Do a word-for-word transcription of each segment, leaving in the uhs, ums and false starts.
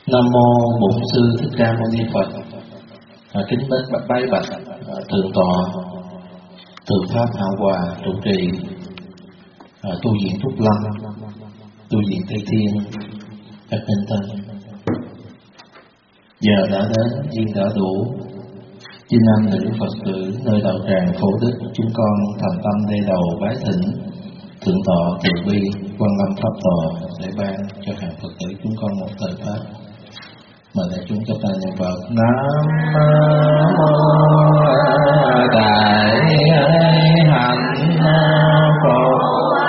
Nam mô Bổn Sư Thích Ca Mâu Ni Phật. À, kính mến bạch bái bạch à, thượng tọa Từ Pháp Hạ Hòa trụ trì à, tu viện Trúc Lâm, tu viện Tây Thiên, các tinh tân. Giờ đã đến, duyên đã đủ. Chư nam nữ Phật tử nơi đạo tràng Phổ Đức, chúng con thành tâm đê đầu bái thỉnh thượng tọa Từ Bi Quan Lâm Pháp Tọa để ban cho hàng Phật tử chúng con một thời pháp. Mời đại chúng cho ta niệm Phật. Nam mô Đại Hạnh Phật.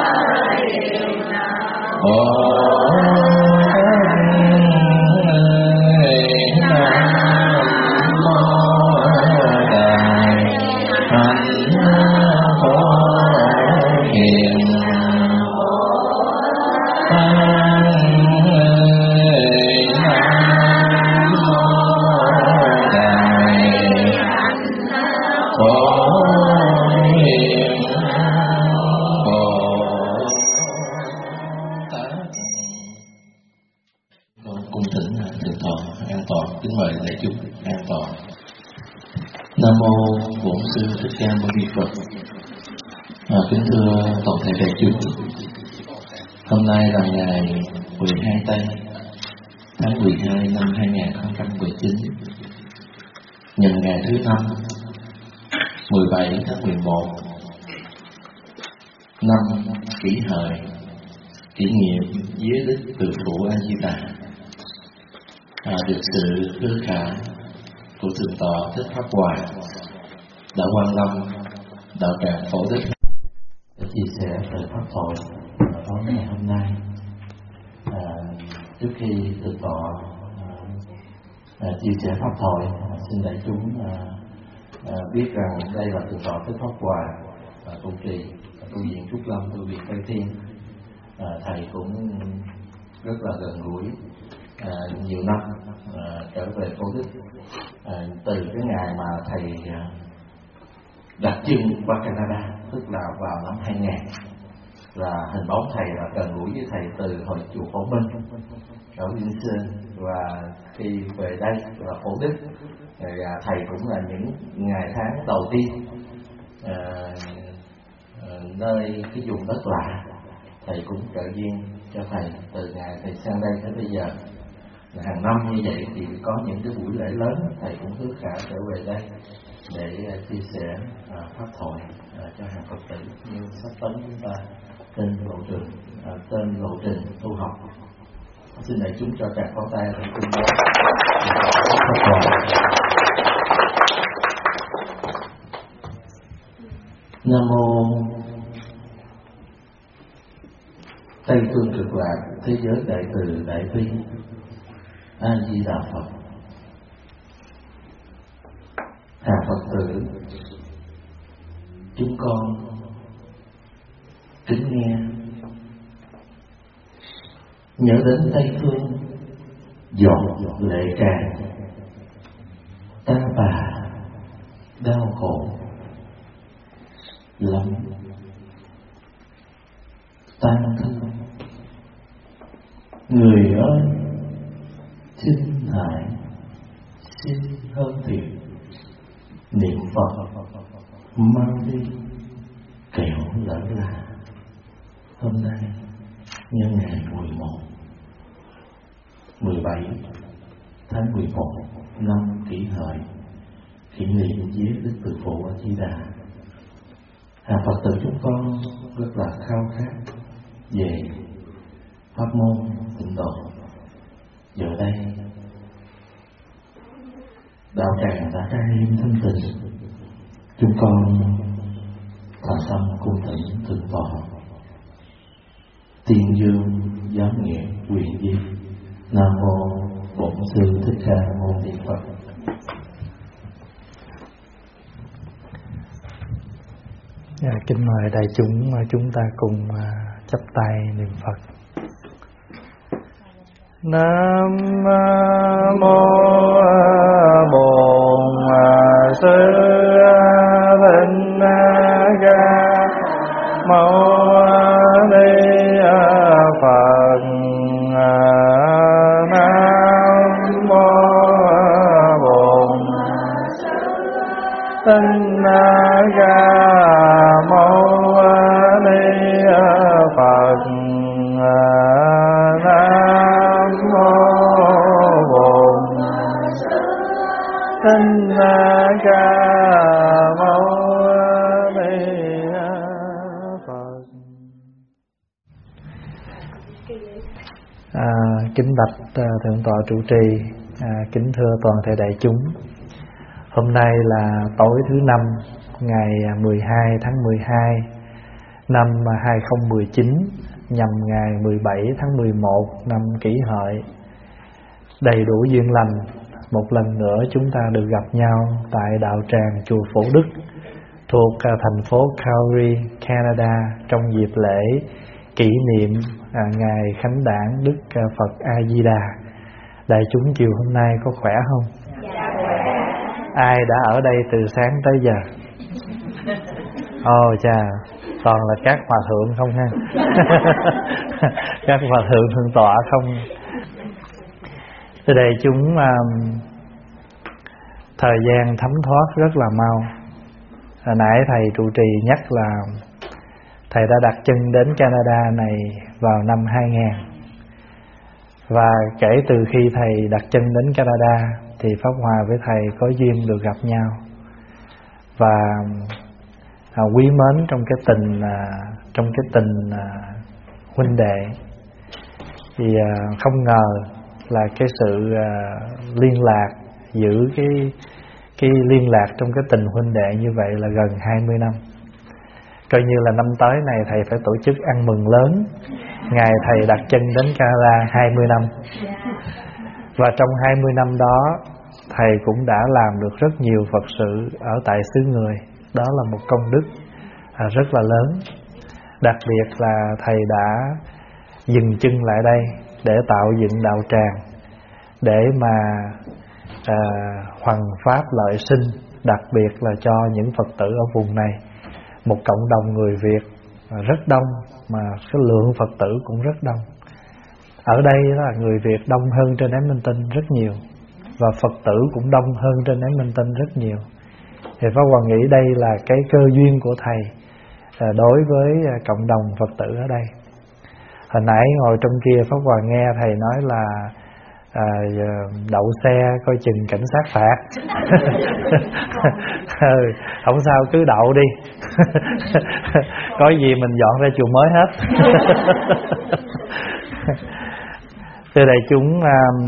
Nam mô Bổn Sư Thích Ca Mâu Ni Phật. À, kính thưa toàn thể đại chúng, hôm nay là ngày mười hai tây tháng mười hai năm hai nghìn không trăm mười chín, nhân ngày thứ năm mười bảy tháng mười một năm Kỷ Hợi, kỷ niệm vía Đức Từ Phụ A Di Đà. À, được sự hứa khả của thượng tọa Thích Pháp Hòa đã Quan Lâm đạo tràng Phổ Đức để chia sẻ về pháp thoại tối ngày hôm nay. À, trước khi thượng tọa à, à, chia sẻ pháp thoại, à, xin đại chúng à, à, biết rằng đây là thượng tọa Thích Pháp Hòa, à, trụ trì tu viện Trúc Lâm, tu viện Tây Thiên. À, thầy cũng rất là gần gũi à, nhiều năm à, trở về Phổ Đức. À, từ cái ngày mà thầy à, đặt chân qua Canada, tức là vào năm hai nghìn, là hình bóng thầy là gần gũi với thầy từ hồi chùa Phổ Minh ở Vinh Sơn, và khi về đây là Phổ Đức, à, thầy cũng là những ngày tháng đầu tiên à, à, nơi cái vùng đất lạ, thầy cũng trợ duyên cho thầy từ ngày thầy sang đây tới bây giờ. Hàng năm như vậy thì có những cái buổi lễ lớn, thầy cũng hứa khả trở về đây để uh, chia sẻ uh, pháp thoại uh, cho hàng Phật tử như sắp tới chúng ta tên lộ trình uh, tên lộ trình tu học. Xin đại chúng cho tràng pháo tay để cùng đón pháp thoại. Nam mô Tây phương cực lạc thế giới đại từ đại bi A Di Đà Phật. Hàng Phật tử, chúng con kính nghe, nhớ đến Tây phương giọt lệ tràn, ta bà đau khổ lắm, tan thương. Người ơi, xin hãy xin hơn thiện niệm Phật mang đi kẻo lỡ là. Hôm nay nhân ngày mười một mười bảy tháng mười một năm Kỷ Hợi, kỷ niệm vía Đức Từ Phụ A Di Đà. Hàng Phật tử chúng con rất là khao khát về pháp môn tịnh độ. Giờ đây đạo tràng đã trang nghiêm thanh tịnh, chúng con thành tâm cung thỉnh thượng tọa Tiên Dương Giám Nghĩa Quyền Vi. Nam mô Bổn Sư Thích Ca Mâu Ni Phật. À, kính mời đại chúng chúng ta cùng uh, chắp tay niệm Phật. Nam mô Bổn Sư Thích Ca Mâu Ni Phật. Nam À, kính bạch à, thượng tọa trụ trì, à, kính thưa toàn thể đại chúng. Hôm nay là tối thứ năm, ngày mười hai tháng mười hai năm hai không một chín, nhằm ngày mười bảy tháng mười một năm Kỷ Hợi. Đầy đủ duyên lành, một lần nữa chúng ta được gặp nhau tại đạo tràng chùa Phổ Đức thuộc à, thành phố Calgary, Canada, trong dịp lễ kỷ niệm à, ngày khánh đản Đức à, Phật A Di Đà. Đại chúng chiều hôm nay có khỏe không? Dạ khỏe. Ai đã ở đây từ sáng tới giờ? Ồ oh, chà, toàn là các hòa thượng không ha? Các hòa thượng thượng tọa không? Từ đây chúng um, thời gian thấm thoát rất là mau. Hồi nãy thầy trụ trì nhắc là thầy đã đặt chân đến Canada này vào năm hai không không không. Và kể từ khi thầy đặt chân đến Canada thì Pháp Hòa với thầy có duyên được gặp nhau. Và à, quý mến trong cái tình à, trong cái tình à, huynh đệ. Thì à, không ngờ là cái sự à, liên lạc, giữ cái cái liên lạc trong cái tình huynh đệ như vậy là gần hai mươi năm. Coi như là năm tới này thầy phải tổ chức ăn mừng lớn ngày thầy đặt chân đến Canada hai mươi năm. Và trong hai mươi năm đó thầy cũng đã làm được rất nhiều Phật sự ở tại xứ người. Đó là một công đức à, rất là lớn. Đặc biệt là thầy đã dừng chân lại đây để tạo dựng đạo tràng, để mà à, hoằng pháp lợi sinh, đặc biệt là cho những Phật tử ở vùng này. Một cộng đồng người Việt rất đông, mà cái lượng Phật tử cũng rất đông. Ở đây là người Việt đông hơn trên Edmonton rất nhiều, và Phật tử cũng đông hơn trên Edmonton rất nhiều. Thì Pháp Hòa nghĩ đây là cái cơ duyên của thầy đối với cộng đồng Phật tử ở đây. Hồi nãy ngồi trong kia Pháp Hòa nghe thầy nói là à, đậu xe coi chừng cảnh sát phạt. Ừ, không sao cứ đậu đi. Có gì mình dọn ra chùa mới hết. Thưa đại chúng,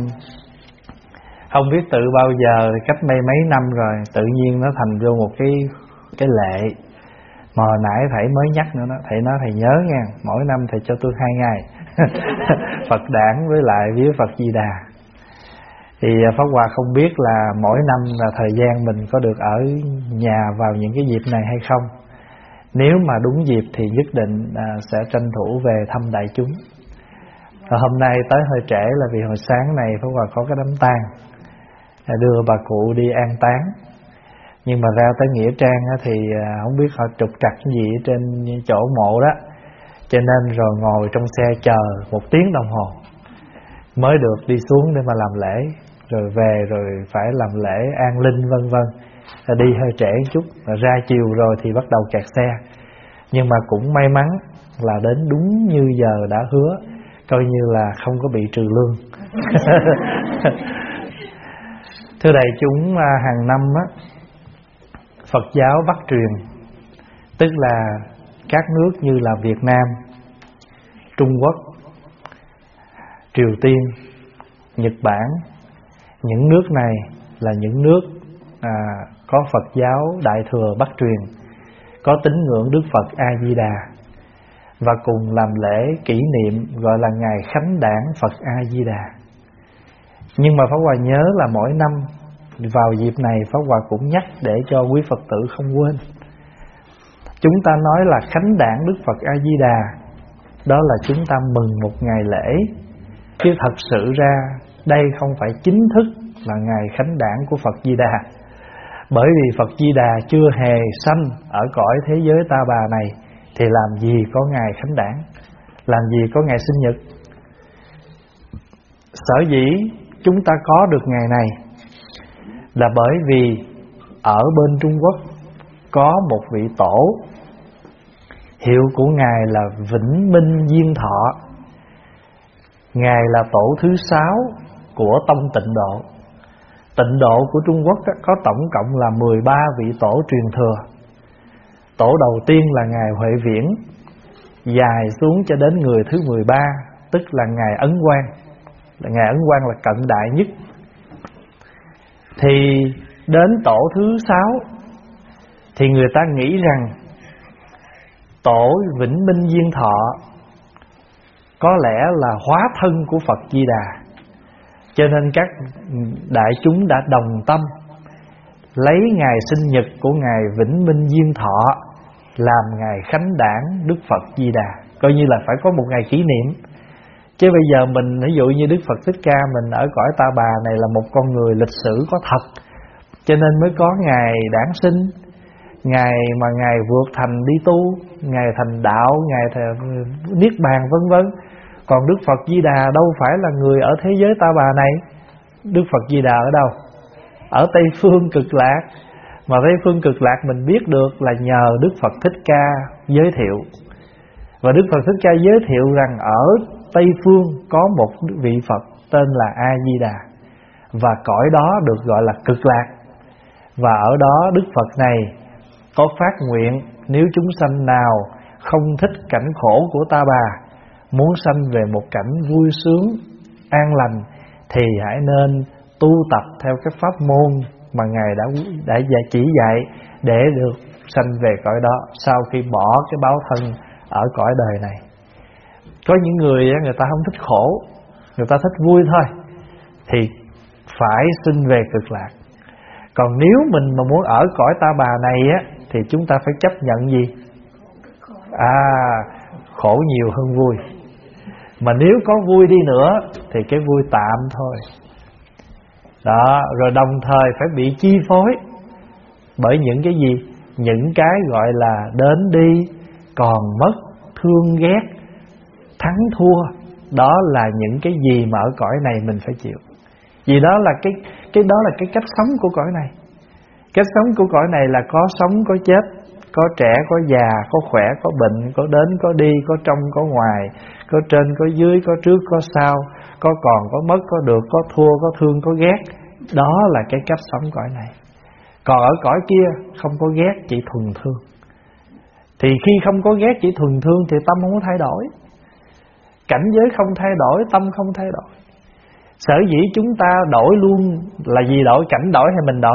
không biết tự bao giờ cách mấy mấy năm rồi tự nhiên nó thành vô một cái cái lệ. Mà hồi nãy thầy mới nhắc nữa đó, thầy nói thầy nhớ nha, mỗi năm thầy cho tôi hai ngày Phật đản với lại vía Phật Di Đà. Thì Pháp Hòa không biết là mỗi năm là thời gian mình có được ở nhà vào những cái dịp này hay không. Nếu mà đúng dịp thì nhất định à, sẽ tranh thủ về thăm đại chúng. Và hôm nay tới hơi trễ là vì hồi sáng này Pháp Hòa có cái đám tang, đưa bà cụ đi an táng. Nhưng mà ra tới Nghĩa Trang thì không biết họ trục trặc gì trên chỗ mộ đó, cho nên rồi ngồi trong xe chờ một tiếng đồng hồ mới được đi xuống để mà làm lễ, rồi về rồi phải làm lễ an linh vân vân. Đi hơi trễ một chút, ra chiều rồi thì bắt đầu kẹt xe. Nhưng mà cũng may mắn là đến đúng như giờ đã hứa, coi như là không có bị trừ lương. Thưa đại chúng, hàng năm á, Phật giáo Bắc truyền, tức là các nước như là Việt Nam, Trung Quốc, Triều Tiên, Nhật Bản, những nước này là những nước à, có Phật giáo Đại thừa Bắc truyền, có tín ngưỡng Đức Phật A Di Đà, và cùng làm lễ kỷ niệm gọi là ngày khánh đản Phật A Di Đà. Nhưng mà Pháp Hòa nhớ là mỗi năm vào dịp này Pháp Hòa cũng nhắc để cho quý Phật tử không quên. Chúng ta nói là khánh đản Đức Phật A Di Đà, đó là chúng ta mừng một ngày lễ, chứ thật sự ra đây không phải chính thức là ngày khánh đản của Phật Di Đà. Bởi vì Phật Di Đà chưa hề sanh ở cõi thế giới ta bà này thì làm gì có ngày khánh đản, làm gì có ngày sinh nhật. Sở dĩ chúng ta có được ngày này là bởi vì ở bên Trung Quốc có một vị tổ, hiệu của Ngài là Vĩnh Minh Diên Thọ. Ngài là tổ thứ sáu của tông Tịnh Độ. Tịnh Độ của Trung Quốc có tổng cộng là mười ba vị tổ truyền thừa. Tổ đầu tiên là Ngài Huệ Viễn, dài xuống cho đến người thứ mười ba tức là ngày Ấn Quang. Là ngày Ấn Quang là cận đại nhất. Thì đến tổ thứ sáu thì người ta nghĩ rằng tổ Vĩnh Minh Diên Thọ có lẽ là hóa thân của Phật Di Đà, cho nên các đại chúng đã đồng tâm lấy ngày sinh nhật của ngài Vĩnh Minh Diên Thọ làm ngày khánh đản Đức Phật Di Đà, coi như là phải có một ngày kỷ niệm. Chứ bây giờ mình ví dụ như Đức Phật Thích Ca mình ở cõi Ta Bà này là một con người lịch sử có thật, cho nên mới có ngày đản sinh, ngày mà ngài vượt thành đi tu, ngày thành đạo, ngày thành niết bàn vân vân. Còn Đức Phật Di Đà đâu phải là người ở thế giới Ta Bà này. Đức Phật Di Đà ở đâu? Ở Tây Phương Cực Lạc. Mà Tây Phương Cực Lạc mình biết được là nhờ Đức Phật Thích Ca giới thiệu. Và Đức Phật Thích Ca giới thiệu rằng ở Tây Phương có một vị Phật tên là A Di Đà, và cõi đó được gọi là Cực Lạc. Và ở đó Đức Phật này có phát nguyện nếu chúng sanh nào không thích cảnh khổ của Ta Bà, muốn sanh về một cảnh vui sướng, an lành, thì hãy nên tu tập theo cái pháp môn mà Ngài đã đã chỉ dạy để được sanh về cõi đó sau khi bỏ cái báo thân ở cõi đời này. Có những người người ta không thích khổ, người ta thích vui thôi, thì phải sinh về Cực Lạc. Còn nếu mình mà muốn ở cõi Ta Bà này á, thì chúng ta phải chấp nhận gì? À, khổ nhiều hơn vui. Mà nếu có vui đi nữa thì cái vui tạm thôi. Đó, rồi đồng thời phải bị chi phối bởi những cái gì? Những cái gọi là đến đi, còn mất, thương ghét, thắng thua. Đó là những cái gì mà ở cõi này mình phải chịu. Vì đó là cái cái đó là cái cách sống của cõi này. Cách sống của cõi này là có sống có chết, có trẻ có già, có khỏe có bệnh, có đến có đi, có trong có ngoài, có trên có dưới, có trước có sau, có còn có mất, có được, có thua, có thương, có ghét. Đó là cái cách sống cõi này. Còn ở cõi kia không có ghét, chỉ thuần thương. Thì khi không có ghét, chỉ thuần thương thì tâm không có thay đổi. Cảnh giới không thay đổi, tâm không thay đổi. Sở dĩ chúng ta đổi luôn là gì? Đổi cảnh đổi hay mình đổi?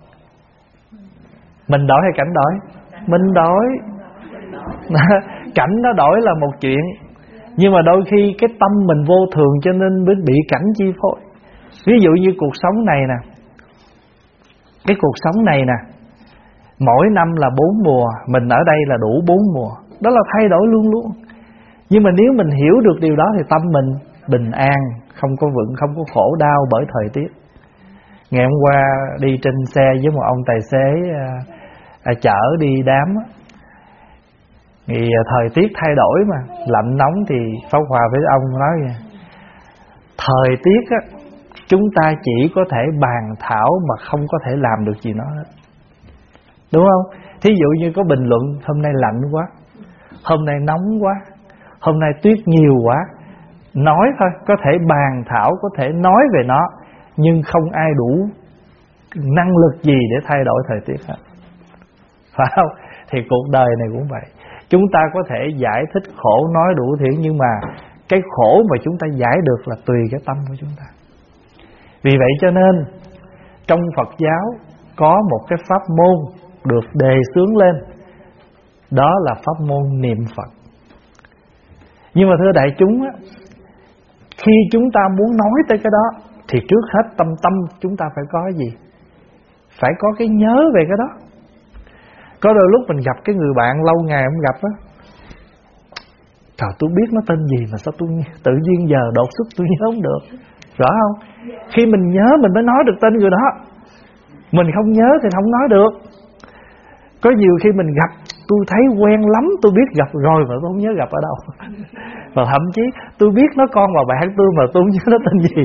Mình đổi hay cảnh đổi? Mình đổi. Cảnh nó đổi là một chuyện, nhưng mà đôi khi cái tâm mình vô thường cho nên mới bị cảnh chi phối. Ví dụ như cuộc sống này nè, cái cuộc sống này nè, mỗi năm là bốn mùa, mình ở đây là đủ bốn mùa. Đó là thay đổi luôn luôn. Nhưng mà nếu mình hiểu được điều đó thì tâm mình bình an, không có vựng, không có khổ đau bởi thời tiết. Ngày hôm qua đi trên xe với một ông tài xế à, à, chở đi đám á, thì thời tiết thay đổi mà, lạnh nóng thì Pháp Hòa với ông nói vậy. Thời tiết á, chúng ta chỉ có thể bàn thảo mà không có thể làm được gì nó hết. Đúng không? Thí dụ như có bình luận hôm nay lạnh quá, hôm nay nóng quá, hôm nay tuyết nhiều quá. Nói thôi, có thể bàn thảo, có thể nói về nó, nhưng không ai đủ năng lực gì để thay đổi thời tiết hết. Phải không? Thì cuộc đời này cũng vậy. Chúng ta có thể giải thích khổ, nói đủ thứ, nhưng mà cái khổ mà chúng ta giải được là tùy cái tâm của chúng ta. Vì vậy cho nên trong Phật giáo có một cái pháp môn được đề xướng lên, đó là pháp môn niệm Phật. Nhưng mà thưa đại chúng á, khi chúng ta muốn nói tới cái đó thì trước hết tâm tâm chúng ta phải có gì? Phải có cái nhớ về cái đó. Có đôi lúc mình gặp cái người bạn lâu ngày không gặp á, trời tôi biết nó tên gì mà sao tôi tự nhiên giờ đột xuất tôi nhớ không được. Rõ không? Khi mình nhớ mình mới nói được tên người đó. Mình không nhớ thì không nói được. Có nhiều khi mình gặp tôi thấy quen lắm, tôi biết gặp rồi mà tôi không nhớ gặp ở đâu. Và thậm chí tôi biết nó con và bạn tôi mà tôi không nhớ nó tên gì.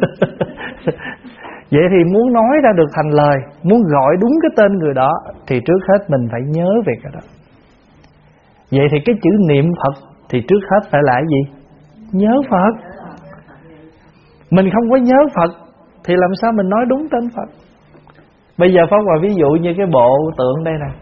Vậy thì muốn nói ra được thành lời, muốn gọi đúng cái tên người đó, thì trước hết mình phải nhớ về cái đó. Vậy thì cái chữ niệm Phật thì trước hết phải là cái gì? Nhớ Phật. Mình không có nhớ Phật thì làm sao mình nói đúng tên Phật? Bây giờ Pháp Hòa ví dụ như cái bộ tượng đây nè.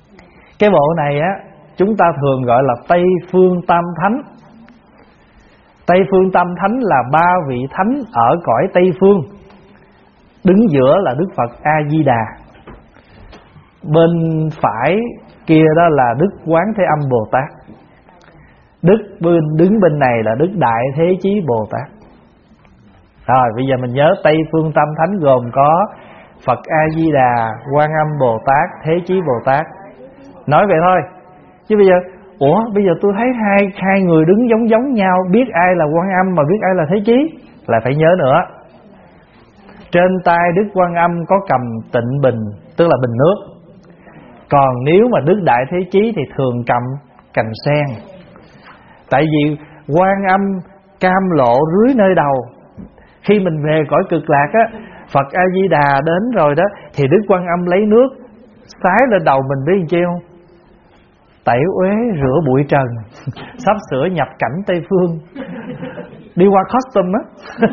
Cái bộ này á, chúng ta thường gọi là Tây Phương Tam Thánh. Tây Phương Tam Thánh là ba vị thánh ở cõi Tây Phương. Đứng giữa là Đức Phật A-di-đà, bên phải kia đó là Đức Quán Thế Âm Bồ Tát. Đức bên đứng bên này là Đức Đại Thế Chí Bồ Tát. Rồi bây giờ mình nhớ Tây Phương Tam Thánh gồm có Phật A-di-đà, Quan Âm Bồ Tát, Thế Chí Bồ Tát. Nói vậy thôi. Chứ bây giờ, ủa bây giờ tôi thấy hai hai người đứng giống giống nhau, biết ai là Quan Âm mà biết ai là Thế Chí, là phải nhớ nữa. Trên tay Đức Quan Âm có cầm tịnh bình, tức là bình nước. Còn nếu mà Đức Đại Thế Chí thì thường cầm cành sen. Tại vì Quan Âm cam lộ rưới nơi đầu. Khi mình về cõi cực lạc á, Phật A-di-đà đến rồi đó, thì Đức Quan Âm lấy nước xái lên đầu mình, biết làm chi không? Tẩy uế rửa bụi trần, sắp sửa nhập cảnh Tây Phương. Đi qua custom á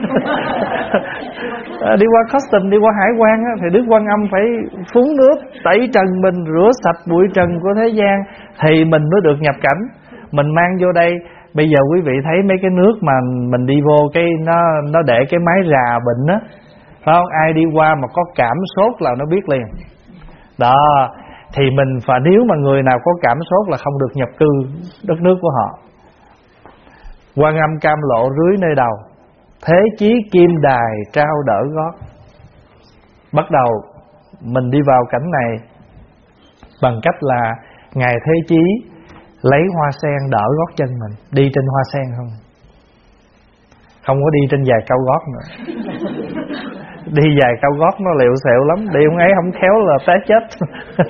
đi qua custom, đi qua hải quan á, thì Đức Quan Âm phải phúng nước tẩy trần mình, rửa sạch bụi trần của thế gian, thì mình mới được nhập cảnh. Mình mang vô đây, bây giờ quý vị thấy mấy cái nước mà mình đi vô cái nó nó để cái máy rà bệnh á, phải không? Ai đi qua mà có cảm sốt là nó biết liền. Đó, thì mình phải, nếu mà người nào có cảm sốt là không được nhập cư đất nước của họ. Quan Âm cam lộ rưới nơi đầu, Thế Chí kim đài trao đỡ gót. Bắt đầu mình đi vào cảnh này bằng cách là Ngài Thế Chí lấy hoa sen đỡ gót chân mình, đi trên hoa sen không, không có đi trên giày cao gót nữa. Đi giày cao gót nó liệu xẹo lắm, đi ông ấy không khéo là té chết.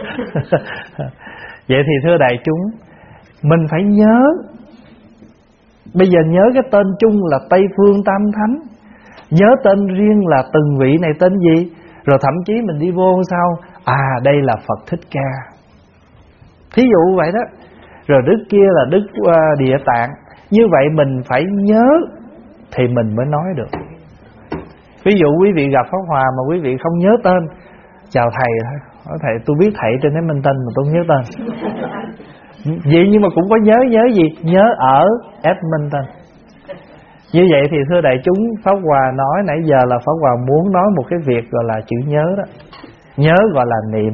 Vậy thì thưa đại chúng, mình phải nhớ. Bây giờ nhớ cái tên chung là Tây Phương Tam Thánh, nhớ tên riêng là từng vị này tên gì. Rồi thậm chí mình đi vô sao, à đây là Phật Thích Ca, thí dụ vậy đó. Rồi Đức kia là Đức uh, Địa Tạng. Như vậy mình phải nhớ thì mình mới nói được. Ví dụ quý vị gặp Pháp Hòa mà quý vị không nhớ tên, chào thầy thôi, hỏi thầy tôi biết thầy trên Minh Tinh mà tôi không nhớ tên. Vậy nhưng mà cũng có nhớ, nhớ gì? Nhớ ở Edmonton. Như vậy thì thưa đại chúng, Pháp Hòa nói nãy giờ là Pháp Hòa muốn nói một cái việc gọi là chữ nhớ đó. Nhớ gọi là niệm.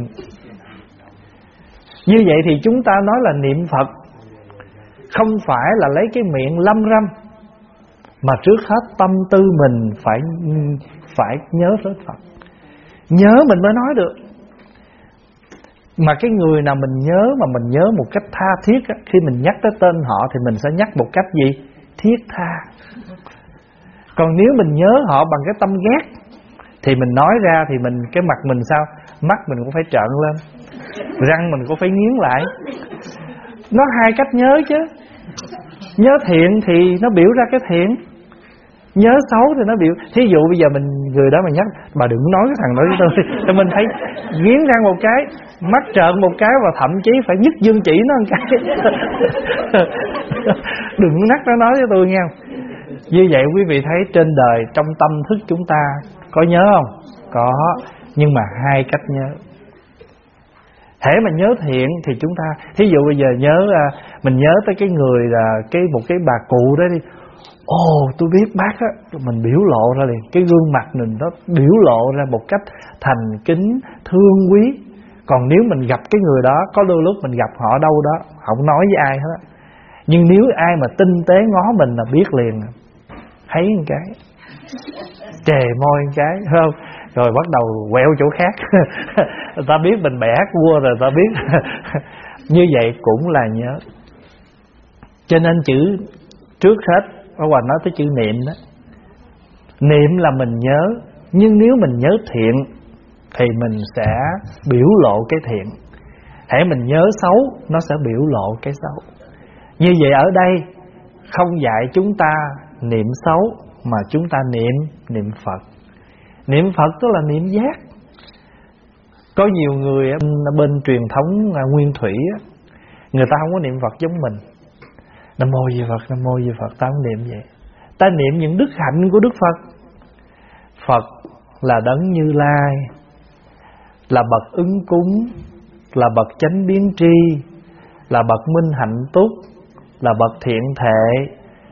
Như vậy thì chúng ta nói là niệm Phật, không phải là lấy cái miệng lâm râm, mà trước hết tâm tư mình phải phải nhớ tới Phật. Nhớ mình mới nói được. Mà cái người nào mình nhớ mà mình nhớ một cách tha thiết á, khi mình nhắc tới tên họ thì mình sẽ nhắc một cách gì? Thiết tha. Còn nếu mình nhớ họ bằng cái tâm ghét thì mình nói ra thì mình cái mặt mình sao? Mắt mình cũng phải trợn lên, răng mình cũng phải nghiến lại. Nó hai cách nhớ chứ. Nhớ thiện thì nó biểu ra cái thiện, nhớ xấu thì nó biểu. Thí dụ bây giờ mình người đó mà nhắc bà đừng nói cái thằng đó với tôi, thì mình phải nghiến răng một cái, mắt trợn một cái, và thậm chí phải nhức dương chỉ nó một cái. Đừng nhắc nó nói với tôi nha. Như vậy quý vị thấy trên đời trong tâm thức chúng ta có nhớ không? Có, nhưng mà hai cách nhớ. Hễ mà nhớ thiện thì chúng ta, thí dụ bây giờ nhớ mình nhớ tới cái người là cái một cái bà cụ đó đi. Ồ tôi biết bác á, mình biểu lộ ra liền, cái gương mặt mình đó biểu lộ ra một cách thành kính, thương quý. Còn nếu mình gặp cái người đó, có đôi lúc mình gặp họ đâu đó, không nói với ai hết, nhưng nếu ai mà tinh tế ngó mình là biết liền, thấy một cái, chề môi một cái, phải không? Rồi bắt đầu quẹo chỗ khác. Người ta biết mình bẻ cua rồi, ta biết. Như vậy cũng là nhớ. Cho nên chữ trước hết Pháp Hòa nói tới chữ niệm đó. Niệm là mình nhớ, nhưng nếu mình nhớ thiện thì mình sẽ biểu lộ cái thiện. Hễ mình nhớ xấu, nó sẽ biểu lộ cái xấu. Như vậy ở đây không dạy chúng ta niệm xấu, mà chúng ta niệm niệm Phật. Niệm Phật tức là niệm giác. Có nhiều người bên truyền thống nguyên thủy, người ta không có niệm Phật giống mình. Nam mô Di Phật, Nam mô Di Phật, ta không niệm vậy. Ta niệm những đức hạnh của Đức Phật. Phật là Đấng Như Lai, là bậc ứng cúng, là bậc chánh biến tri, là bậc minh hạnh túc, là bậc thiện thệ,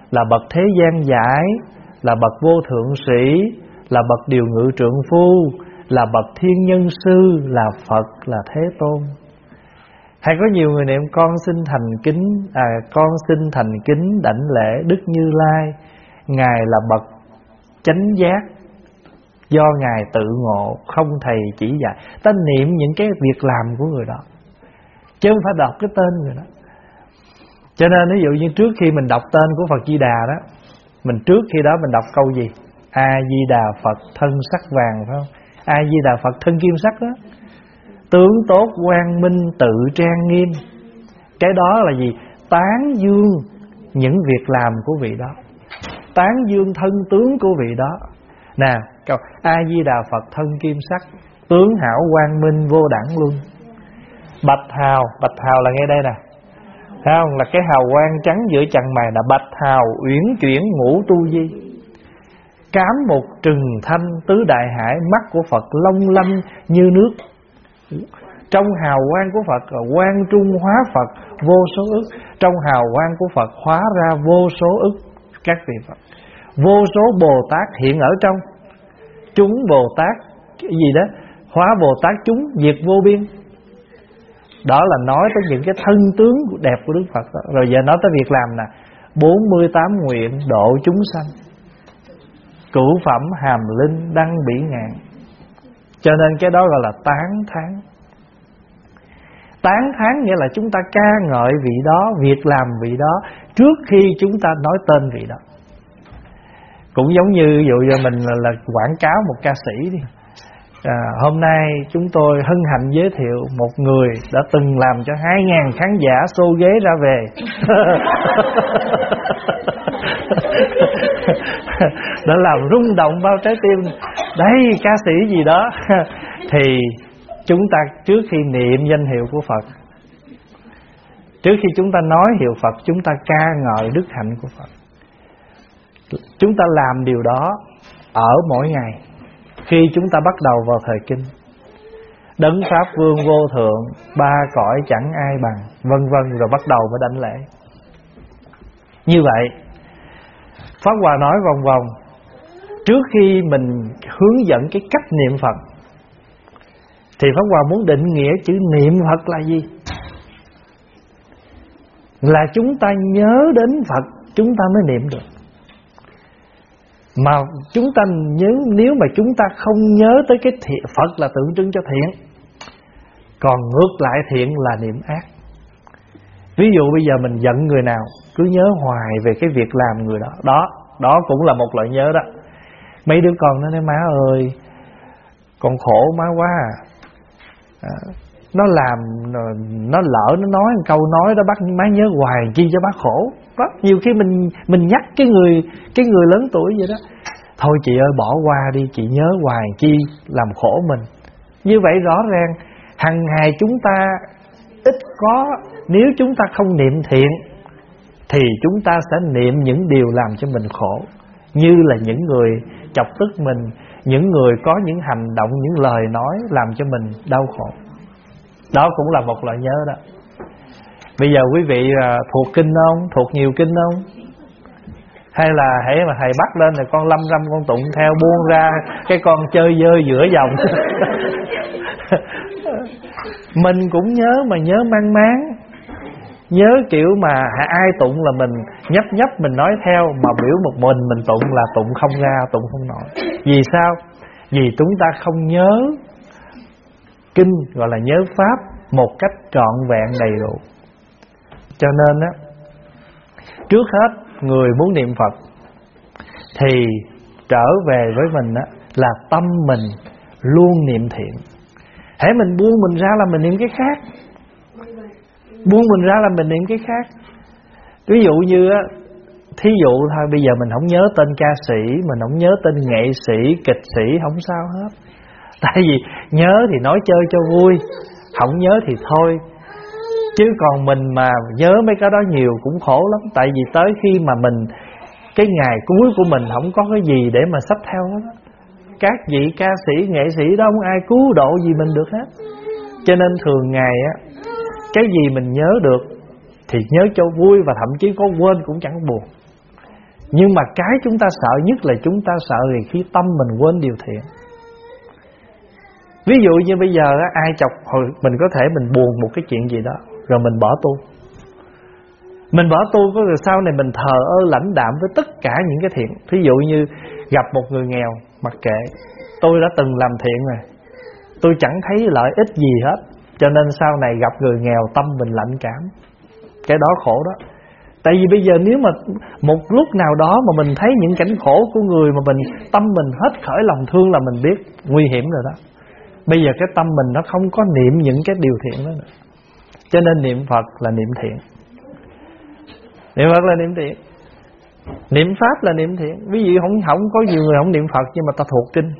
là bậc thế gian giải, là bậc vô thượng sĩ, là bậc điều ngự trượng phu, là bậc thiên nhân sư, là Phật, là Thế Tôn. Hay có nhiều người niệm con xin thành kính à, con xin thành kính đảnh lễ Đức Như Lai, Ngài là bậc chánh giác, do Ngài tự ngộ, không thầy chỉ dạy. Ta niệm những cái việc làm của người đó, chứ không phải đọc cái tên người đó. Cho nên ví dụ như trước khi mình đọc tên của Phật Di Đà đó, mình trước khi đó mình đọc câu gì? A Di Đà Phật thân sắc vàng, phải không? A Di Đà Phật thân kim sắc đó, tướng tốt quang minh tự trang nghiêm. Cái đó là gì? Tán dương những việc làm của vị đó, tán dương thân tướng của vị đó. Nè, câu A Di Đà Phật thân kim sắc, tướng hảo quang minh vô đẳng luân. Bạch hào, bạch hào là ngay đây nè, thấy không? Là cái hào quang trắng giữa chằng mày, là bạch hào uyển chuyển ngũ tu di. Cám một trừng thanh tứ đại hải, mắt của Phật long lanh như nước. Trong hào quang của Phật là quang trung hóa Phật vô số ức. Trong hào quang của Phật hóa ra vô số ức các vị Phật. Vô số Bồ Tát hiện ở trong. Chúng Bồ Tát cái gì đó, hóa Bồ Tát chúng diệt vô biên. Đó là nói tới những cái thân tướng đẹp của Đức Phật đó. Rồi giờ nói tới việc làm nè, bốn mươi tám nguyện độ chúng sanh, cửu phẩm hàm linh đăng bỉ ngạn. Cho nên cái đó gọi là tán thán. Tán thán nghĩa là chúng ta ca ngợi vị đó, việc làm vị đó trước khi chúng ta nói tên vị đó. Cũng giống như ví dụ như mình là, là quảng cáo một ca sĩ đi. À, hôm nay chúng tôi hân hạnh giới thiệu một người đã từng làm cho hai ngàn khán giả xô ghế ra về. Đã làm rung động bao trái tim. Đây ca sĩ gì đó. Thì chúng ta trước khi niệm danh hiệu của Phật, trước khi chúng ta nói hiệu Phật, chúng ta ca ngợi đức hạnh của Phật. Chúng ta làm điều đó ở mỗi ngày khi chúng ta bắt đầu vào thời kinh. Đấng Pháp Vương vô thượng, ba cõi chẳng ai bằng, vân vân, rồi bắt đầu với đảnh lễ. Như vậy Pháp Hòa nói vòng vòng. Trước khi mình hướng dẫn cái cách niệm Phật thì Pháp Hòa muốn định nghĩa chữ niệm Phật là gì. Là chúng ta nhớ đến Phật chúng ta mới niệm được. Mà chúng ta nhớ, nếu mà chúng ta không nhớ tới cái thiện, Phật là tượng trưng cho thiện, còn ngược lại thiện là niệm ác. Ví dụ bây giờ mình giận người nào, cứ nhớ hoài về cái việc làm người đó. Đó, đó cũng là một loại nhớ đó. Mấy đứa con nó nói má ơi, con khổ má quá à. Nó làm, nó lỡ nó nói một câu nói đó, bác má nhớ hoài chi cho bác khổ. Đó, nhiều khi mình mình nhắc cái người cái người lớn tuổi vậy đó. Thôi chị ơi bỏ qua đi, chị nhớ hoài chi làm khổ mình. Như vậy rõ ràng hằng ngày chúng ta ít có, nếu chúng ta không niệm thiện thì chúng ta sẽ niệm những điều làm cho mình khổ, như là những người chọc tức mình, những người có những hành động, những lời nói làm cho mình đau khổ. Đó cũng là một loại nhớ đó. Bây giờ quý vị thuộc kinh không? Thuộc nhiều kinh không? Hay là hãy mà thầy bắt lên thì con lâm râm con tụng theo, buông ra cái con chơi dơi giữa dòng. Mình cũng nhớ mà nhớ mang máng, nhớ kiểu mà ai tụng là mình nhấp nhấp mình nói theo, mà biểu một mình mình tụng là tụng không ra, tụng không nổi. Vì sao? Vì chúng ta không nhớ kinh, gọi là nhớ pháp một cách trọn vẹn đầy đủ. Cho nên á, trước hết người muốn niệm Phật thì trở về với mình á, là tâm mình luôn niệm thiện. Hễ mình buông mình ra là mình niệm cái khác, buông mình ra là mình niệm cái khác. Ví dụ như á, thí dụ thôi, bây giờ mình không nhớ tên ca sĩ, mình không nhớ tên nghệ sĩ, kịch sĩ, không sao hết. Tại vì nhớ thì nói chơi cho vui, không nhớ thì thôi. Chứ còn mình mà nhớ mấy cái đó nhiều cũng khổ lắm. Tại vì tới khi mà mình, cái ngày cuối của mình không có cái gì để mà xách theo hết. Các vị ca sĩ, nghệ sĩ đó không ai cứu độ gì mình được hết. Cho nên thường ngày á, cái gì mình nhớ được thì nhớ cho vui, và thậm chí có quên cũng chẳng buồn. Nhưng mà cái chúng ta sợ nhất là chúng ta sợ thì khi tâm mình quên điều thiện. Ví dụ như bây giờ ai chọc hồi mình có thể mình buồn một cái chuyện gì đó, rồi mình bỏ tu. Mình bỏ tu có rồi sau này mình thờ ơ lãnh đạm với tất cả những cái thiện. Ví dụ như gặp một người nghèo, mặc kệ, tôi đã từng làm thiện rồi, tôi chẳng thấy lợi ích gì hết, cho nên sau này gặp người nghèo tâm mình lạnh cảm. Cái đó khổ đó. Tại vì bây giờ nếu mà một lúc nào đó mà mình thấy những cảnh khổ của người mà mình tâm mình hết khởi lòng thương là mình biết nguy hiểm rồi đó. Bây giờ cái tâm mình nó không có niệm những cái điều thiện đó nữa. Cho nên niệm Phật là niệm thiện. Niệm Phật là niệm thiện. Niệm Pháp là niệm thiện. Ví dụ không, không có nhiều người không niệm Phật nhưng mà ta thuộc kinh.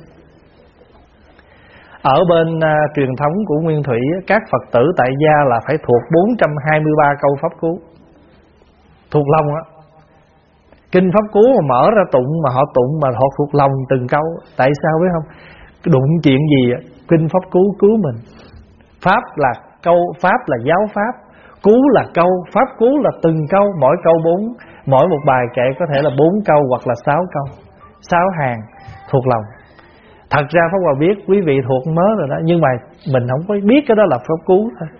Ở bên uh, truyền thống của Nguyên Thủy, các Phật tử tại gia là phải thuộc bốn trăm hai mươi ba câu pháp cú, thuộc lòng á. Kinh pháp cú mà mở ra tụng, mà họ tụng mà họ thuộc lòng từng câu. Tại sao biết không? Đụng chuyện gì kinh pháp cú cứu mình. Pháp là câu, pháp là giáo pháp, cú là câu, pháp cú là từng câu. Mỗi câu bốn, mỗi một bài kệ có thể là bốn câu hoặc là sáu câu, sáu hàng thuộc lòng. Thật ra Pháp Hòa biết quý vị thuộc mớ rồi đó, nhưng mà mình không có biết cái đó là pháp cú thôi.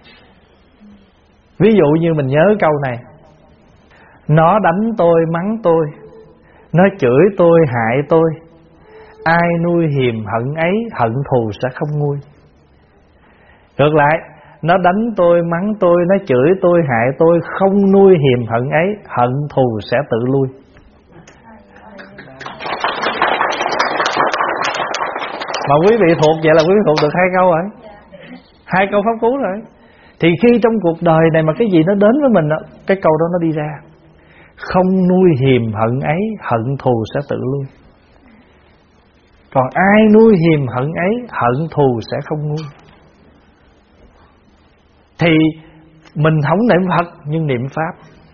Ví dụ như mình nhớ câu này: nó đánh tôi, mắng tôi, nó chửi tôi, hại tôi, ai nuôi hiềm hận ấy, hận thù sẽ không nguôi. Ngược lại, nó đánh tôi, mắng tôi, nó chửi tôi, hại tôi, không nuôi hiềm hận ấy, hận thù sẽ tự lui. Mà quý vị thuộc vậy là quý vị thuộc được hai câu rồi, hai câu pháp cú rồi. Thì khi trong cuộc đời này mà cái gì nó đến với mình đó, cái câu đó nó đi ra: không nuôi hiềm hận ấy, hận thù sẽ tự lui. Còn ai nuôi hiềm hận ấy, hận thù sẽ không nguôi. Thì mình không niệm Phật nhưng niệm Pháp.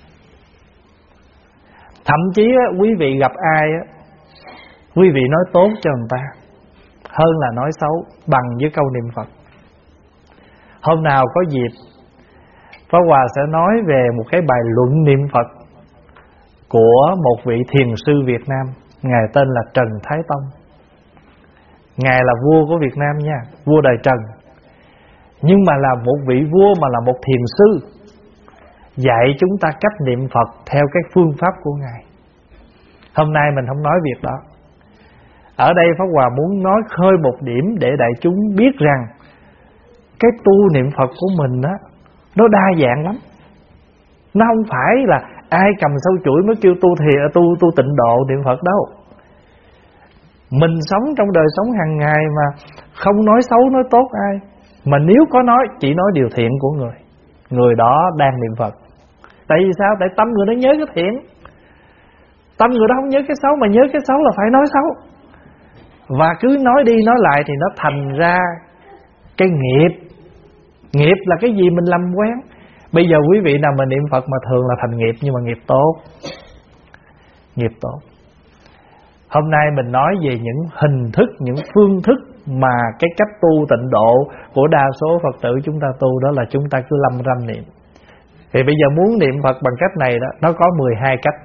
Thậm chí á, quý vị gặp ai á, quý vị nói tốt cho người ta hơn là nói xấu bằng với câu niệm Phật. Hôm nào có dịp, Pháp Hòa sẽ nói về một cái bài luận niệm Phật của một vị thiền sư Việt Nam. Ngài tên là Trần Thái Tông. Ngài là vua của Việt Nam nha, vua đời Trần. Nhưng mà là một vị vua mà là một thiền sư, dạy chúng ta cách niệm Phật theo cái phương pháp của Ngài. Hôm nay mình không nói việc đó. Ở đây Pháp Hòa muốn nói khơi một điểm để đại chúng biết rằng cái tu niệm Phật của mình á, nó đa dạng lắm. Nó không phải là ai cầm sâu chuỗi mới kêu tu thì tu tu tịnh độ niệm Phật đâu. Mình sống trong đời sống hàng ngày mà không nói xấu nói tốt ai, mà nếu có nói chỉ nói điều thiện của người, người đó đang niệm Phật. Tại vì sao? Tại tâm người đó nhớ cái thiện, tâm người đó không nhớ cái xấu, mà nhớ cái xấu là phải nói xấu. Và cứ nói đi nói lại thì nó thành ra cái nghiệp. Nghiệp là cái gì mình làm quen. Bây giờ quý vị nào mà niệm Phật mà thường là thành nghiệp, nhưng mà nghiệp tốt. Nghiệp tốt. Hôm nay mình nói về những hình thức, những phương thức mà cái cách tu tịnh độ của đa số Phật tử chúng ta tu, đó là chúng ta cứ lâm râm niệm. Thì bây giờ muốn niệm Phật bằng cách này đó, nó có mười hai cách.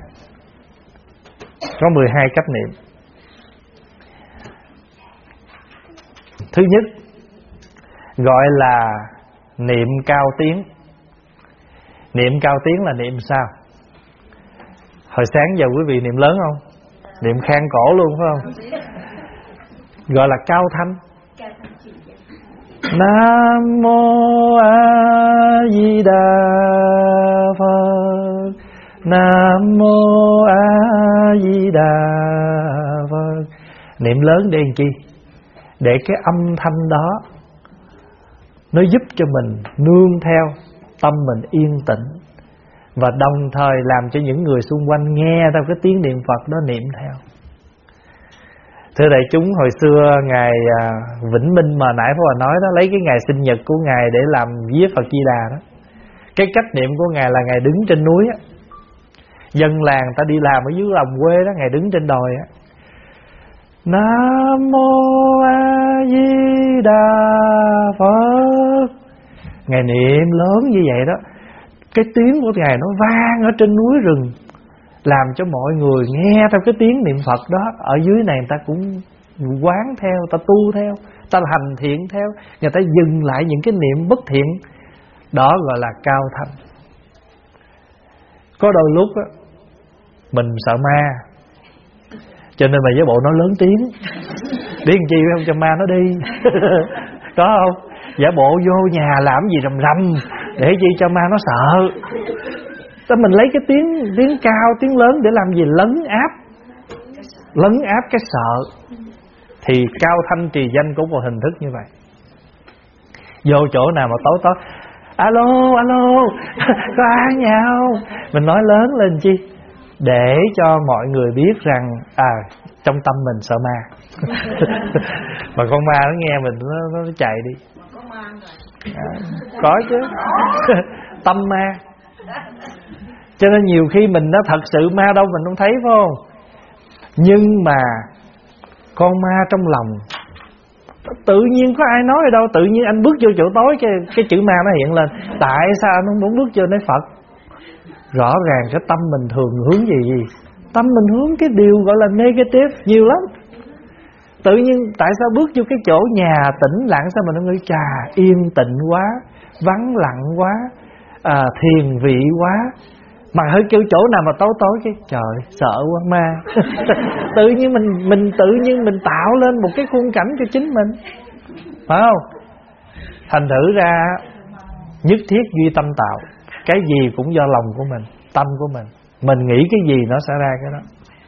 Có mười hai cách niệm. Thứ nhất, gọi là niệm cao tiếng. Niệm cao tiếng là niệm sao? Hồi sáng giờ quý vị niệm lớn không? Niệm khang cổ luôn phải không? Gọi là cao thanh. Nam mô A Di Đà Phật. Nam mô A Di Đà Phật. Niệm lớn để làm chi? Để cái âm thanh đó nó giúp cho mình nương theo, tâm mình yên tĩnh, và đồng thời làm cho những người xung quanh nghe theo cái tiếng niệm Phật đó niệm theo. Thưa đại chúng, hồi xưa Ngài Vĩnh Minh mà nãy Pháp Hòa nói đó, lấy cái ngày sinh nhật của Ngài để làm vía Phật Di Đà đó. Cái cách niệm của Ngài là Ngài đứng trên núi á, dân làng ta đi làm ở dưới lòng quê đó, Ngài đứng trên đồi á. Nam mô A Di Đà Phật. Ngài niệm lớn như vậy đó, cái tiếng của Ngài nó vang ở trên núi rừng, làm cho mọi người nghe theo cái tiếng niệm Phật đó. Ở dưới này người ta cũng quán theo, ta tu theo, ta hành thiện theo, người ta dừng lại những cái niệm bất thiện. Đó gọi là cao thanh. Có đôi lúc á, mình sợ ma, cho nên mà với bộ nó lớn tiếng, biết làm chi không, cho ma nó đi. Có không? Giả bộ vô nhà làm gì rầm rầm để chi cho ma nó sợ. Thế mình lấy cái tiếng tiếng cao, tiếng lớn để làm gì? Lấn áp, lấn áp cái sợ. Thì cao thanh trì danh cũng một hình thức như vậy. Vô chỗ nào mà tối tối, alo alo có ai nhà không, mình nói lớn lên chi? Để cho mọi người biết rằng à, trong tâm mình sợ ma. Mà con ma nó nghe mình nó, nó chạy đi. À, có chứ. Tâm ma. Cho nên nhiều khi mình nó thật sự ma đâu mình không thấy, phải không? Nhưng mà con ma trong lòng, tự nhiên có ai nói ở đâu, tự nhiên anh bước vô chỗ tối cái, cái chữ ma nó hiện lên. Tại sao anh không muốn bước vô nói Phật? Rõ ràng cái tâm mình thường hướng gì gì? Tâm mình hướng cái điều gọi là negative nhiều lắm. Tự nhiên tại sao bước vô cái chỗ nhà tĩnh lặng, sao mình nó nghĩ chà yên tịnh quá, vắng lặng quá, à, thiền vị quá. Mà hơi kêu chỗ nào mà tối tối cái trời sợ quá ma. Tự nhiên mình mình tự nhiên mình tạo lên một cái khung cảnh cho chính mình, phải không? Thành thử ra nhất thiết duy tâm tạo. Cái gì cũng do lòng của mình, tâm của mình. Mình nghĩ cái gì nó sẽ ra cái đó.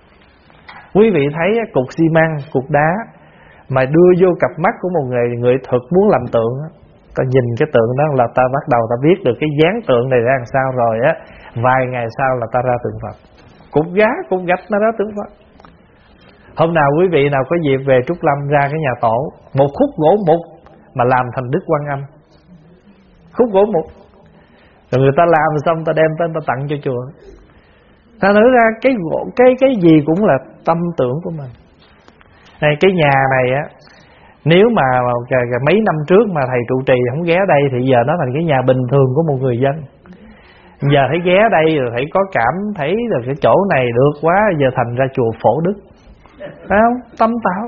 Quý vị thấy cục xi măng, cục đá mà đưa vô cặp mắt của một người người thuật muốn làm tượng, ta nhìn cái tượng đó là ta bắt đầu ta biết được cái dáng tượng này ra làm sao rồi á. Vài ngày sau là ta ra tượng Phật. Cục đá, cục gạch nó ra tượng Phật. Hôm nào quý vị nào có dịp về Trúc Lâm ra cái nhà tổ, một khúc gỗ mục mà làm thành Đức Quan Âm. Khúc gỗ mục. Rồi người ta làm xong ta đem tới ta tặng cho chùa. Ta nói ra cái gỗ, cái cái gì cũng là tâm tưởng của mình. Này cái nhà này á, nếu mà mấy năm trước mà thầy trụ trì không ghé đây thì giờ nó thành cái nhà bình thường của một người dân. Giờ thấy ghé đây rồi thấy có cảm thấy là cái chỗ này được quá, giờ thành ra chùa Phổ Đức. Phải không? Tâm tạo.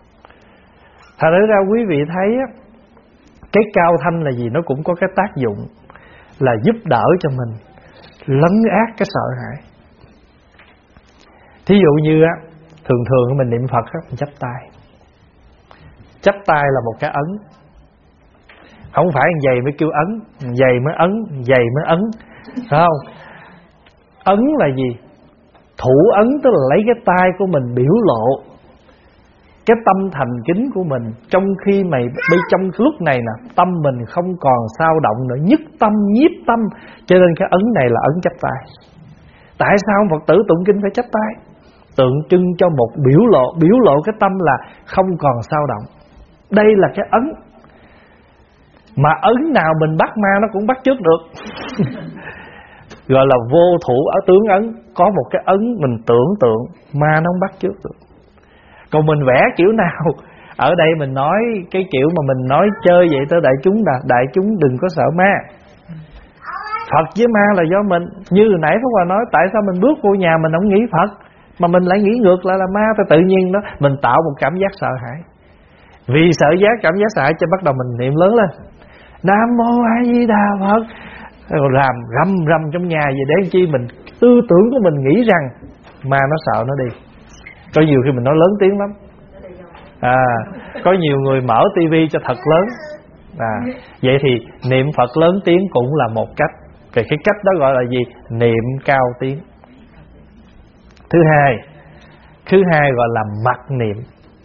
Thật ra quý vị thấy á, cái cao thanh là gì? Nó cũng có cái tác dụng là giúp đỡ cho mình lấn át cái sợ hãi. Thí dụ như á, thường thường mình niệm Phật á, mình chắp tay. Chắp tay là một cái ấn. Không phải giày mới kêu ấn, giày mới ấn, giày mới ấn, phải không? Ấn là gì? Thủ ấn tức là lấy cái tay của mình biểu lộ cái tâm thành kính của mình. Trong khi mày bây trong lúc này nè, tâm mình không còn sao động nữa, nhất tâm nhiếp tâm. Cho nên cái ấn này là ấn chắp tay. Tại sao Phật tử tụng kinh phải chắp tay? Tượng trưng cho một biểu lộ, biểu lộ cái tâm là không còn sao động. Đây là cái ấn. Mà ấn nào mình bắt ma nó cũng bắt chước được. Gọi là vô thủ ở tướng ấn. Có một cái ấn mình tưởng tượng, ma nó không bắt chước được. Còn mình vẽ kiểu nào, ở đây mình nói cái kiểu mà mình nói chơi vậy tới đại chúng là đại chúng đừng có sợ ma. Phật với ma là do mình. Như hồi nãy Pháp Hòa nói, tại sao mình bước vô nhà mình không nghĩ Phật mà mình lại nghĩ ngược lại là ma? Thì tự nhiên đó mình tạo một cảm giác sợ hãi. Vì sợ giác cảm giác sợ hãi cho bắt đầu mình niệm lớn lên Nam Mô A Di Đà Phật, rồi làm rầm rầm trong nhà vậy để chi mình tư tưởng của mình nghĩ rằng ma nó sợ nó đi. Có nhiều khi mình nói lớn tiếng lắm. À, có nhiều người mở tivi cho thật lớn. À, vậy thì niệm Phật lớn tiếng cũng là một cách. Về cái cách đó gọi là gì? Niệm cao tiếng. Thứ hai, thứ hai gọi là mặc niệm.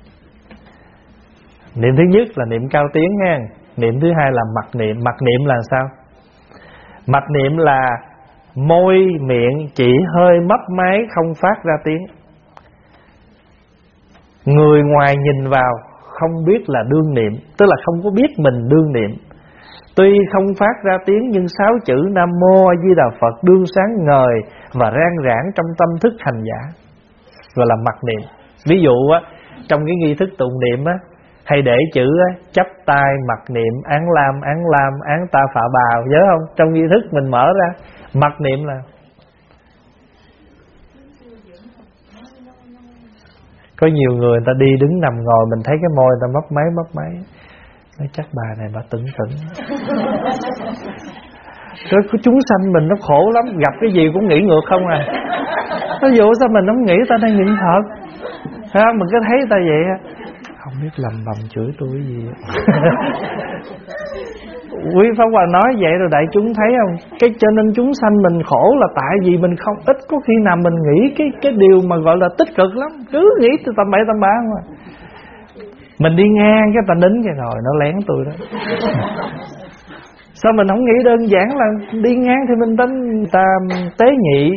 Niệm thứ nhất là niệm cao tiếng ha. Niệm thứ hai là mặc niệm. Mặc niệm là sao? Mặc niệm là môi miệng chỉ hơi mấp máy không phát ra tiếng. Người ngoài nhìn vào không biết là đương niệm, tức là không có biết mình đương niệm. Tuy không phát ra tiếng nhưng sáu chữ Nam Mô A Di Đà Phật đương sáng ngời và rang rãng trong tâm thức hành giả, gọi là mặc niệm. Ví dụ á, trong cái nghi thức tụng niệm á, hay để chữ á, chắp tay mặc niệm án lam án lam án ta phạ bào, nhớ không? Trong nghi thức mình mở ra mặc niệm là Có nhiều người người ta đi đứng nằm ngồi, mình thấy cái môi người ta mấp máy mấp máy, nói chắc bà này bà tỉnh tỉnh. Rồi chúng sanh mình nó khổ lắm, gặp cái gì cũng nghĩ ngược không à. Ví dụ sao mình không nghĩ ta đang niệm Phật ha, mình cứ thấy ta vậy á, không biết lầm bầm chửi tôi cái gì. Quý Pháp Hòa nói vậy rồi đại chúng thấy không? Cái cho nên chúng sanh mình khổ là tại vì mình không, ít có khi nào mình nghĩ cái cái điều mà gọi là tích cực lắm, cứ nghĩ từ tầm bậy tầm bạ mà. Mình đi ngang cái ta nín cái rồi nó lén tôi đó. Sao mình không nghĩ đơn giản là đi ngang thì mình tính ta tế nhị.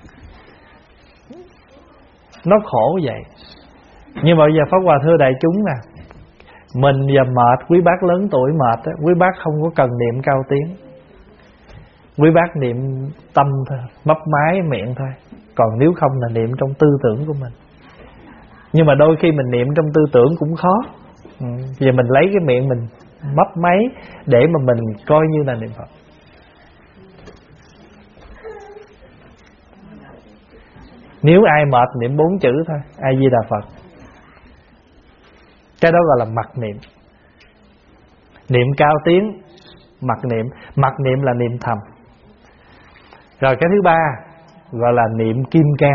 Nó khổ vậy. Nhưng mà bây giờ Pháp Hòa thưa đại chúng nè, mình giờ mệt, quý bác lớn tuổi mệt á, quý bác không có cần niệm cao tiếng, quý bác niệm tâm thôi, mấp máy miệng thôi. Còn nếu không là niệm trong tư tưởng của mình. Nhưng mà đôi khi mình niệm trong tư tưởng cũng khó. ừ. Giờ mình lấy cái miệng mình mấp máy để mà mình coi như là niệm Phật. Nếu ai mệt niệm bốn chữ thôi, A Di Đà Phật. Cái đó gọi là mặc niệm. Niệm cao tiếng, mặc niệm. Mặc niệm là niệm thầm. Rồi cái thứ ba gọi là niệm kim cang.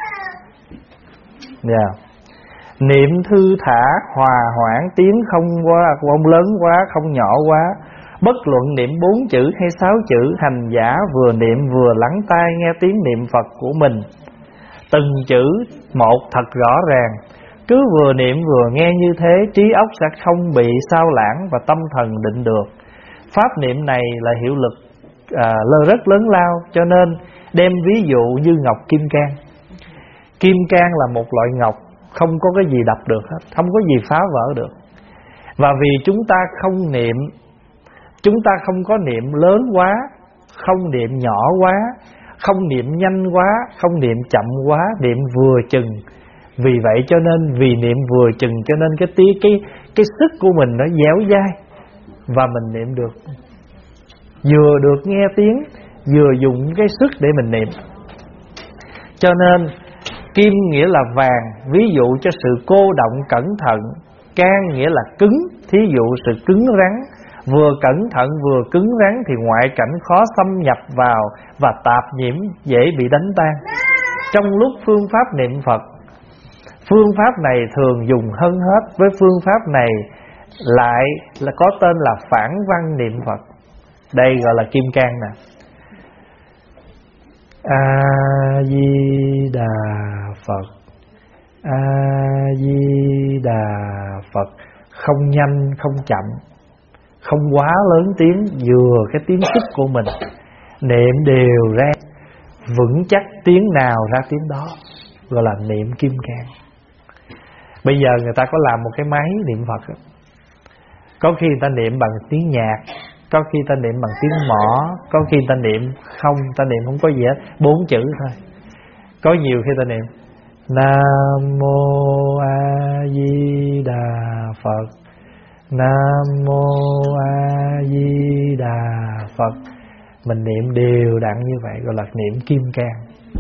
yeah. Niệm thư thả, hòa hoãn, tiếng không quá, không lớn quá, không nhỏ quá. Bất luận niệm bốn chữ hay sáu chữ, hành giả vừa niệm vừa lắng tai nghe tiếng niệm Phật của mình. Từng chữ một thật rõ ràng. Cứ vừa niệm vừa nghe như thế, trí óc sẽ không bị sao lãng và tâm thần định được. Pháp niệm này là hiệu lực à, rất lớn lao, cho nên đem ví dụ như ngọc kim cang. Kim cang là một loại ngọc, không có cái gì đập được hết, không có gì phá vỡ được. Và vì chúng ta không niệm, chúng ta không có niệm lớn quá, không niệm nhỏ quá, không niệm nhanh quá, không niệm chậm quá, niệm vừa chừng. Vì vậy cho nên vì niệm vừa chừng cho nên cái tí cái cái sức của mình nó dẻo dai và mình niệm được. Vừa được nghe tiếng, vừa dùng cái sức để mình niệm. Cho nên kim nghĩa là vàng, ví dụ cho sự cô động cẩn thận. Can nghĩa là cứng, thí dụ sự cứng rắn. Vừa cẩn thận vừa cứng rắn thì ngoại cảnh khó xâm nhập vào và tạp nhiễm dễ bị đánh tan. Trong lúc phương pháp niệm Phật, phương pháp này thường dùng hơn hết. Với phương pháp này lại là có tên là phản văn niệm Phật. Đây gọi là kim cang nè. A Di Đà Phật, A Di Đà Phật. Không nhanh không chậm, không quá lớn tiếng, vừa cái tiếng sức của mình. Niệm đều ra, vững chắc tiếng nào ra tiếng đó, gọi là niệm kim cang. Bây giờ người ta có làm một cái máy niệm Phật đó. Có khi người ta niệm bằng tiếng nhạc, có khi ta niệm bằng tiếng mõ, có khi ta niệm không, ta niệm không có gì hết, bốn chữ thôi. Có nhiều khi ta niệm Nam Mô A Di Đà Phật, Nam Mô A Di Đà Phật. Mình niệm đều đặn như vậy gọi là niệm kim cang.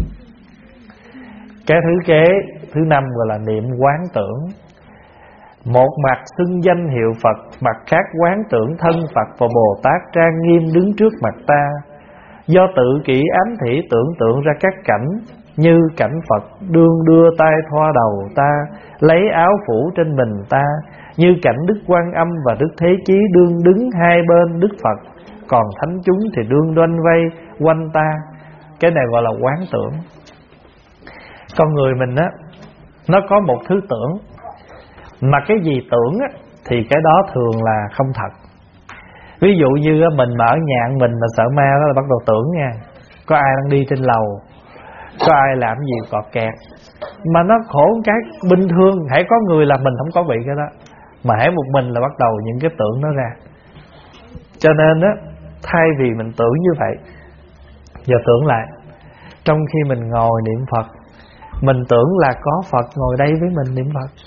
Cái thứ kế, thứ năm gọi là niệm quán tưởng. Một mặt xưng danh hiệu Phật, mặt khác quán tưởng thân Phật và Bồ Tát trang nghiêm đứng trước mặt ta. Do tự kỷ ám thị tưởng tượng ra các cảnh, như cảnh Phật đương đưa tay thoa đầu ta, lấy áo phủ trên mình ta, như cảnh Đức Quan Âm và Đức Thế Chí đương đứng hai bên Đức Phật, còn thánh chúng thì đương đoanh vây quanh ta. Cái này gọi là quán tưởng. Con người mình á, nó có một thứ tưởng, mà cái gì tưởng á, thì cái đó thường là không thật. Ví dụ như á, mình mà ở nhà mình mà sợ ma đó là bắt đầu tưởng nha. Có ai đang đi trên lầu, có ai làm gì cọt kẹt. Mà nó khổ cái bình thường, hãy có người là mình không có bị cái đó, mà hãy một mình là bắt đầu những cái tưởng nó ra. Cho nên á, thay vì mình tưởng như vậy, giờ tưởng lại, trong khi mình ngồi niệm Phật, mình tưởng là có Phật ngồi đây với mình niệm Phật.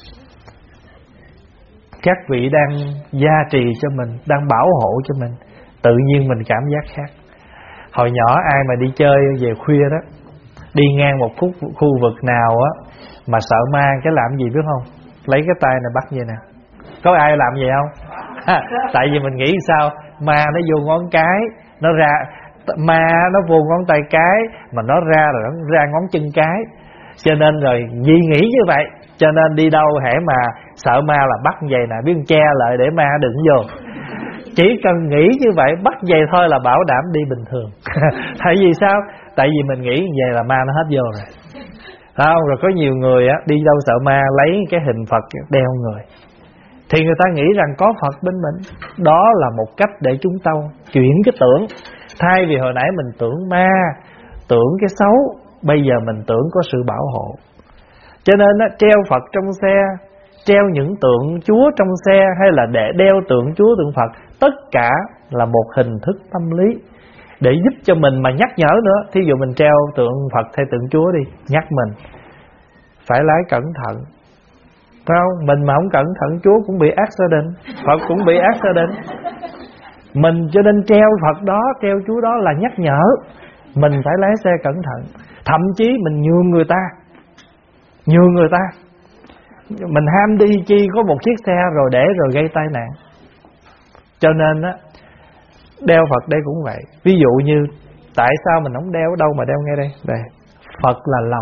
Các vị đang gia trì cho mình, đang bảo hộ cho mình, tự nhiên mình cảm giác khác. Hồi nhỏ ai mà đi chơi về khuya đó, Đi ngang một khu, khu vực nào á mà sợ ma cái làm gì biết không? Lấy cái tay này bắt vậy nè. Có ai làm vậy không? Tại vì mình nghĩ sao? Ma nó vô ngón cái, nó ra, ma nó vô ngón tay cái, mà nó ra rồi nó ra ngón chân cái. Cho nên rồi vì nghĩ như vậy, cho nên đi đâu hễ mà sợ ma là bắt vậy nè, biết che lại để ma đừng vô. Chỉ cần nghĩ như vậy, bắt vậy thôi là bảo đảm đi bình thường. Tại vì sao? Tại vì mình nghĩ vậy là ma nó hết vô rồi. Không, rồi có nhiều người á đi đâu sợ ma lấy cái hình Phật đeo người, thì người ta nghĩ rằng có Phật bên mình. Đó là một cách để chúng ta chuyển cái tưởng. Thay vì hồi nãy mình tưởng ma, tưởng cái xấu, bây giờ mình tưởng có sự bảo hộ. Cho nên á, treo Phật trong xe, treo những tượng Chúa trong xe, hay là để đeo tượng Chúa tượng Phật, tất cả là một hình thức tâm lý để giúp cho mình mà nhắc nhở nữa. Thí dụ mình treo tượng Phật hay tượng Chúa đi, nhắc mình phải lái cẩn thận. Phải không? Mình mà không cẩn thận, Chúa cũng bị accident, Phật cũng bị accident. Mình cho nên treo Phật đó, treo Chúa đó là nhắc nhở mình phải lái xe cẩn thận. Thậm chí mình nhường người ta, nhường người ta. Mình ham đi chi có một chiếc xe rồi để rồi gây tai nạn. Cho nên á, đeo Phật đây cũng vậy. Ví dụ như tại sao mình không đeo, đâu mà đeo ngay đây. Đây, Phật là lòng.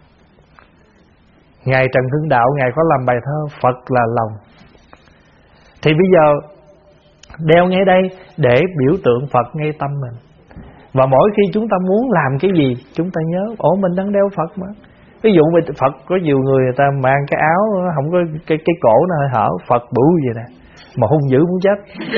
Ngài Trần Hưng Đạo, Ngài có làm bài thơ Phật là lòng. Thì bây giờ đeo ngay đây để biểu tượng Phật ngay tâm mình. Và mỗi khi chúng ta muốn làm cái gì, chúng ta nhớ, ồ mình đang đeo Phật mà. Ví dụ như Phật, có nhiều người người ta mang cái áo không có cái, cái cổ nó hơi hở, Phật bự vậy nè, mà hung dữ muốn chết.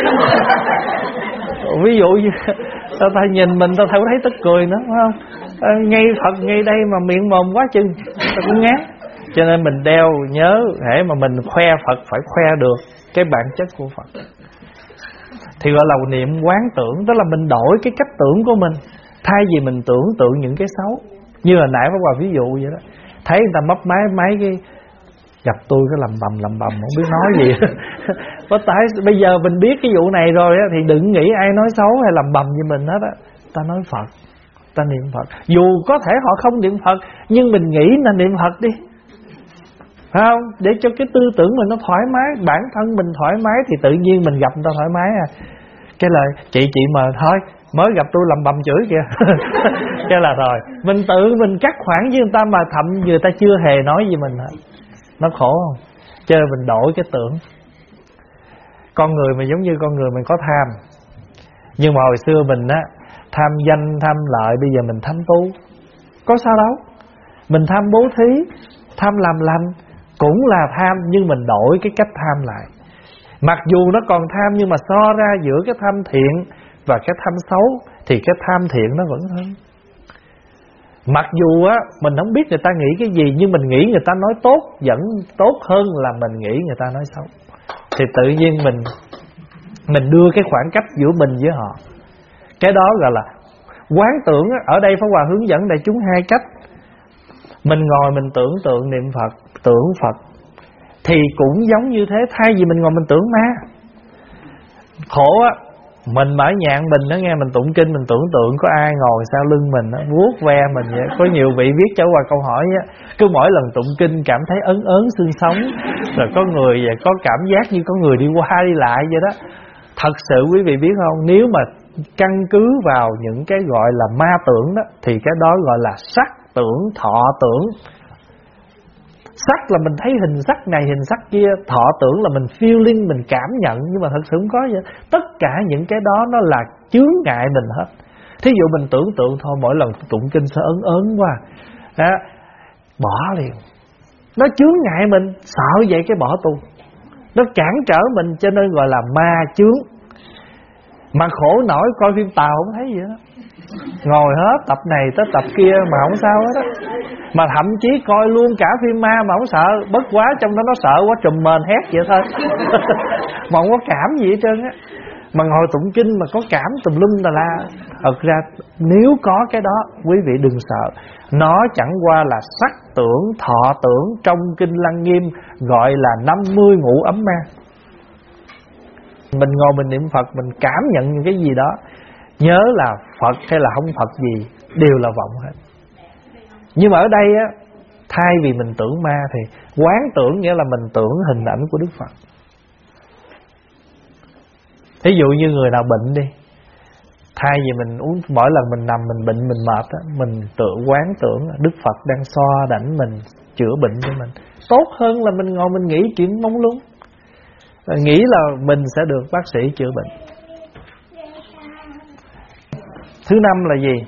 Ví dụ như ta, ta nhìn mình ta thấy tức cười nữa, phải không? À, ngay Phật ngay đây mà miệng mồm quá chừng, ta cũng ngán. Cho nên mình đeo nhớ, hễ mà mình khoe Phật phải khoe được cái bản chất của Phật. Thì gọi là niệm quán tưởng, tức là mình đổi cái cách tưởng của mình. Thay vì mình tưởng tượng những cái xấu, như là nãy Pháp Hòa ví dụ vậy đó, thấy người ta mấp máy máy cái gặp tôi cái lầm bầm lầm bầm không biết nói gì. Có tại bây giờ mình biết cái vụ này rồi á, thì đừng nghĩ ai nói xấu hay lầm bầm như mình hết á. Ta nói Phật, ta niệm Phật. Dù có thể họ không niệm Phật, nhưng mình nghĩ là niệm Phật đi, phải không? Để cho cái tư tưởng mình nó thoải mái, bản thân mình thoải mái thì tự nhiên mình gặp người ta thoải mái à. Cái lời chị chị mà thôi mới gặp tôi lầm bầm chửi kìa. Cái là rồi mình tự mình cắt khoảng với người ta, mà thậm người ta chưa hề nói gì mình hết. Nó khổ không? Cho nên mình đổi cái tưởng. Con người mình giống như con người mình có tham, nhưng mà hồi xưa mình á, tham danh tham lợi, bây giờ mình tham tu, có sao đâu. Mình tham bố thí, tham làm lành cũng là tham, nhưng mình đổi cái cách tham lại. Mặc dù nó còn tham, nhưng mà so ra giữa cái tham thiện và cái tham xấu thì cái tham thiện nó vẫn hơn. Mặc dù á mình không biết người ta nghĩ cái gì, nhưng mình nghĩ người ta nói tốt vẫn tốt hơn là mình nghĩ người ta nói xấu. Thì tự nhiên mình mình đưa cái khoảng cách giữa mình với họ. Cái đó gọi là quán tưởng. Ở đây Pháp Hòa hướng dẫn đại chúng hai cách. Mình ngồi mình tưởng tượng niệm Phật, tưởng Phật, thì cũng giống như thế. Thay vì mình ngồi mình tưởng ma, khổ á, mình ở nhà mình đó nghe, mình tụng kinh mình tưởng tượng có ai ngồi sau lưng mình đó, vuốt ve mình vậy. Có nhiều vị viết cho qua câu hỏi á, cứ mỗi lần tụng kinh cảm thấy ấn ớn xương sống, rồi có người vậy, có cảm giác như có người đi qua đi lại vậy đó. Thật sự quý vị biết không, nếu mà căn cứ vào những cái gọi là ma tưởng đó, thì cái đó gọi là sắc tưởng, thọ tưởng. Sắc là mình thấy hình sắc này hình sắc kia, thọ tưởng là mình feeling, mình cảm nhận, nhưng mà thật sự không có vậy. Tất cả những cái đó nó là chướng ngại mình hết. Thí dụ mình tưởng tượng thôi, mỗi lần tụng kinh sẽ ớn ớn quá đó, bỏ liền. Nó chướng ngại mình, sợ vậy cái bỏ tu. Nó cản trở mình, cho nên gọi là ma chướng. Mà khổ nổi coi phim Tàu không thấy gì hết, ngồi hết tập này tới tập kia mà không sao hết á. Mà thậm chí coi luôn cả phim ma mà không sợ, bất quá trong đó nó sợ quá trùm mền hét vậy thôi. Mà không có cảm gì hết trơn á. Mà ngồi tụng kinh mà có cảm tùm lum tà la. Thật ra nếu có cái đó, quý vị đừng sợ. Nó chẳng qua là sắc tưởng, thọ tưởng. Trong kinh Lăng Nghiêm gọi là năm mươi ngũ ấm ma. Mình ngồi mình niệm Phật, mình cảm nhận những cái gì đó, nhớ là Phật hay là không Phật gì đều là vọng hết. Nhưng mà ở đây á, thay vì mình tưởng ma thì quán tưởng nghĩa là mình tưởng hình ảnh của Đức Phật. Thí dụ như người nào bệnh đi, thay vì mình uống, mỗi lần mình nằm mình bệnh mình mệt á, mình tự quán tưởng Đức Phật đang xoa đảnh mình, chữa bệnh cho mình. Tốt hơn là mình ngồi mình nghĩ chuyện mông lung, nghĩ là mình sẽ được bác sĩ chữa bệnh. Thứ năm là gì?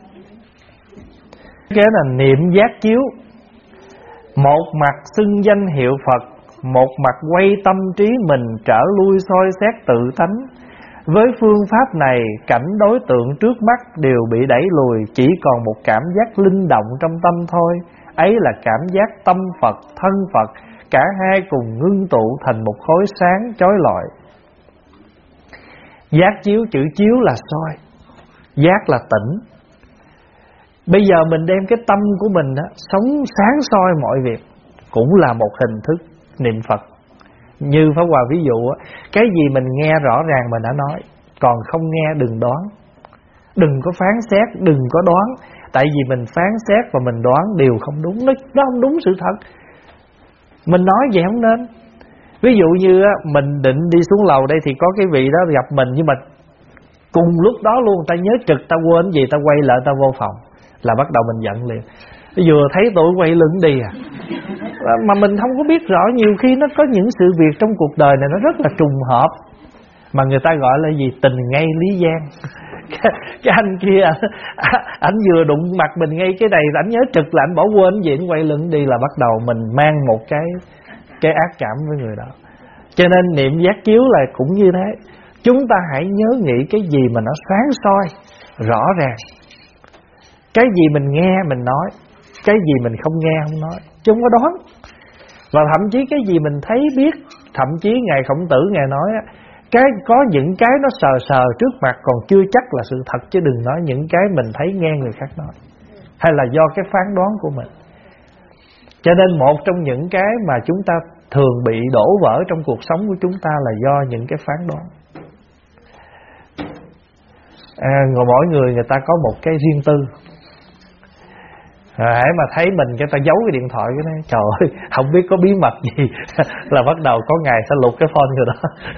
Cái là niệm giác chiếu. Một mặt xưng danh hiệu Phật, một mặt quay tâm trí mình trở lui soi xét tự tánh. Với phương pháp này, cảnh đối tượng trước mắt đều bị đẩy lùi, chỉ còn một cảm giác linh động trong tâm thôi. Ấy là cảm giác tâm Phật, thân Phật, cả hai cùng ngưng tụ thành một khối sáng chói lọi. Giác chiếu, chữ chiếu là soi, giác là tỉnh. Bây giờ mình đem cái tâm của mình đó, sống sáng soi mọi việc, cũng là một hình thức niệm Phật. Như Pháp Hòa ví dụ, cái gì mình nghe rõ ràng mình đã nói, còn không nghe đừng đoán. Đừng có phán xét, đừng có đoán. Tại vì mình phán xét và mình đoán đều không đúng. Nó không đúng sự thật. Mình nói vậy không nên. Ví dụ như mình định đi xuống lầu đây, thì có cái vị đó gặp mình, nhưng mà cùng lúc đó luôn ta nhớ trực, ta quên gì, ta quay lại ta vô phòng, là bắt đầu mình giận liền. Vừa thấy tôi quay lưng đi à. Mà mình không có biết rõ, nhiều khi nó có những sự việc trong cuộc đời này nó rất là trùng hợp, mà người ta gọi là gì? Tình ngay lý gian. Cái anh kia anh vừa đụng mặt mình ngay cái này, anh nhớ trực là anh bỏ quên gì, anh quay lưng đi, là bắt đầu mình mang một cái cái ác cảm với người đó. Cho nên niệm giác chiếu là cũng như thế. Chúng ta hãy nhớ nghĩ cái gì mà nó sáng soi, rõ ràng. Cái gì mình nghe mình nói, cái gì mình không nghe không nói, chứ không có đoán. Và thậm chí cái gì mình thấy biết, thậm chí Ngài Khổng Tử Ngài nói cái có những cái nó sờ sờ trước mặt còn chưa chắc là sự thật, chứ đừng nói những cái mình thấy nghe người khác nói, hay là do cái phán đoán của mình. Cho nên một trong những cái mà chúng ta thường bị đổ vỡ trong cuộc sống của chúng ta là do những cái phán đoán. À, mỗi người người ta có một cái riêng tư. À, hãy mà thấy mình cái ta giấu cái điện thoại cái này, trời ơi không biết có bí mật gì là bắt đầu có ngày sẽ lục cái phone rồi đó.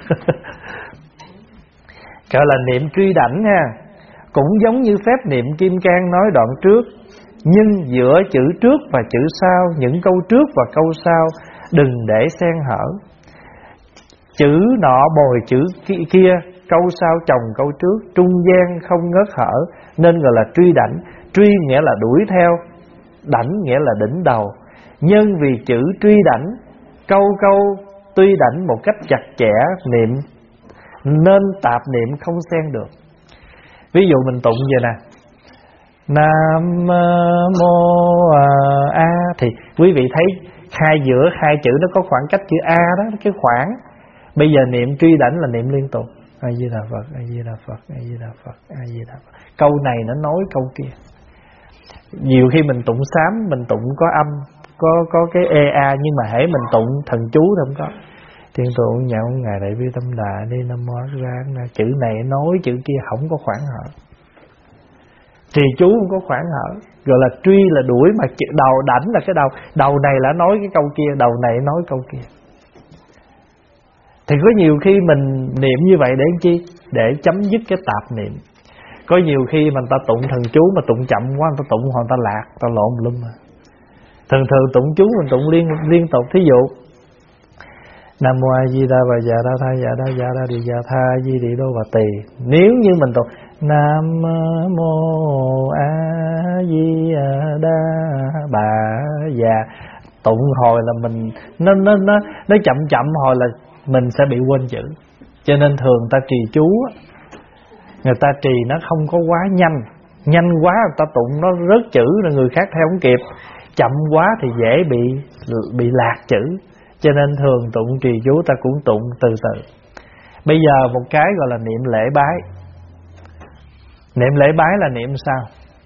Gọi là niệm truy đảnh ha. Cũng giống như phép niệm Kim Cang nói đoạn trước, nhưng giữa chữ trước và chữ sau, những câu trước và câu sau đừng để xen hở. Chữ nọ bồi chữ kia, câu sau chồng câu trước, trung gian không ngớt hở, nên gọi là truy đảnh. Truy nghĩa là đuổi theo, đảnh nghĩa là đỉnh đầu. Nhân vì chữ truy đảnh, câu câu tuy đảnh một cách chặt chẽ niệm, nên tạp niệm không xen được. Ví dụ mình tụng vậy nè, Nam Mô A, thì quý vị thấy hai giữa hai chữ nó có khoảng cách chữ A đó, cái khoảng. Bây giờ niệm truy đảnh là niệm liên tục, A Di Đà Phật, A Di Đà Phật, A Di Đà Phật, A Di Đà Phật. Câu này nó nói câu kia. Nhiều khi mình tụng sám, mình tụng có âm, có có cái e a, nhưng mà hễ mình tụng thần chú thì không có. Thiên tụng nhạo Ngài Đại Bi Tâm Đà đi Nam Mô Ra, chữ này nói chữ kia không có khoảng hở. Trì chú không có khoảng hở. Gọi là truy là đuổi, mà đầu đảnh là cái đầu. Đầu này là nói cái câu kia, đầu này nói câu kia. Thì có nhiều khi mình niệm như vậy để chi? Để chấm dứt cái tạp niệm. Có nhiều khi mà người ta tụng thần chú mà tụng chậm quá, người ta tụng hoặc người ta lạc, người ta lộn lum mà. Thường thường tụng chú mình tụng liên liên tục. Thí dụ Nam Mô A Di Đà Bà Dạ Đa Tha Dạ Đa Dạ Đa Đi Dạ Tha Di Đi Đô Bà Tỳ. Nếu như mình tụng Nam Mô A Di Đà Bà Dạ, tụng hồi là mình nó nó nó nó chậm chậm hồi là mình sẽ bị quên chữ. Cho nên thường ta trì chú, người ta trì nó không có quá nhanh. Nhanh quá người ta tụng nó rớt chữ rồi người khác theo không kịp. Chậm quá thì dễ bị bị lạc chữ. Cho nên thường tụng trì chú ta cũng tụng từ từ. Bây giờ một cái gọi là niệm lễ bái. Niệm lễ bái là niệm sao?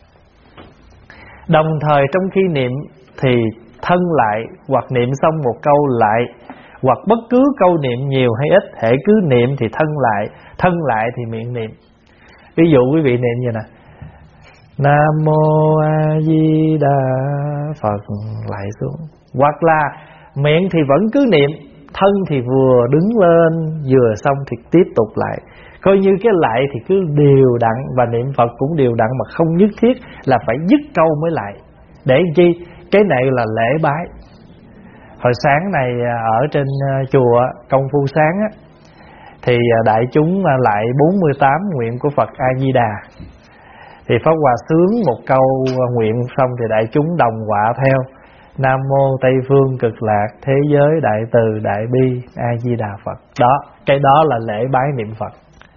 Đồng thời trong khi niệm thì thân lại, hoặc niệm xong một câu lại, hoặc bất cứ câu niệm nhiều hay ít, hễ cứ niệm thì thân lại, thân lại thì miệng niệm. Ví dụ quý vị niệm như nè, Nam Mô A Di Đà Phật lại xuống. Hoặc là miệng thì vẫn cứ niệm, thân thì vừa đứng lên vừa xong thì tiếp tục lại. Coi như cái lại thì cứ đều đặn, và niệm Phật cũng đều đặn, mà không nhất thiết là phải dứt câu mới lại. Để chi? Cái này là lễ bái. Hồi sáng này ở trên chùa Công Phu Sáng á, thì đại chúng lại bốn mươi tám nguyện của Phật A Di Đà. Thì Pháp Hòa sướng một câu nguyện xong thì đại chúng đồng quạ theo: Nam Mô Tây Phương Cực Lạc Thế Giới Đại Từ Đại Bi A Di Đà Phật. Đó, cái đó là lễ bái niệm Phật.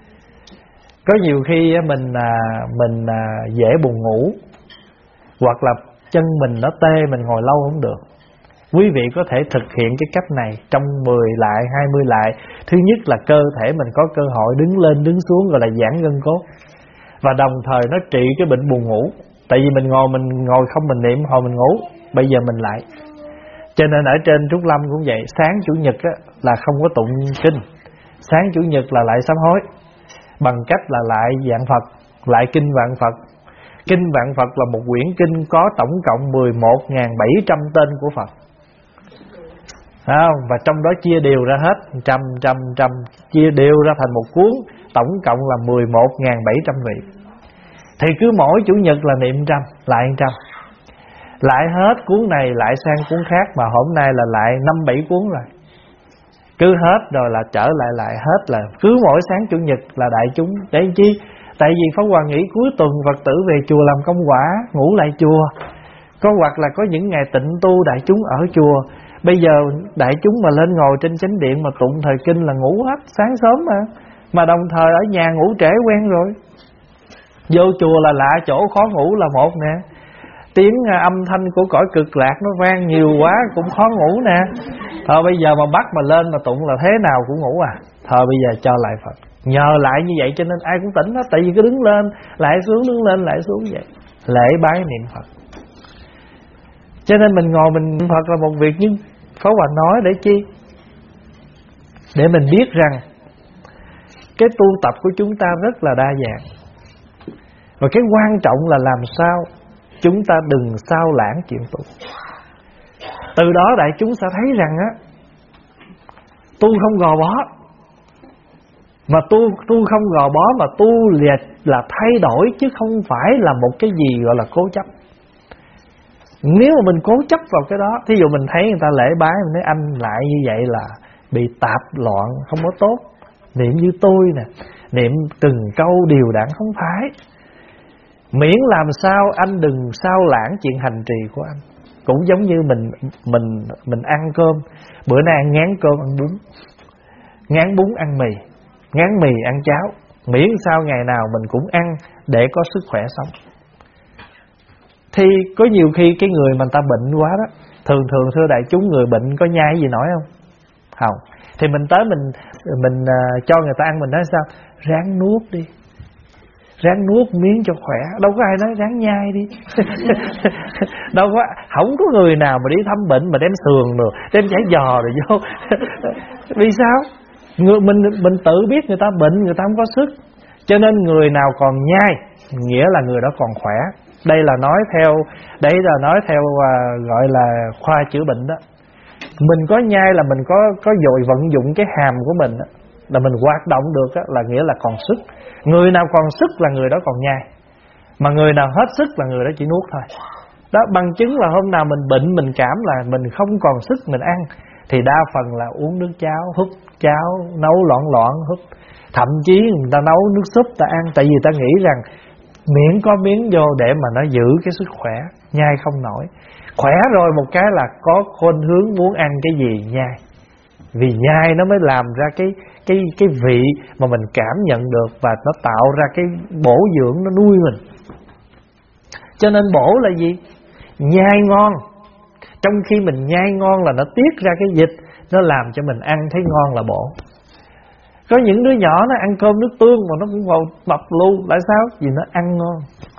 Có nhiều khi mình mình dễ buồn ngủ, hoặc là chân mình nó tê, mình ngồi lâu không được. Quý vị có thể thực hiện cái cách này trong mười lại, hai mươi lại. Thứ nhất là cơ thể mình có cơ hội đứng lên đứng xuống, gọi là giãn gân cốt. Và đồng thời nó trị cái bệnh buồn ngủ. Tại vì mình ngồi mình ngồi không mình niệm hồi mình ngủ. Bây giờ mình lại. Cho nên ở trên Trúc Lâm cũng vậy. Sáng Chủ nhật á, là không có tụng kinh. Sáng Chủ nhật là lại sám hối, bằng cách là lại vạn Phật, lại kinh vạn Phật. Kinh vạn Phật là một quyển kinh có tổng cộng mười một nghìn bảy trăm tên của Phật. Không? Và trong đó chia đều ra hết trăm trăm trăm, chia đều ra thành một cuốn, tổng cộng là mười một nghìn bảy trăm vị. Thì cứ mỗi Chủ nhật là niệm trăm, lại trăm, lại hết cuốn này lại sang cuốn khác. Mà hôm nay là lại năm bảy cuốn rồi. Cứ hết rồi là trở lại lại hết, là cứ mỗi sáng Chủ nhật là đại chúng. Để chi? Tại vì Pháp Hòa nghĩ cuối tuần Phật tử về chùa làm công quả, ngủ lại chùa. Có hoặc là có những ngày tịnh tu đại chúng ở chùa. Bây giờ đại chúng mà lên ngồi trên chánh điện mà tụng thời kinh là ngủ hết sáng sớm mà. Mà đồng thời ở nhà ngủ trễ quen rồi. Vô chùa là lạ chỗ khó ngủ là một nè. Tiếng âm thanh của cõi cực lạc nó vang nhiều quá cũng khó ngủ nè. Thôi bây giờ mà bắt mà lên mà tụng là thế nào cũng ngủ à. Thôi bây giờ cho lại Phật. Nhờ lại như vậy cho nên ai cũng tỉnh hết. Tại vì cứ đứng lên lại xuống, đứng lên lại xuống vậy. Lễ bái niệm Phật. Cho nên mình ngồi mình niệm Phật là một việc, nhưng Pháp Hòa nói để chi? Để mình biết rằng cái tu tập của chúng ta rất là đa dạng. Và cái quan trọng là làm sao chúng ta đừng sao lãng chuyện tu. Từ đó đại chúng sẽ thấy rằng á, tu không gò bó. Mà tu, tu không gò bó mà tu là, là thay đổi, chứ không phải là một cái gì gọi là cố chấp. Nếu mà mình cố chấp vào cái đó, thí dụ mình thấy người ta lễ bái, mình nói anh lại như vậy là bị tạp loạn, không có tốt. Niệm như tôi nè, niệm từng câu đều đặn, không phải. Miễn làm sao anh đừng sao lãng chuyện hành trì của anh. Cũng giống như mình mình mình ăn cơm, bữa nay ăn ngán cơm ăn bún, ngán bún ăn mì, ngán mì ăn cháo. Miễn sao ngày nào mình cũng ăn để có sức khỏe sống. Thì có nhiều khi cái người mà người ta bệnh quá đó, thường thường thưa đại chúng, người bệnh có nhai gì nổi không? Không. Thì mình tới mình mình uh, cho người ta ăn, mình nói sao? Ráng nuốt đi, ráng nuốt miếng cho khỏe. Đâu có ai nói ráng nhai đi. Đâu có, không có người nào mà đi thăm bệnh mà đem sườn rồi, đem chả giò rồi vô. Vì sao? Người, mình mình tự biết người ta bệnh, người ta không có sức. Cho nên người nào còn nhai nghĩa là người đó còn khỏe. Đây là nói theo, đây là nói theo uh, gọi là khoa chữa bệnh đó. Mình có nhai là mình có có dội vận dụng cái hàm của mình đó, là mình hoạt động được đó, là nghĩa là còn sức. Người nào còn sức là người đó còn nhai, mà người nào hết sức là người đó chỉ nuốt thôi. Đó, bằng chứng là hôm nào mình bệnh, mình cảm là mình không còn sức mình ăn, thì đa phần là uống nước cháo, húp cháo, nấu loạn loạn húp. Thậm chí người ta nấu nước súp ta ăn, tại vì ta nghĩ rằng miễn có miếng vô để mà nó giữ cái sức khỏe, nhai không nổi. Khỏe rồi một cái là có khuynh hướng muốn ăn cái gì nhai. Vì nhai nó mới làm ra cái cái cái vị mà mình cảm nhận được, và nó tạo ra cái bổ dưỡng, nó nuôi mình. Cho nên bổ là gì? Nhai ngon. Trong khi mình nhai ngon là nó tiết ra cái dịch, nó làm cho mình ăn thấy ngon là bổ. Có những đứa nhỏ nó ăn cơm nước tương mà nó cũng vào mập luôn. Tại sao? Vì nó ăn ngon.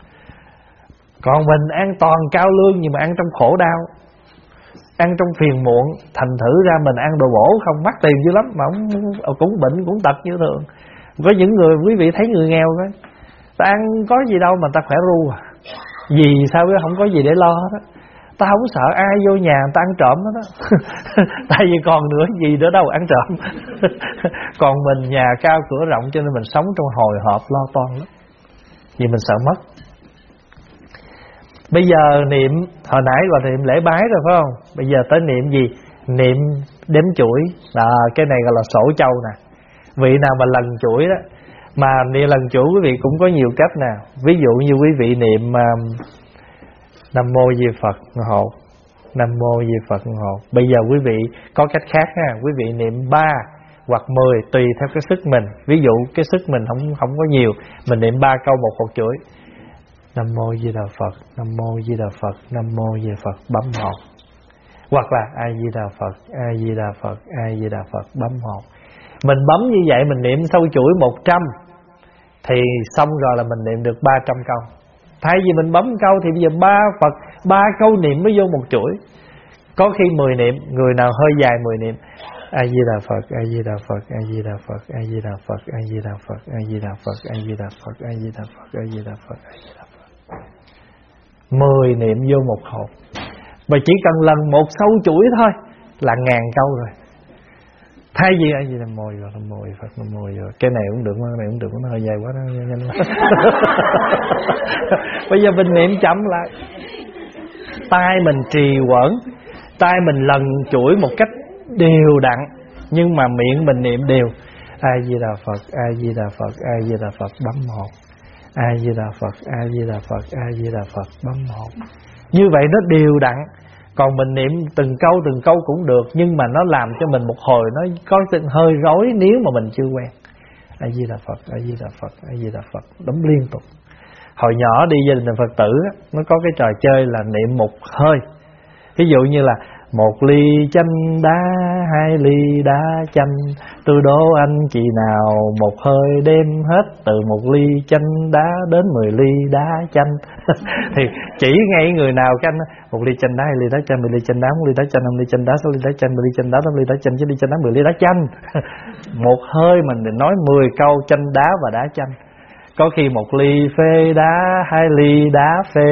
Còn mình ăn toàn cao lương nhưng mà ăn trong khổ đau, ăn trong phiền muộn, thành thử ra mình ăn đồ bổ không, mắc tiền dữ lắm mà cũng, cũng bệnh cũng tật như thường. Có những người, quý vị thấy người nghèo coi, ta ăn có gì đâu mà ta khỏe ru à. Vì sao chứ không có gì để lo hết á. Ta không sợ ai vô nhà ta ăn trộm hết đó. Tại vì còn nữa gì nữa đâu ăn trộm. Còn mình nhà cao cửa rộng cho nên mình sống trong hồi hộp lo toan lắm. Vì mình sợ mất. Bây giờ niệm, hồi nãy gọi niệm lễ bái rồi phải không? Bây giờ tới niệm gì? Niệm đếm chuỗi. À, cái này gọi là sổ châu nè. Vị nào mà lần chuỗi đó, mà niệm lần chuỗi quý vị cũng có nhiều cách nào. Ví dụ như quý vị niệm uh, Nam Mô Di Phật hộ, Nam Mô Di Phật hộ. Bây giờ quý vị có cách khác ha. Quý vị niệm ba hoặc mười tùy theo cái sức mình. Ví dụ cái sức mình không không có nhiều, mình niệm ba câu một hột chuỗi. Nam Mô Di Đà Phật, Nam Mô Di Đà Phật, Nam Mô Di Đà Phật, bấm hột. Hoặc là A Di Đà Phật, A Di Đà Phật, A Di Đà Phật, bấm hột. Mình bấm như vậy, mình niệm sâu chuỗi một trăm thì xong rồi là mình niệm được ba trăm câu. Thay vì mình bấm câu thì bây giờ ba Phật, ba câu niệm mới vô một chuỗi. Có khi mười niệm, người nào hơi dài mười niệm. A Di Đà Phật, A Di Đà Phật, A Di Đà Phật, A Di Đà Phật, A Di Đà Phật, A Di Đà Phật, A Di Đà Phật, A Di Đà Phật, A Di Đà Phật, A Di Đà Phật. Mười niệm vô một hộp. Mà chỉ cần lần một sâu chuỗi thôi là ngàn câu rồi. Thay vì A Di Đà Mô rồi, Nam Mô Phật, Nam Mô rồi. Cái này cũng được, cái này cũng được, nó hơi dài quá đó, nhanh quá. Bây giờ mình niệm chậm lại. Tai mình trì quẩn, tai mình lần chuỗi một cách đều đặn, nhưng mà miệng mình niệm đều. A Di Đà Phật, A Di Đà Phật, A Di Đà Phật, bấm hột. A Di Đà Phật, A Di Đà Phật, A Di Đà Phật, bấm hột. Như vậy nó đều đặn. Còn mình niệm từng câu từng câu cũng được, nhưng mà nó làm cho mình một hồi nó có hơi rối nếu mà mình chưa quen. A Di Đà Phật, A Di Đà Phật, A Di Đà Phật, đấm liên tục. Hồi nhỏ đi gia đình Phật tử nó có cái trò chơi là niệm một hơi. Ví dụ như là một ly chanh đá, hai ly đá chanh, tôi đố anh chị nào một hơi đem hết từ một ly chanh đá đến mười ly đá chanh. Thì chỉ ngay người nào canh một ly chanh đá, hai ly đá chanh, mười ly chanh đá, một ly đá chanh, năm ly chanh đá, sáu ly đá chanh, mười ly chanh đá, tám ly đá chanh, chín ly chanh đá, mười ly đá chanh. Một hơi mình nói mười câu chanh đá và đá chanh. Có khi một ly phê đá, hai ly đá phê.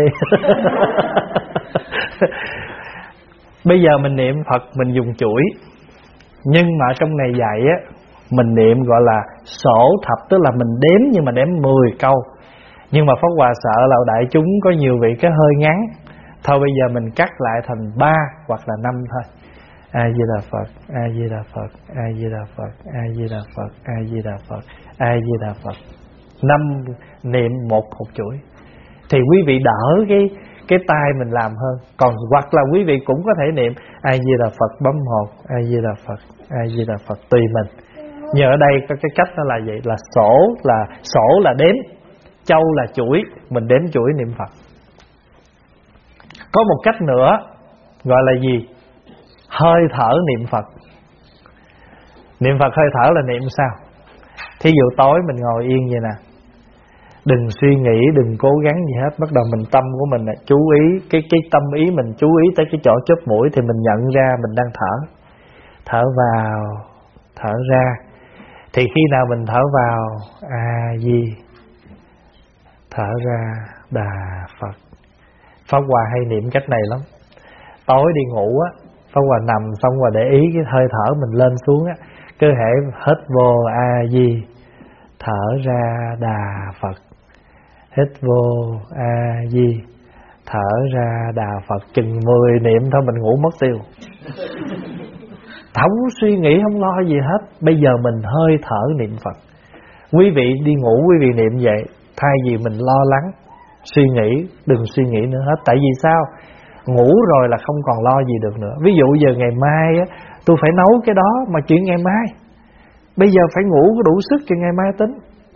Bây giờ mình niệm Phật mình dùng chuỗi. Nhưng mà trong này dạy á, mình niệm gọi là sổ thập, tức là mình đếm nhưng mà đếm mười câu. Nhưng mà Pháp Hòa sợ là đại chúng có nhiều vị cái hơi ngắn. Thôi bây giờ mình cắt lại thành ba hoặc là năm thôi. A Di Đà Phật, A Di Đà Phật, A Di Đà Phật, A Di Đà Phật, A Di Đà Phật, A Di Đà Phật. Năm niệm một hột chuỗi thì quý vị đỡ cái cái tai mình làm hơn. Còn hoặc là quý vị cũng có thể niệm A Di Đà Phật bấm hột, A Di Đà Phật, A Di Đà Phật, tùy mình. Nhưng ở đây có cái cách đó là vậy, là sổ là sổ là đếm, châu là chuỗi, mình đếm chuỗi niệm Phật. Có một cách nữa gọi là gì? Hơi thở niệm Phật. Niệm Phật hơi thở là niệm sao? Thí dụ tối mình ngồi yên vậy nè, đừng suy nghĩ, đừng cố gắng gì hết. Bắt đầu mình tâm của mình là chú ý, cái cái tâm ý mình chú ý tới cái chỗ chóp mũi thì mình nhận ra mình đang thở. Thở vào, thở ra. Thì khi nào mình thở vào A Di, thở ra Đà Phật. Pháp Hòa hay niệm cách này lắm. Tối đi ngủ á, Pháp Hòa nằm xong Hòa để ý cái hơi thở mình lên xuống á, cơ thể hít vô A Di, thở ra Đà Phật. Hít vô A Di, thở ra Đà Phật. Chừng mười niệm thôi mình ngủ mất tiêu. Không suy nghĩ, không lo gì hết. Bây giờ mình hơi thở niệm Phật. Quý vị đi ngủ quý vị niệm vậy, thay vì mình lo lắng suy nghĩ, đừng suy nghĩ nữa hết. Tại vì sao? Ngủ rồi là không còn lo gì được nữa. Ví dụ giờ ngày mai á, tôi phải nấu cái đó, mà chuyện ngày mai, bây giờ phải ngủ có đủ sức cho ngày mai tính.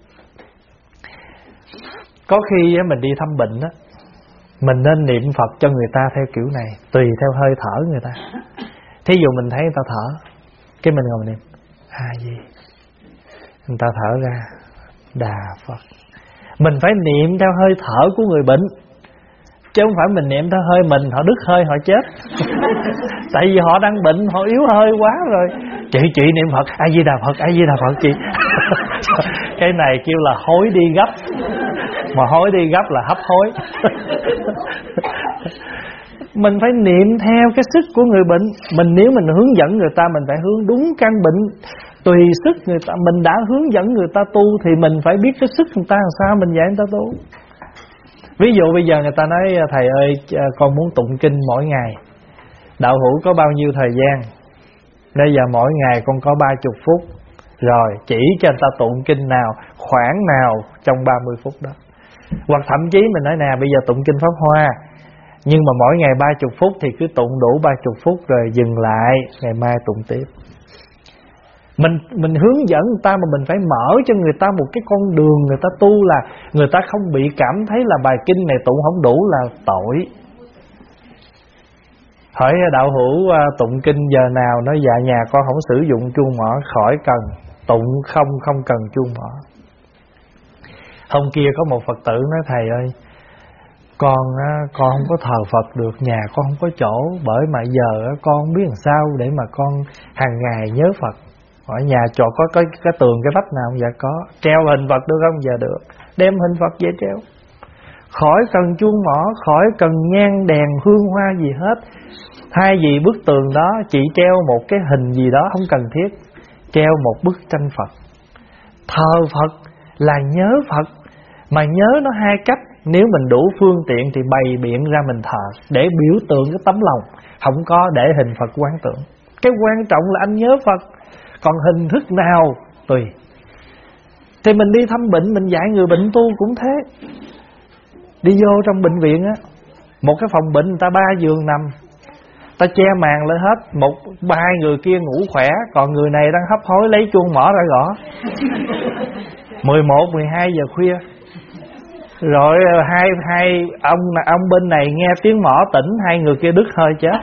Có khi á, mình đi thăm bệnh á, mình nên niệm Phật cho người ta theo kiểu này, tùy theo hơi thở người ta. Thí dụ mình thấy người ta thở, cái mình ngồi niệm A Di, người ta thở ra Đà Phật. Mình phải niệm theo hơi thở của người bệnh, chứ không phải mình niệm theo hơi mình, họ đứt hơi họ chết. Tại vì họ đang bệnh, họ yếu hơi quá rồi. Chị chị niệm Phật, A Di Đà Phật, A Di Đà Phật chị. Cái này kêu là hối đi gấp. Mà hối đi gấp là hấp hối. Mình phải niệm theo cái sức của người bệnh. Mình nếu mình hướng dẫn người ta, mình phải hướng đúng căn bệnh, tùy sức người ta. Mình đã hướng dẫn người ta tu thì mình phải biết cái sức người ta làm sao mình dạy người ta tu. Ví dụ bây giờ người ta nói thầy ơi, con muốn tụng kinh mỗi ngày, đạo hữu có bao nhiêu thời gian? Bây giờ mỗi ngày con có ba mươi phút. Rồi chỉ cho người ta tụng kinh nào, khoảng nào trong ba mươi phút đó. Hoặc thậm chí mình nói nè, bây giờ tụng kinh Pháp Hoa, nhưng mà mỗi ngày ba mươi phút thì cứ tụng đủ ba mươi phút rồi dừng lại, ngày mai tụng tiếp. Mình mình hướng dẫn người ta mà mình phải mở cho người ta một cái con đường người ta tu, là người ta không bị cảm thấy là bài kinh này tụng không đủ là tội. Hỏi đạo hữu tụng kinh giờ nào, nói dạ nhà con không sử dụng chuông mỏ, khỏi cần tụng, không không cần chuông mỏ. Hôm kia có một Phật tử nói thầy ơi, con con không có thờ Phật được, nhà con không có chỗ, bởi mà giờ con không biết làm sao để mà con hàng ngày nhớ Phật. Hỏi nhà trọ có cái cái tường cái vách nào không? Dạ có. Treo hình Phật được không? Dạ được. Đem hình Phật về treo. Khỏi cần chuông mỏ, khỏi cần nhang đèn hương hoa gì hết. Thay vì bức tường đó chỉ treo một cái hình gì đó không cần thiết, treo một bức tranh Phật. Thờ Phật là nhớ Phật, mà nhớ nó hai cách. Nếu mình đủ phương tiện thì bày biện ra mình thờ, để biểu tượng cái tấm lòng. Không có để hình Phật quán tượng. Cái quan trọng là anh nhớ Phật. Còn hình thức nào tùy. Thì mình đi thăm bệnh, mình dạy người bệnh tu cũng thế. Đi vô trong bệnh viện á, một cái phòng bệnh người ta ba giường nằm, ta che màn lên hết, một ba người kia ngủ khỏe, còn người này đang hấp hối lấy chuông mỏ ra gõ. mười một, mười hai giờ khuya. Rồi hai hai ông ông bên này nghe tiếng mỏ tỉnh, hai người kia đứt hơi chết.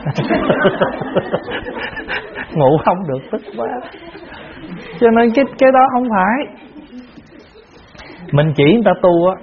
Ngủ không được, tức quá. Cho nên cái cái đó không phải. Mình chỉ người ta tu á,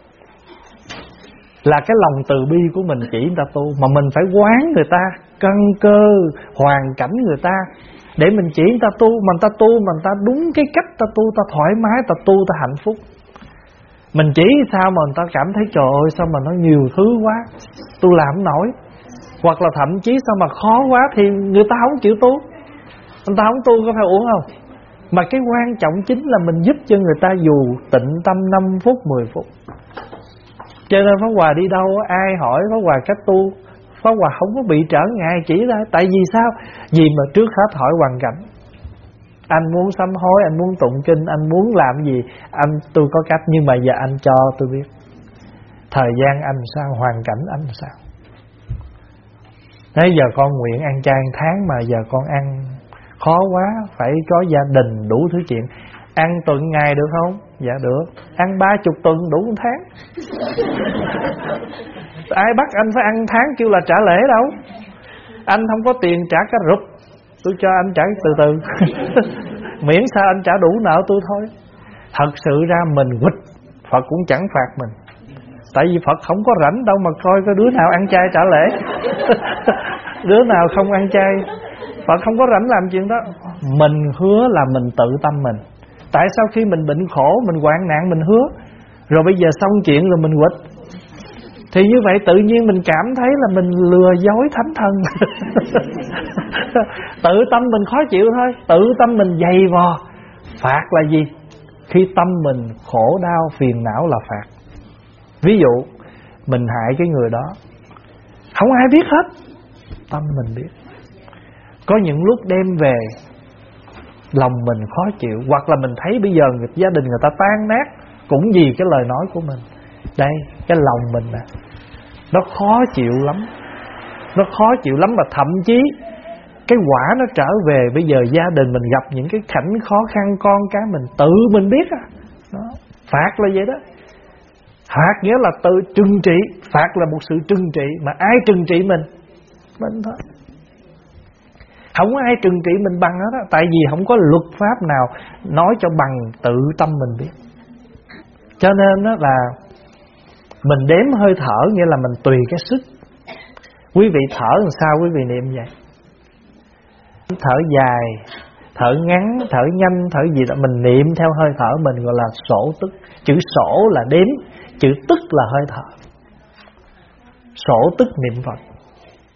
là cái lòng từ bi của mình chỉ người ta tu, mà mình phải quán người ta, căn cơ, hoàn cảnh người ta, để mình chỉ người ta tu. Mà người ta tu, mà người ta đúng cái cách ta tu, ta thoải mái, ta tu, ta hạnh phúc. Mình chỉ sao mà người ta cảm thấy trời ơi sao mà nó nhiều thứ quá, tôi làm không nổi. Hoặc là thậm chí sao mà khó quá thì người ta không chịu tu. Người ta không tu có phải uổng không? Mà cái quan trọng chính là mình giúp cho người ta dù tịnh tâm năm phút, mười phút. Cho nên Pháp Hòa đi đâu ai hỏi Pháp Hòa cách tu, Pháp Hòa không có bị trở ngại chỉ ra. Tại vì sao? Vì mà trước hết hỏi hoàn cảnh. Anh muốn sám hối, anh muốn tụng kinh, anh muốn làm gì, anh tôi có cách, nhưng mà giờ anh cho tôi biết thời gian anh sao, hoàn cảnh anh sao. Thế giờ con nguyện ăn chay tháng mà giờ con ăn khó quá, phải có gia đình đủ thứ chuyện. Ăn tuần ngày được không? Dạ được. Ăn ba chục tuần đủ một tháng. Ai bắt anh phải ăn tháng kêu là trả lễ đâu. Anh không có tiền trả cá rụp, tôi cho anh trả từ từ. Miễn sao anh trả đủ nợ tôi thôi. Thật sự ra mình quýt, Phật cũng chẳng phạt mình. Tại vì Phật không có rảnh đâu mà coi có đứa nào ăn chay trả lễ. Đứa nào không ăn chay, Phật không có rảnh làm chuyện đó. Mình hứa là mình tự tâm mình. Tại sao khi mình bệnh khổ, mình hoạn nạn mình hứa, rồi bây giờ xong chuyện rồi mình quýt, thì như vậy tự nhiên mình cảm thấy là mình lừa dối thánh thần. Tự tâm mình khó chịu thôi, tự tâm mình dày vò. Phạt là gì? Khi tâm mình khổ đau phiền não là phạt. Ví dụ mình hại cái người đó, không ai biết hết, tâm mình biết. Có những lúc đem về lòng mình khó chịu, hoặc là mình thấy bây giờ người, gia đình người ta tan nát cũng vì cái lời nói của mình. Đây, cái lòng mình nè, nó khó chịu lắm. Nó khó chịu lắm, mà thậm chí cái quả nó trở về bây giờ gia đình mình gặp những cái cảnh khó khăn, con cái mình tự mình biết à. Đó. Phạt là vậy đó. Phạt nghĩa là tự trừng trị. Phạt là một sự trừng trị. Mà ai trừng trị mình? Mình thôi. Không ai trừng trị mình bằng hết đó. Tại vì không có luật pháp nào nói cho bằng tự tâm mình biết. Cho nên đó là mình đếm hơi thở, nghĩa là mình tùy cái sức. Quý vị thở làm sao quý vị niệm vậy? Thở dài, thở ngắn, thở nhanh, thở gì đó mình niệm theo hơi thở mình, gọi là sổ tức. Chữ sổ là đếm, chữ tức là hơi thở. Sổ tức niệm Phật.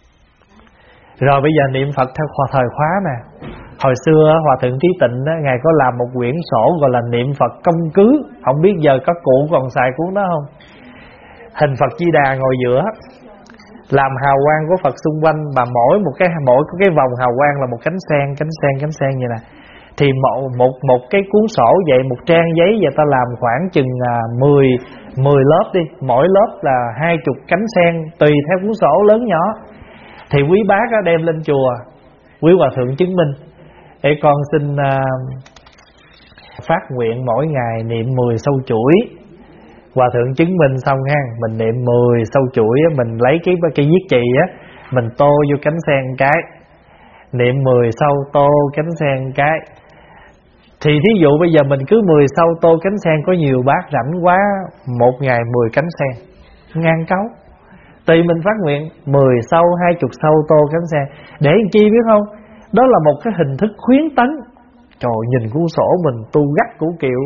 Rồi bây giờ niệm Phật theo thời khóa nè. Hồi xưa Hòa Thượng Trí Tịnh đó, Ngài có làm một quyển sổ gọi là niệm Phật công cứ. Không biết giờ các cụ còn xài cuốn đó không? Hình Phật Di Đà ngồi giữa, làm hào quang của Phật xung quanh, và mỗi một cái mỗi cái vòng hào quang là một cánh sen, cánh sen, cánh sen như nè. Thì một một một cái cuốn sổ vậy, một trang giấy vậy, ta làm khoảng chừng mười mười lớp đi, mỗi lớp là hai chục cánh sen, tùy theo cuốn sổ lớn nhỏ. Thì quý bác đó đem lên chùa, quý Hòa Thượng chứng minh, để con xin uh, phát nguyện mỗi ngày niệm mười sâu chuỗi. Hòa Thượng chứng minh xong ha, mình niệm mười sâu chuỗi, mình lấy cái cái viết chì á, mình tô vô cánh sen cái, niệm mười sâu tô cánh sen cái. Thì thí dụ bây giờ mình cứ mười sâu tô cánh sen, có nhiều bác rảnh quá, một ngày mười cánh sen, ngang cấu. Tùy mình phát nguyện, mười sâu, hai chục sâu tô cánh sen. Để làm chi biết không? Đó là một cái hình thức khuyến tấn. Trời, nhìn cuốn sổ mình tu gắt củ kiệu.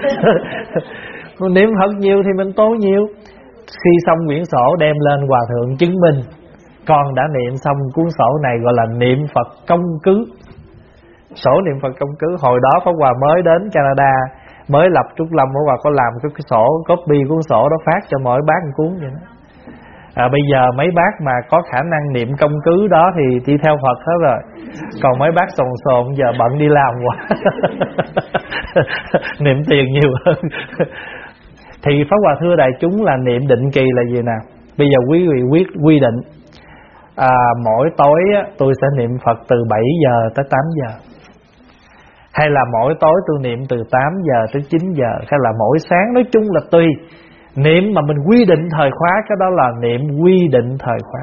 Niệm Phật nhiều thì mình tô nhiều. Khi xong quyển sổ đem lên Hòa Thượng chứng minh, con đã niệm xong cuốn sổ này, gọi là niệm Phật công cứ. Sổ niệm Phật công cứ. Hồi đó Pháp Hòa mới đến Canada, mới lập Trúc Lâm, Pháp Hòa có làm cái, cái sổ copy cuốn sổ đó, phát cho mỗi bác một cuốn vậy đó. À, bây giờ mấy bác mà có khả năng niệm công cứ đó thì đi theo Phật hết rồi. Còn mấy bác sồn sồn giờ bận đi làm quá. Niệm tiền nhiều hơn. Thì Pháp Hòa thưa đại chúng là niệm định kỳ là gì nào? Bây giờ quý vị quyết quy định à, mỗi tối á, tôi sẽ niệm Phật từ bảy giờ tới tám giờ, hay là mỗi tối tôi niệm từ tám giờ tới chín giờ, hay là mỗi sáng, nói chung là tùy. Niệm mà mình quy định thời khóa, cái đó là niệm quy định thời khóa.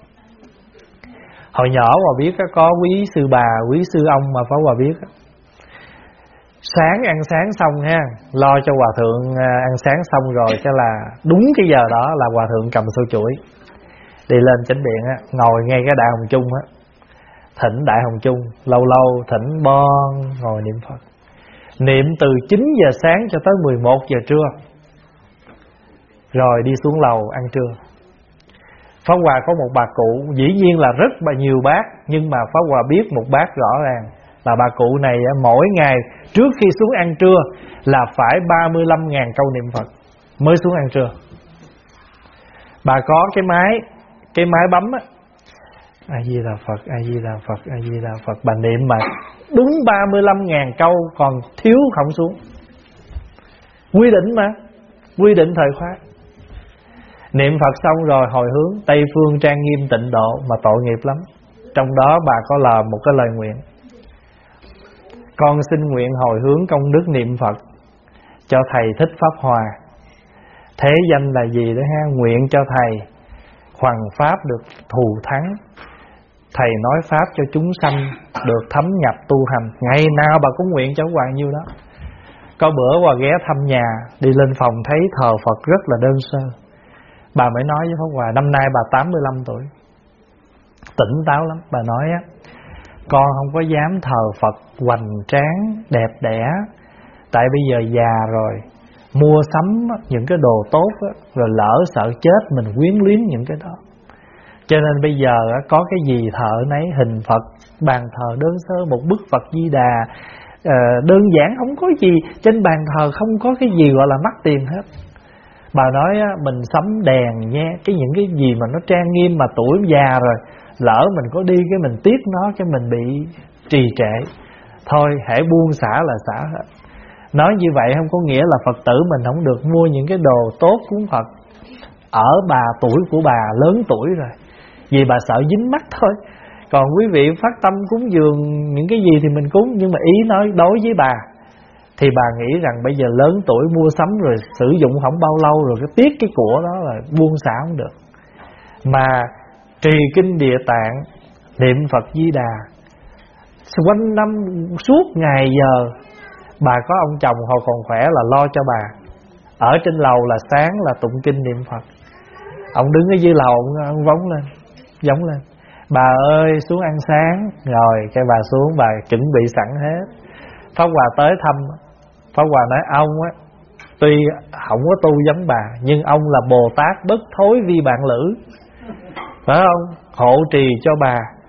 Hồi nhỏ Hòa biết có quý sư bà, quý sư ông mà Pháp Hòa biết, sáng ăn sáng xong ha, lo cho Hòa Thượng ăn sáng xong rồi, cái là đúng cái giờ đó là Hòa Thượng cầm sâu chuỗi đi lên chánh điện á, ngồi ngay cái Đại Hồng Chung á, thỉnh Đại Hồng Chung, lâu lâu thỉnh bon, ngồi niệm Phật. Niệm từ chín giờ sáng cho tới mười một giờ trưa, rồi đi xuống lầu ăn trưa. Pháp Hòa có một bà cụ, dĩ nhiên là rất là nhiều bác, nhưng mà Pháp Hòa biết một bác rõ ràng là bà cụ này mỗi ngày trước khi xuống ăn trưa là phải ba mươi lăm ngàn câu niệm Phật mới xuống ăn trưa. Bà có cái máy, cái máy bấm á, A Di Đà Phật, A Di Đà Phật, A Di Đà Phật, bà niệm mà đúng ba mươi lăm ngàn câu, còn thiếu không xuống. Quy định mà, quy định thời khóa. Niệm Phật xong rồi hồi hướng Tây phương trang nghiêm tịnh độ, mà tội nghiệp lắm. Trong đó bà có lời một cái lời nguyện: con xin nguyện hồi hướng công đức niệm Phật cho thầy Thích Pháp Hòa. Thế danh là gì đó ha? Nguyện cho thầy hoằng pháp được thù thắng, thầy nói pháp cho chúng sanh được thấm nhập tu hành. Ngày nào bà cũng nguyện cho Hòa nhiêu đó. Có bữa Hòa ghé thăm nhà, đi lên phòng thấy thờ Phật rất là đơn sơ. Bà mới nói với Pháp Hòa, năm nay bà tám mươi lăm tuổi, tỉnh táo lắm. Bà nói á, con không có dám thờ Phật hoành tráng đẹp đẽ, tại bây giờ già rồi, mua sắm những cái đồ tốt á, rồi lỡ sợ chết mình quyến luyến những cái đó. Cho nên bây giờ có cái gì thờ nấy, hình Phật, bàn thờ đơn sơ, một bức Phật Di Đà đơn giản, không có gì. Trên bàn thờ không có cái gì gọi là mắc tiền hết. Bà nói mình sắm đèn nha, cái những cái gì mà nó trang nghiêm, mà tuổi già rồi, lỡ mình có đi cái mình tiếc nó, cái mình bị trì trệ. Thôi hãy buông xả là xả hết. Nói như vậy không có nghĩa là Phật tử mình không được mua những cái đồ tốt cúng Phật. Ở bà tuổi của bà lớn tuổi rồi, vì bà sợ dính mắt thôi. Còn quý vị phát tâm cúng dường những cái gì thì mình cúng, nhưng mà ý nói đối với bà thì bà nghĩ rằng bây giờ lớn tuổi mua sắm rồi sử dụng không bao lâu rồi, cái tiếc cái của đó là buông xả không được. Mà trì kinh Địa Tạng, niệm Phật Di Đà quanh năm suốt ngày giờ. Bà có ông chồng hồi còn khỏe là lo cho bà. Ở trên lầu là sáng là tụng kinh niệm Phật, ông đứng ở dưới lầu, ông, ông vóng lên, giống lên: bà ơi xuống ăn sáng. Rồi cái bà xuống, bà chuẩn bị sẵn hết. Pháp Hòa tới thăm, Pháp Hòa nói ông á, tuy không có tu giống bà, nhưng ông là Bồ Tát bất thối vi bạn lữ, phải không? Hộ trì cho bà,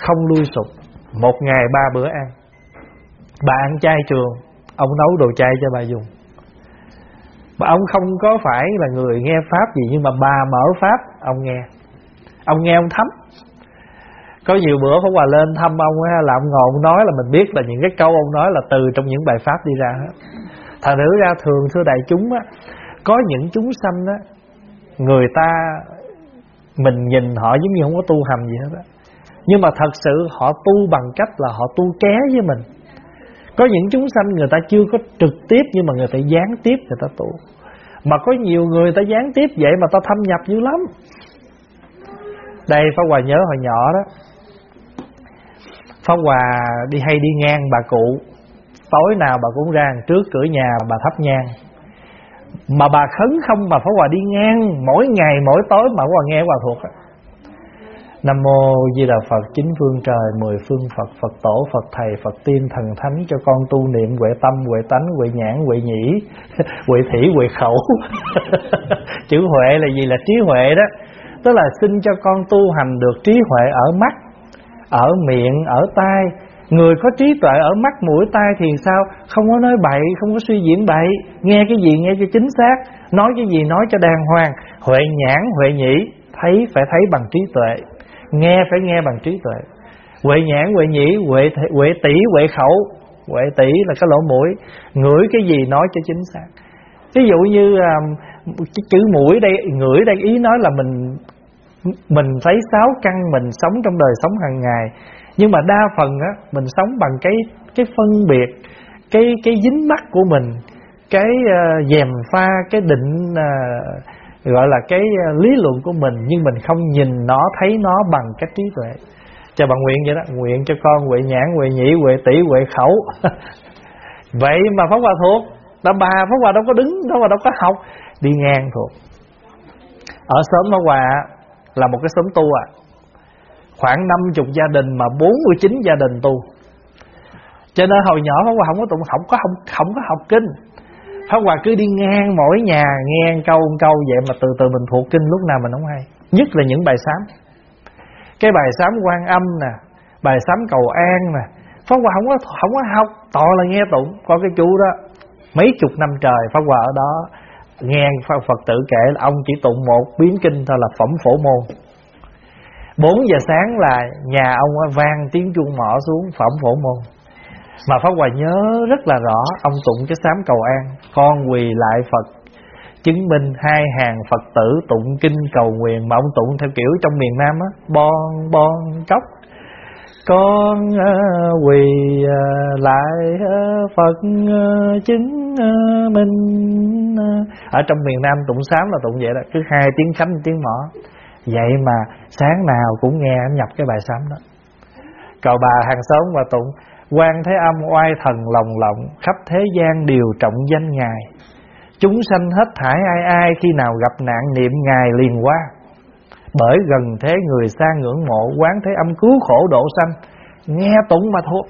không lui sụp, một ngày ba bữa ăn. Bà ăn chay trường, ông nấu đồ chay cho bà dùng. Mà ông không có phải là người nghe pháp gì, nhưng mà bà mở pháp ông nghe. Ông nghe ông thấm. Có nhiều bữa Pháp Hòa lên thăm ông á, là ông ngồi ông nói là mình biết là những cái câu ông nói là từ trong những bài pháp đi ra hết. Thật nữ ra thường thưa đại chúng á, có những chúng sanh á, người ta mình nhìn họ giống như không có tu hành gì hết á, nhưng mà thật sự họ tu bằng cách là họ tu ké với mình. Có những chúng sanh người ta chưa có trực tiếp, nhưng mà người ta gián tiếp người ta tu. Mà có nhiều người ta gián tiếp vậy mà ta thâm nhập dữ lắm. Đây Pháp Hòa nhớ hồi nhỏ đó, Pháp Hòa đi hay đi ngang bà cụ, tối nào bà cũng ra trước cửa nhà bà thắp nhang. Mà bà khấn không mà Pháp Hòa đi ngang mỗi ngày mỗi tối mà Pháp Hòa nghe Hòa thuộc á. Nam mô Di Đà Phật, chín phương trời, mười phương Phật, Phật tổ, Phật thầy, Phật tiên, thần thánh, cho con tu niệm huệ tâm, huệ tánh, huệ nhãn, huệ nhĩ, huệ thỉ, huệ khẩu. Chữ huệ là gì? Là trí huệ đó. Tức là xin cho con tu hành được trí huệ ở mắt, ở miệng, ở tai. Người có trí tuệ ở mắt, mũi, tai thì sao? Không có nói bậy, không có suy diễn bậy. Nghe cái gì nghe cho chính xác, nói cái gì nói cho đàng hoàng. Huệ nhãn, huệ nhĩ, thấy phải thấy bằng trí tuệ, nghe phải nghe bằng trí tuệ. Huệ nhãn, huệ nhĩ, huệ, huệ tỷ, huệ khẩu. Huệ tỷ là cái lỗ mũi, ngửi cái gì nói cho chính xác. Ví dụ như cái chữ mũi đây, ngửi đây ý nói là mình mình thấy sáu căn mình sống trong đời sống hàng ngày. Nhưng mà đa phần á, mình sống bằng cái cái phân biệt, cái cái dính mắc của mình, cái uh, dèm pha, cái định uh, gọi là cái uh, lý luận của mình, nhưng mình không nhìn nó, thấy nó bằng cách trí tuệ. Cho bà nguyện vậy đó, nguyện cho con huệ nhãn, huệ nhĩ, huệ tỷ, huệ khẩu. Vậy mà Pháp Hòa thuộc. Đã bà Pháp Hòa đâu có đứng, đâu mà đâu có học, đi ngang thuộc. Ở xóm Pháp Hòa là một cái xóm tu à, khoảng năm mươi gia đình mà bốn mươi chín gia đình tu. Cho nên hồi nhỏ Pháp Hòa không có tụng, không có không, không có học kinh. Pháp Hòa cứ đi ngang mỗi nhà, nghe câu câu vậy mà từ từ mình thuộc kinh lúc nào mình không hay. Nhất là những bài sám, cái bài sám Quan Âm nè, bài sám Cầu An nè, Pháp Hòa không có không có học, toàn là nghe tụng. Có cái chú đó mấy chục năm trời Pháp Hòa ở đó nghe Phật tử kể là ông chỉ tụng một biến kinh thôi là Phẩm Phổ Môn. Bốn giờ sáng là nhà ông vang tiếng chuông mõ xuống Phẩm Phổ Môn. Mà Pháp Hòa nhớ rất là rõ, ông tụng cái sám Cầu An: con quỳ lại Phật, chứng minh hai hàng Phật tử tụng kinh cầu nguyện. Mà ông tụng theo kiểu trong miền Nam á, bon bon cốc. Con uh, quỳ uh, lại uh, Phật uh, chứng uh, minh uh. Ở trong miền Nam tụng sám là tụng vậy đó, cứ hai tiếng khánh tiếng mõ. Vậy mà sáng nào cũng nghe nhập cái bài sám đó. Cầu bà hàng xóm và tụng: Quan Thế Âm oai thần lòng lộng, khắp thế gian đều trọng danh Ngài. Chúng sanh hết thảy ai ai, khi nào gặp nạn niệm Ngài liền qua. Bởi gần thế người xa ngưỡng mộ, Quán Thế Âm cứu khổ độ sanh. Nghe tụng mà thuộc,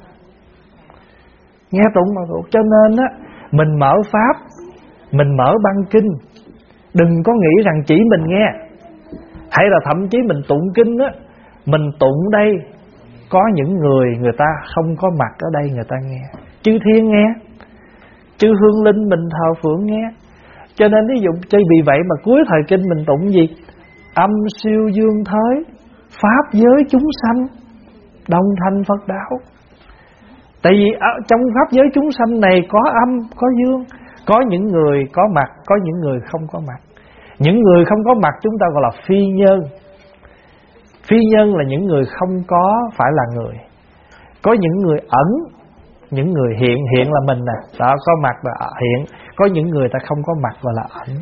nghe tụng mà thuộc. Cho nên á, mình mở pháp, mình mở băng kinh, đừng có nghĩ rằng chỉ mình nghe. Hay là thậm chí mình tụng kinh á, mình tụng đây có những người người ta không có mặt ở đây người ta nghe. Chư thiên nghe, chư hương linh mình thờ phượng nghe. Cho nên ví dụ chỉ vì vậy mà cuối thời kinh mình tụng gì? Âm siêu dương thới, pháp giới chúng sanh, đồng thành Phật đạo. Tại vì trong pháp giới chúng sanh này có âm, có dương. Có những người có mặt, có những người không có mặt. Những người không có mặt chúng ta gọi là phi nhân. Phi nhân là những người không có phải là người. Có những người ẩn, những người hiện. Hiện là mình nè, đó, có mặt là hiện. Có những người ta không có mặt gọi là ẩn.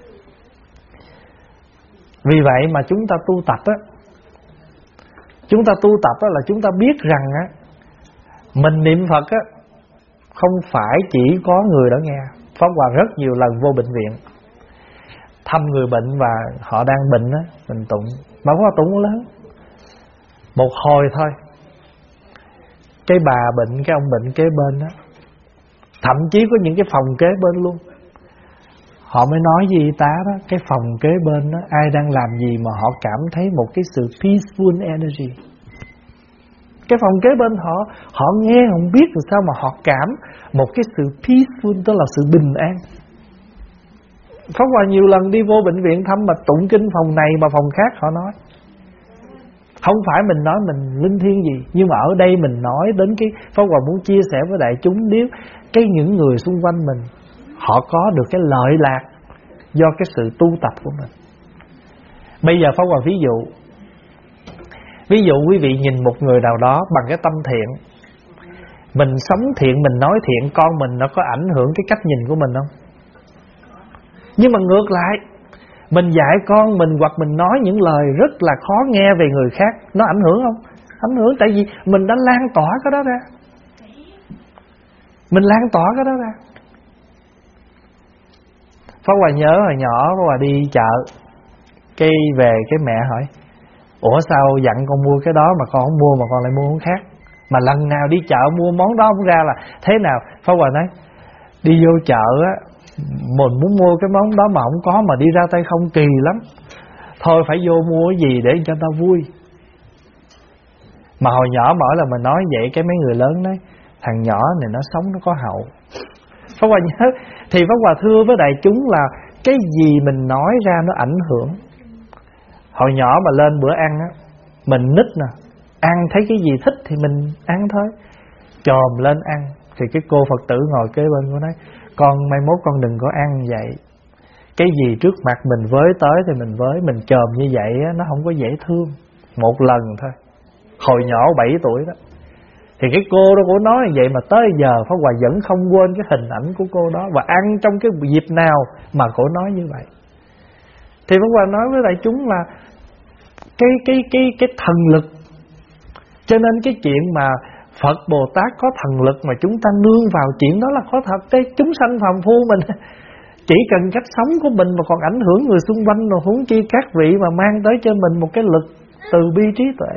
Vì vậy mà chúng ta tu tập á, chúng ta tu tập á là chúng ta biết rằng á, mình niệm Phật á không phải chỉ có người đó nghe. Pháp Hòa rất nhiều lần vô bệnh viện thăm người bệnh và họ đang bệnh á, mình tụng. Mà Pháp Hòa tụng lớn, một hồi thôi, cái bà bệnh, cái ông bệnh kế bên á, thậm chí có những cái phòng kế bên luôn, họ mới nói gì ta đó, cái phòng kế bên đó ai đang làm gì mà họ cảm thấy một cái sự peaceful energy. cái phòng kế bên họ, họ nghe không biết làm sao mà họ cảm một cái sự peaceful, tức là sự bình an. Pháp Hòa nhiều lần đi vô bệnh viện thăm mà tụng kinh phòng này mà phòng khác họ nói. Không phải mình nói mình linh thiêng gì, nhưng mà ở đây mình nói đến cái Pháp Hòa muốn chia sẻ với đại chúng, nếu cái những người xung quanh mình họ có được cái lợi lạc do cái sự tu tập của mình. Bây giờ Pháp Hòa ví dụ, ví dụ quý vị nhìn một người nào đó bằng cái tâm thiện, mình sống thiện, mình nói thiện, con mình nó có ảnh hưởng cái cách nhìn của mình không? Nhưng mà ngược lại, mình dạy con mình hoặc mình nói những lời rất là khó nghe về người khác, nó ảnh hưởng không? Ảnh hưởng, tại vì mình đã lan tỏa cái đó ra. Mình lan tỏa cái đó ra. Pháp Hòa nhớ hồi nhỏ Pháp Hòa đi chợ, cái về cái mẹ hỏi: ủa sao dặn con mua cái đó mà con không mua mà con lại mua cái khác? Mà lần nào đi chợ mua món đó không ra là thế nào? Pháp Hòa nói: đi vô chợ á, mình muốn mua cái món đó mà không có, mà đi ra tay không kỳ lắm. Thôi phải vô mua cái gì để cho ta vui. Mà hồi nhỏ mỗi lần mình nói vậy, cái mấy người lớn nói: thằng nhỏ này nó sống nó có hậu. Pháp Hòa nhớ, thì Pháp Hòa thưa với đại chúng là cái gì mình nói ra nó ảnh hưởng. Hồi nhỏ mà lên bữa ăn á, mình nít nè, ăn thấy cái gì thích thì mình ăn thôi, chồm lên ăn. Thì cái cô Phật tử ngồi kế bên cô nói: con mai mốt con đừng có ăn vậy. Cái gì trước mặt mình với tới thì mình với, mình chồm như vậy á, nó không có dễ thương. Một lần thôi, hồi nhỏ bảy tuổi đó. Thì cái cô đó cô nói như vậy mà tới giờ Pháp Hòa vẫn không quên cái hình ảnh của cô đó, và ăn trong cái dịp nào mà cô nói như vậy. Thì Pháp Hòa nói với đại chúng là cái cái cái cái thần lực. Cho nên cái chuyện mà Phật Bồ Tát có thần lực mà chúng ta nương vào, chuyện đó là có thật. Cái chúng sanh phàm phu mình chỉ cần cách sống của mình mà còn ảnh hưởng người xung quanh, rồi huống chi các vị mà mang tới cho mình một cái lực từ bi trí tuệ.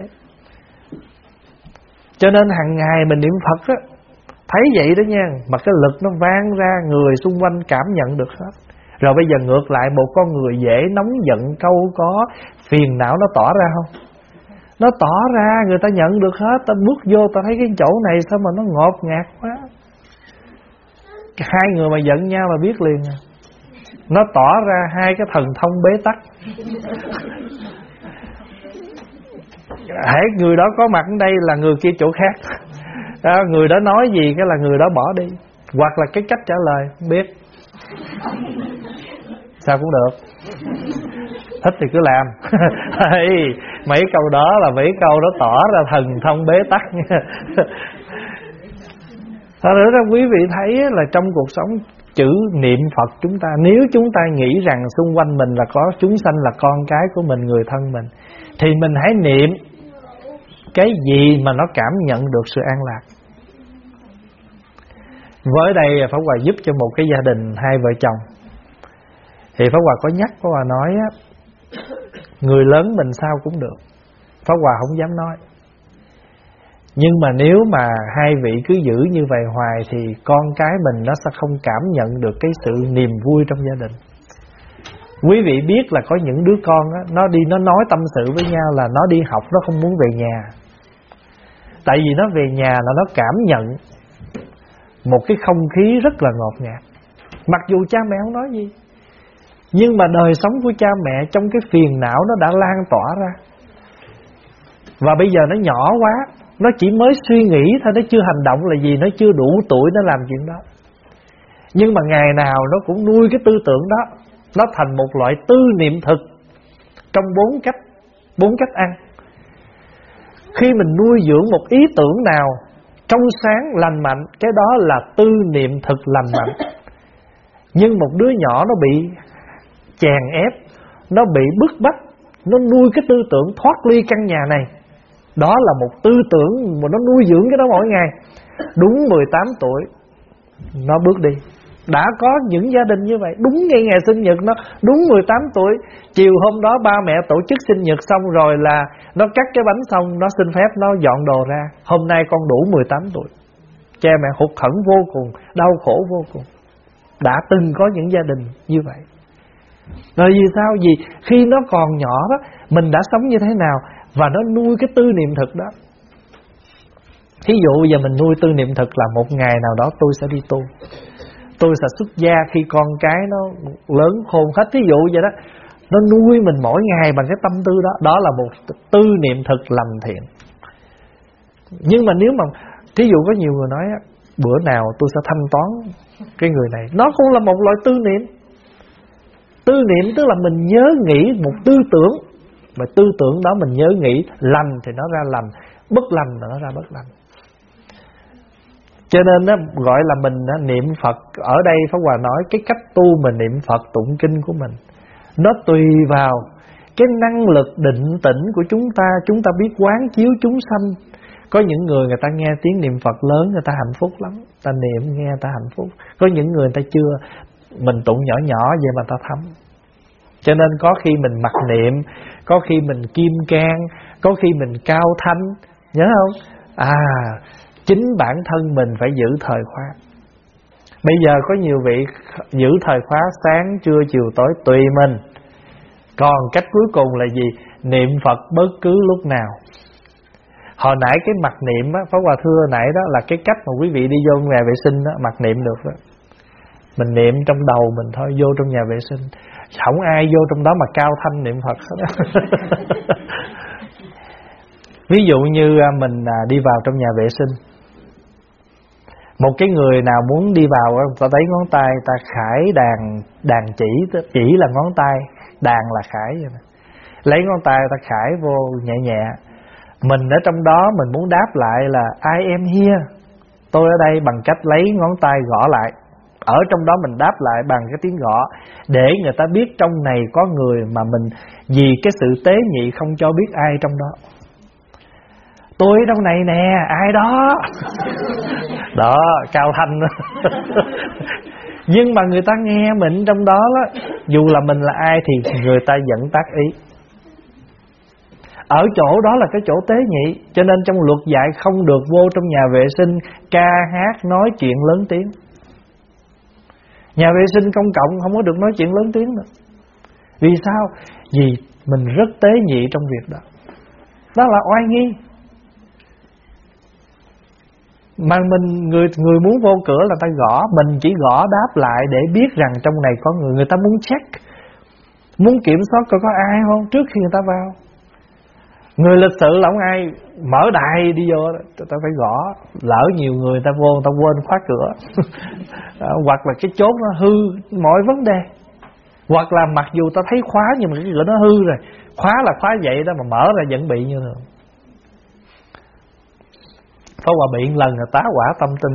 Cho nên hàng ngày mình niệm Phật á, thấy vậy đó nha, mà cái lực nó vang ra, người xung quanh cảm nhận được hết. Rồi bây giờ ngược lại, một con người dễ nóng giận, câu có phiền não nó tỏ ra không? Nó tỏ ra, người ta nhận được hết. Ta bước vô ta thấy cái chỗ này sao mà nó ngột ngạt quá. Hai người mà giận nhau mà biết liền à. Nó tỏ ra hai cái thần thông bế tắc. Hễ người đó có mặt ở đây là người kia chỗ khác đó, người đó nói gì cái là người đó bỏ đi, hoặc là cái cách trả lời không biết. Sao cũng được, thích thì cứ làm. Mấy câu đó là mấy câu đó tỏ ra thần thông bế tắc nha. Thật ra quý vị thấy là trong cuộc sống chữ niệm Phật chúng ta, nếu chúng ta nghĩ rằng xung quanh mình là có chúng sanh là con cái của mình, người thân mình, thì mình hãy niệm cái gì mà nó cảm nhận được sự an lạc. Với đây Pháp Hòa giúp cho một cái gia đình hai vợ chồng. Thì Pháp Hòa có nhắc, Pháp Hòa nói á, người lớn mình sao cũng được, Pháp Hòa không dám nói. Nhưng mà nếu mà hai vị cứ giữ như vậy hoài thì con cái mình nó sẽ không cảm nhận được cái sự niềm vui trong gia đình. Quý vị biết là có những đứa con á, nó đi nó nói tâm sự với nhau là nó đi học nó không muốn về nhà. Tại vì nó về nhà là nó cảm nhận một cái không khí rất là ngọt ngạt. Mặc dù cha mẹ không nói gì, nhưng mà đời sống của cha mẹ trong cái phiền não nó đã lan tỏa ra. Và bây giờ nó nhỏ quá, nó chỉ mới suy nghĩ thôi, nó chưa hành động là gì, nó chưa đủ tuổi nó làm chuyện đó. Nhưng mà ngày nào nó cũng nuôi cái tư tưởng đó, nó thành một loại tư niệm thực trong bốn cách, bốn cách ăn. Khi mình nuôi dưỡng một ý tưởng nào trong sáng lành mạnh, cái đó là tư niệm thực lành mạnh. Nhưng một đứa nhỏ nó bị chèn ép, nó bị bức bách, nó nuôi cái tư tưởng thoát ly căn nhà này, đó là một tư tưởng mà nó nuôi dưỡng cái đó mỗi ngày. Đúng mười tám tuổi nó bước đi. Đã có những gia đình như vậy, đúng ngay ngày sinh nhật nó, đúng mười tám tuổi, chiều hôm đó ba mẹ tổ chức sinh nhật xong rồi là nó cắt cái bánh xong, nó xin phép nó dọn đồ ra. Hôm nay con đủ mười tám tuổi. Cha mẹ hụt hẫng vô cùng, đau khổ vô cùng. Đã từng có những gia đình như vậy. Rồi vì sao? Vì khi nó còn nhỏ đó, mình đã sống như thế nào và nó nuôi cái tư niệm thực đó. Thí dụ giờ mình nuôi tư niệm thực là một ngày nào đó tôi sẽ đi tu, tôi sẽ xuất gia khi con cái nó lớn khôn hết. Thí dụ vậy đó, nó nuôi mình mỗi ngày bằng cái tâm tư đó. Đó là một tư niệm thực lành thiện. Nhưng mà nếu mà thí dụ có nhiều người nói bữa nào tôi sẽ thanh toán cái người này, nó cũng là một loại tư niệm. Tư niệm tức là mình nhớ nghĩ một tư tưởng, mà tư tưởng đó mình nhớ nghĩ lành thì nó ra lành, bất lành thì nó ra bất lành. Cho nên đó, gọi là mình đó, niệm Phật. Ở đây Pháp Hòa nói cái cách tu mình niệm Phật tụng kinh của mình, nó tùy vào cái năng lực định tĩnh của chúng ta. Chúng ta biết quán chiếu chúng sanh. Có những người người ta nghe tiếng niệm Phật lớn, người ta hạnh phúc lắm, ta niệm nghe ta hạnh phúc. Có những người người ta chưa, mình tụng nhỏ nhỏ vậy mà ta thấm. Cho nên có khi mình mặc niệm, có khi mình kim cang, có khi mình cao thanh, nhớ không? À, chính bản thân mình phải giữ thời khóa. Bây giờ có nhiều vị giữ thời khóa sáng, trưa, chiều, tối tùy mình. Còn cách cuối cùng là gì? Niệm Phật bất cứ lúc nào. Hồi nãy cái mặc niệm á, Pháp Hòa thưa nãy đó là cái cách mà quý vị đi vô nhà vệ sinh đó, mặc niệm được đó. Mình niệm trong đầu mình thôi, vô trong nhà vệ sinh. Không ai vô trong đó mà cao thanh niệm Phật hết. Ví dụ như mình đi vào trong nhà vệ sinh, một cái người nào muốn đi vào, ta thấy ngón tay, ta khải đàn, đàn chỉ, chỉ là ngón tay, đàn là khải vậy. Lấy ngón tay ta khải vô nhẹ nhẹ. Mình ở trong đó mình muốn đáp lại là I am here, tôi ở đây, bằng cách lấy ngón tay gõ lại. Ở trong đó mình đáp lại bằng cái tiếng gõ, để người ta biết trong này có người mà mình vì cái sự tế nhị không cho biết ai trong đó. Tôi ở trong này nè, ai đó. Đó, cao thanh. Nhưng mà người ta nghe mình trong đó, đó, dù là mình là ai thì người ta vẫn tác ý. Ở chỗ đó là cái chỗ tế nhị. Cho nên trong luật dạy không được vô trong nhà vệ sinh ca hát nói chuyện lớn tiếng. Nhà vệ sinh công cộng không có được nói chuyện lớn tiếng nữa. Vì sao? Vì mình rất tế nhị trong việc đó. Đó là oai nghi. Mà mình người người muốn vô cửa là ta gõ, mình chỉ gõ đáp lại để biết rằng trong này có người. Người ta muốn check, muốn kiểm soát coi có ai không trước khi người ta vào. Người lịch sự là không ai mở đài đi vô, ta phải gõ. Lỡ nhiều người ta vô, người ta quên khóa cửa. Hoặc là cái chốt nó hư mọi vấn đề. Hoặc là mặc dù ta thấy khóa nhưng mà cái cửa nó hư rồi. Khóa là khóa vậy đó, mà mở ra vẫn bị như thường. Pháp Hòa bị lần là tá quả tâm tinh.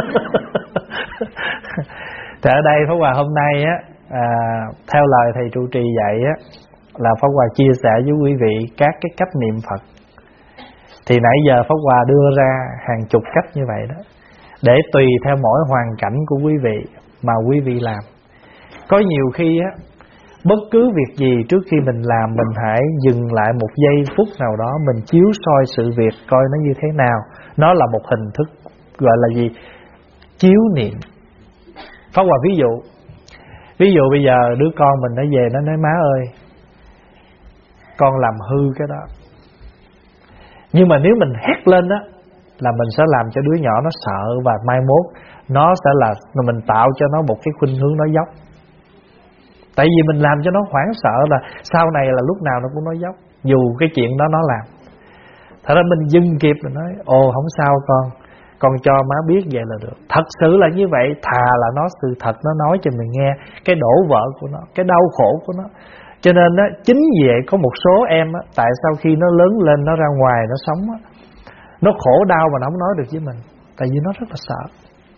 Thì ở đây Pháp Hòa hôm nay á, à, theo lời thầy trụ trì dạy á, là Pháp Hòa chia sẻ với quý vị các cái cách niệm Phật. Thì nãy giờ Pháp Hòa đưa ra hàng chục cách như vậy đó, để tùy theo mỗi hoàn cảnh của quý vị mà quý vị làm. Có nhiều khi á, bất cứ việc gì trước khi mình làm, mình hãy dừng lại một giây phút nào đó, mình chiếu soi sự việc coi nó như thế nào. Nó là một hình thức gọi là gì? Chiếu niệm. Pháp Hòa ví dụ. Ví dụ bây giờ đứa con mình nó về, nó nói má ơi, con làm hư cái đó. Nhưng mà nếu mình hét lên đó, là mình sẽ làm cho đứa nhỏ nó sợ, và mai mốt nó sẽ là mình tạo cho nó một cái khuynh hướng nó dốc. Tại vì mình làm cho nó hoảng sợ là sau này là lúc nào nó cũng nói dốc, dù cái chuyện đó nó làm. Thật ra mình dừng kịp rồi nói ồ không sao con, con cho má biết vậy là được. Thật sự là như vậy, thà là nó sự thật nó nói cho mình nghe cái đổ vỡ của nó, cái đau khổ của nó. Cho nên đó, chính vì vậy có một số em á, tại sao khi nó lớn lên, nó ra ngoài nó sống á, nó khổ đau mà nó không nói được với mình, tại vì nó rất là sợ.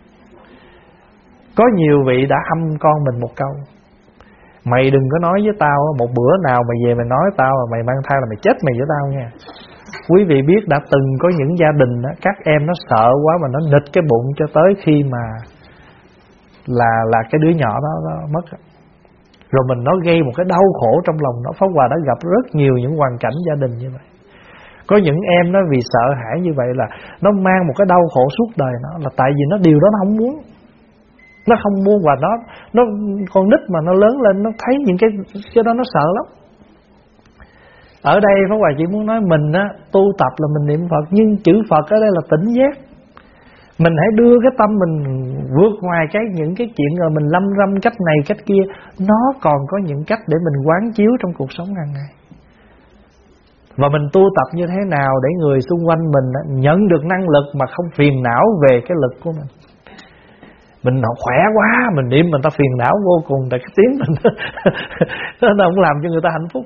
Có nhiều vị đã hăm con mình một câu: mày đừng có nói với tao, một bữa nào mày về mày nói tao là mày mang thai là mày chết mày với tao nha. Quý vị biết đã từng có những gia đình đó, các em nó sợ quá mà nó nịch cái bụng cho tới khi mà là là cái đứa nhỏ đó, đó mất. Rồi mình nó gây một cái đau khổ trong lòng nó. Pháp Hòa đã gặp rất nhiều những hoàn cảnh gia đình như vậy. Có những em nó vì sợ hãi như vậy là nó mang một cái đau khổ suốt đời nó, là tại vì nó điều đó nó không muốn. Nó không muốn, và nó nó con nít mà nó lớn lên nó thấy những cái cái đó nó sợ lắm. Ở đây Pháp Hòa chỉ muốn nói mình á, tu tập là mình niệm Phật, nhưng chữ Phật ở đây là tỉnh giác. Mình hãy đưa cái tâm mình vượt ngoài cái những cái chuyện rồi mình lâm râm cách này cách kia. Nó còn có những cách để mình quán chiếu trong cuộc sống hàng ngày. Và mình tu tập như thế nào để người xung quanh mình nhận được năng lực mà không phiền não về cái lực của mình. Mình khỏe quá, mình niệm mình ta phiền não vô cùng, tại cái tiếng mình nó không làm cho người ta hạnh phúc.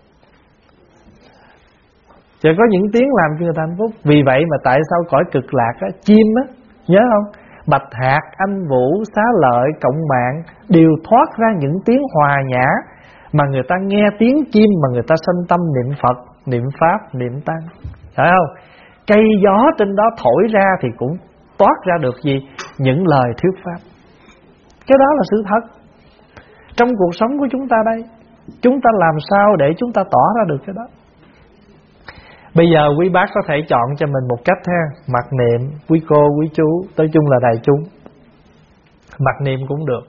Chỉ có những tiếng làm cho người ta hạnh phúc. Vì vậy mà tại sao cõi cực lạc á, chim á, nhớ không? Bạch hạt, anh vũ, xá lợi, cộng mạng đều thoát ra những tiếng hòa nhã, mà người ta nghe tiếng chim mà người ta sanh tâm niệm Phật, niệm Pháp, niệm Tăng. Phải không? Cây gió trên đó thổi ra thì cũng toát ra được gì? Những lời thuyết Pháp. Cái đó là sự thật. Trong cuộc sống của chúng ta đây, chúng ta làm sao để chúng ta tỏ ra được cái đó? Bây giờ quý bác có thể chọn cho mình một cách ha, mặc niệm, quý cô, quý chú, nói chung là đại chúng. Mặc niệm cũng được.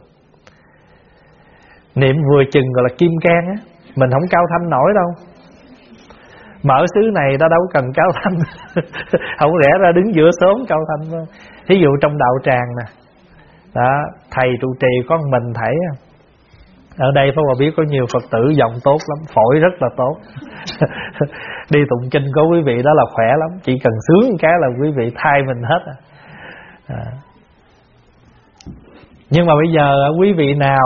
Niệm vừa chừng gọi là kim cang á, mình không cao thanh nổi đâu. Mà ở xứ này ta đâu cần cao thanh. Không lẽ ra đứng giữa xóm cao thanh không? Thí dụ trong đạo tràng nè, đó, thầy trụ trì có một mình thầy. Ở đây Pháp Hòa biết có nhiều Phật tử giọng tốt lắm, phổi rất là tốt. Đi tụng kinh có quý vị đó là khỏe lắm, chỉ cần sướng một cái là quý vị thay mình hết à. À. Nhưng mà bây giờ quý vị nào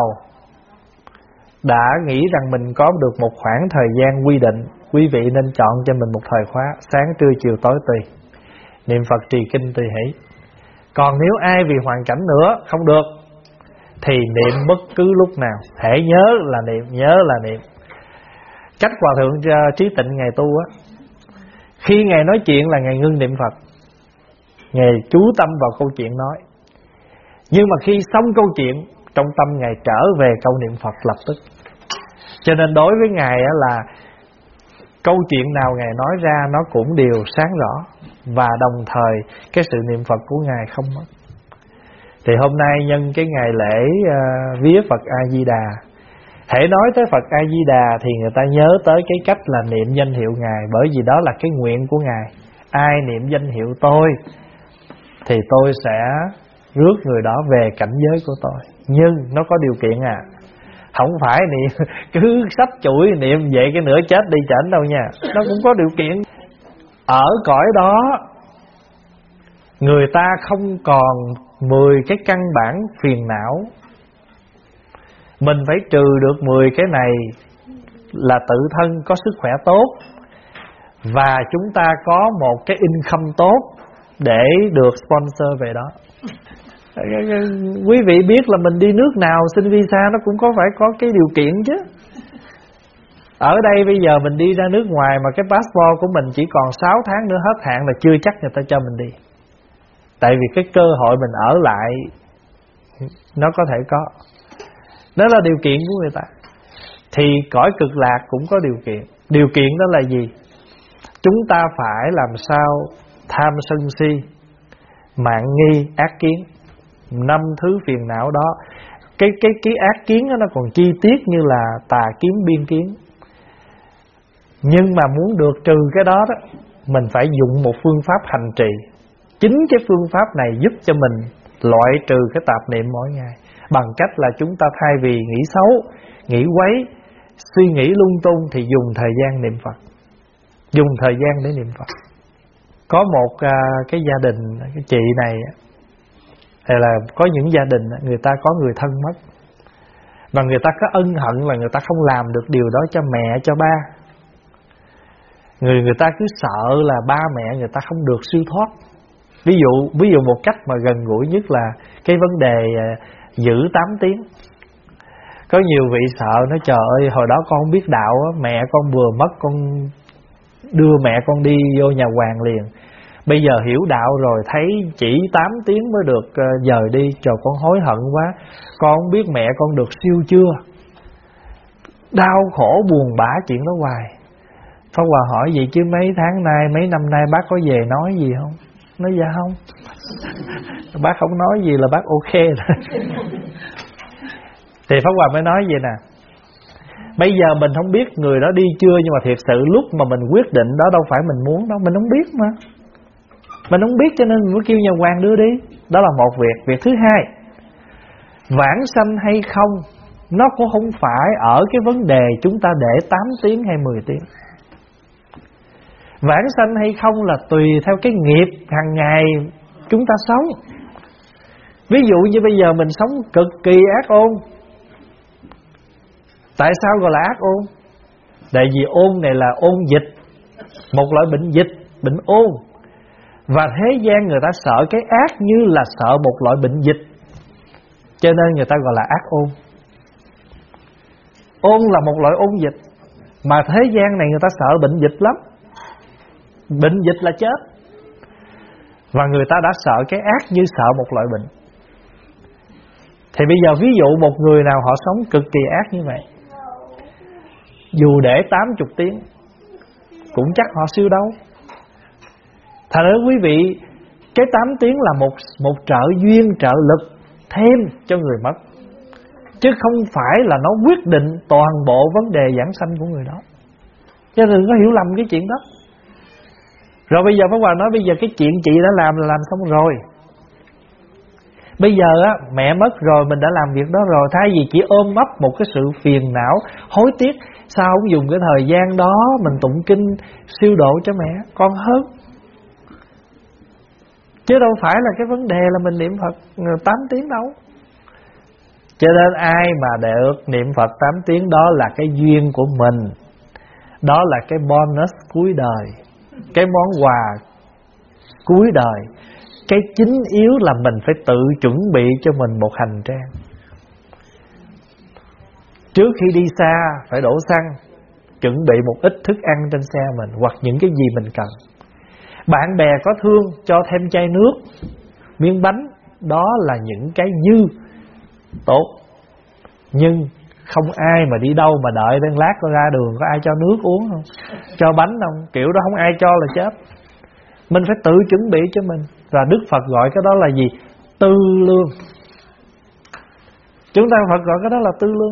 đã nghĩ rằng mình có được một khoảng thời gian quy định, quý vị nên chọn cho mình một thời khóa sáng trưa chiều tối tùy, niệm Phật trì kinh tùy hỷ. Còn nếu ai vì hoàn cảnh nữa không được thì niệm bất cứ lúc nào, hễ nhớ là niệm, nhớ là niệm. Cách Hòa Thượng Trí Tịnh Ngài tu á, khi Ngài nói chuyện là Ngài ngưng niệm Phật, Ngài chú tâm vào câu chuyện nói. Nhưng mà khi xong câu chuyện, trong tâm Ngài trở về câu niệm Phật lập tức. Cho nên đối với Ngài á là câu chuyện nào Ngài nói ra nó cũng đều sáng rõ, và đồng thời cái sự niệm Phật của Ngài không mất. Thì hôm nay nhân cái ngày lễ uh, vía Phật A-di-đà, hễ nói tới Phật A-di-đà thì người ta nhớ tới cái cách là niệm danh hiệu Ngài, bởi vì đó là cái nguyện của Ngài. Ai niệm danh hiệu tôi thì tôi sẽ rước người đó về cảnh giới của tôi. Nhưng nó có điều kiện à, không phải niệm cứ sắp chuỗi niệm vậy cái nửa chết đi chảnh đâu nha. Nó cũng có điều kiện. Ở cõi đó người ta không còn mười cái căn bản phiền não. Mình phải trừ được mười cái này là tự thân có sức khỏe tốt, và chúng ta có một cái income tốt để được sponsor về đó. Quý vị biết là mình đi nước nào xin visa nó cũng có phải có cái điều kiện chứ. Ở đây bây giờ mình đi ra nước ngoài mà cái passport của mình chỉ còn sáu tháng nữa hết hạn là chưa chắc người ta cho mình đi. Tại vì cái cơ hội mình ở lại nó có thể có. Đó là điều kiện của người ta. Thì cõi cực lạc cũng có điều kiện. Điều kiện đó là gì? Chúng ta phải làm sao tham sân si, mạn nghi, ác kiến, năm thứ phiền não đó. Cái cái cái ác kiến đó nó còn chi tiết như là tà kiến, biên kiến. Nhưng mà muốn được trừ cái đó đó, mình phải dùng một phương pháp hành trì. Chính cái phương pháp này giúp cho mình loại trừ cái tạp niệm mỗi ngày, bằng cách là chúng ta thay vì nghĩ xấu, nghĩ quấy, suy nghĩ lung tung thì dùng thời gian niệm Phật. Dùng thời gian để niệm Phật. Có một uh, cái gia đình, cái chị này, hay là có những gia đình người ta có người thân mất, và người ta có ân hận là người ta không làm được điều đó cho mẹ, cho ba. Người người ta cứ sợ là ba mẹ người ta không được siêu thoát. Ví dụ ví dụ một cách mà gần gũi nhất là cái vấn đề uh, giữ tám tiếng. Có nhiều vị sợ nói trời ơi hồi đó con không biết đạo á, mẹ con vừa mất con đưa mẹ con đi vô nhà hoàng liền. Bây giờ hiểu đạo rồi thấy chỉ tám tiếng mới được uh, dời đi, trời con hối hận quá. Con không biết mẹ con được siêu chưa. Đau khổ buồn bã chuyện đó hoài. Pháp Hòa hỏi vậy chứ mấy tháng nay, mấy năm nay bác có về nói gì không? Nói dạ không. Bác không nói gì là bác ok rồi. Thì Pháp Hòa mới nói vậy nè, Bây giờ mình không biết người đó đi chưa, nhưng mà thiệt sự lúc mà mình quyết định đó đâu phải mình muốn đâu, mình không biết mà. Mình không biết cho nên mình mới kêu nhà hoàng đưa đi. Đó là một việc. Việc thứ hai, vãng sanh hay không, nó cũng không phải ở cái vấn đề chúng ta để tám tiếng hay mười tiếng. Vãng sanh hay không là tùy theo cái nghiệp hàng ngày chúng ta sống. Ví dụ như bây giờ mình sống cực kỳ ác ôn. Tại sao gọi là ác ôn? Tại vì ôn này là ôn dịch, một loại bệnh dịch, bệnh ôn. Và thế gian người ta sợ cái ác như là sợ một loại bệnh dịch, cho nên người ta gọi là ác ôn. Ôn là một loại ôn dịch, mà thế gian này người ta sợ bệnh dịch lắm. Bệnh dịch là chết, và người ta đã sợ cái ác như sợ một loại bệnh. Thì bây giờ ví dụ một người nào họ sống cực kỳ ác như vậy, dù để tám mươi tiếng cũng chắc họ siêu đâu. Thành ra quý vị, cái tám tiếng là một một trợ duyên, trợ lực thêm cho người mất, chứ không phải là nó quyết định toàn bộ vấn đề giảng sanh của người đó. Cho nên đừng có hiểu lầm cái chuyện đó. Rồi bây giờ Pháp Hòa nói, bây giờ cái chuyện chị đã làm là làm xong rồi. Bây giờ á, mẹ mất rồi, mình đã làm việc đó rồi. Thay vì chỉ ôm ấp một cái sự phiền não, hối tiếc, sao không dùng cái thời gian đó mình tụng kinh siêu độ cho mẹ con hơn. Chứ đâu phải là cái vấn đề là mình niệm Phật tám tiếng đâu. Cho nên ai mà được niệm Phật tám tiếng đó là cái duyên của mình. Đó là cái bonus cuối đời, cái món quà cuối đời. Cái chính yếu là mình phải tự chuẩn bị cho mình một hành trang. Trước khi đi xa phải đổ xăng, chuẩn bị một ít thức ăn trên xe mình, hoặc những cái gì mình cần. Bạn bè có thương cho thêm chai nước, miếng bánh, đó là những cái dư tốt. Nhưng không ai mà đi đâu mà đợi đến lát có ra đường có ai cho nước uống không, cho bánh không, kiểu đó không ai cho là chết. Mình phải tự chuẩn bị cho mình. Và Đức Phật gọi cái đó là gì? Tư lương. Chúng ta Phật gọi cái đó là tư lương.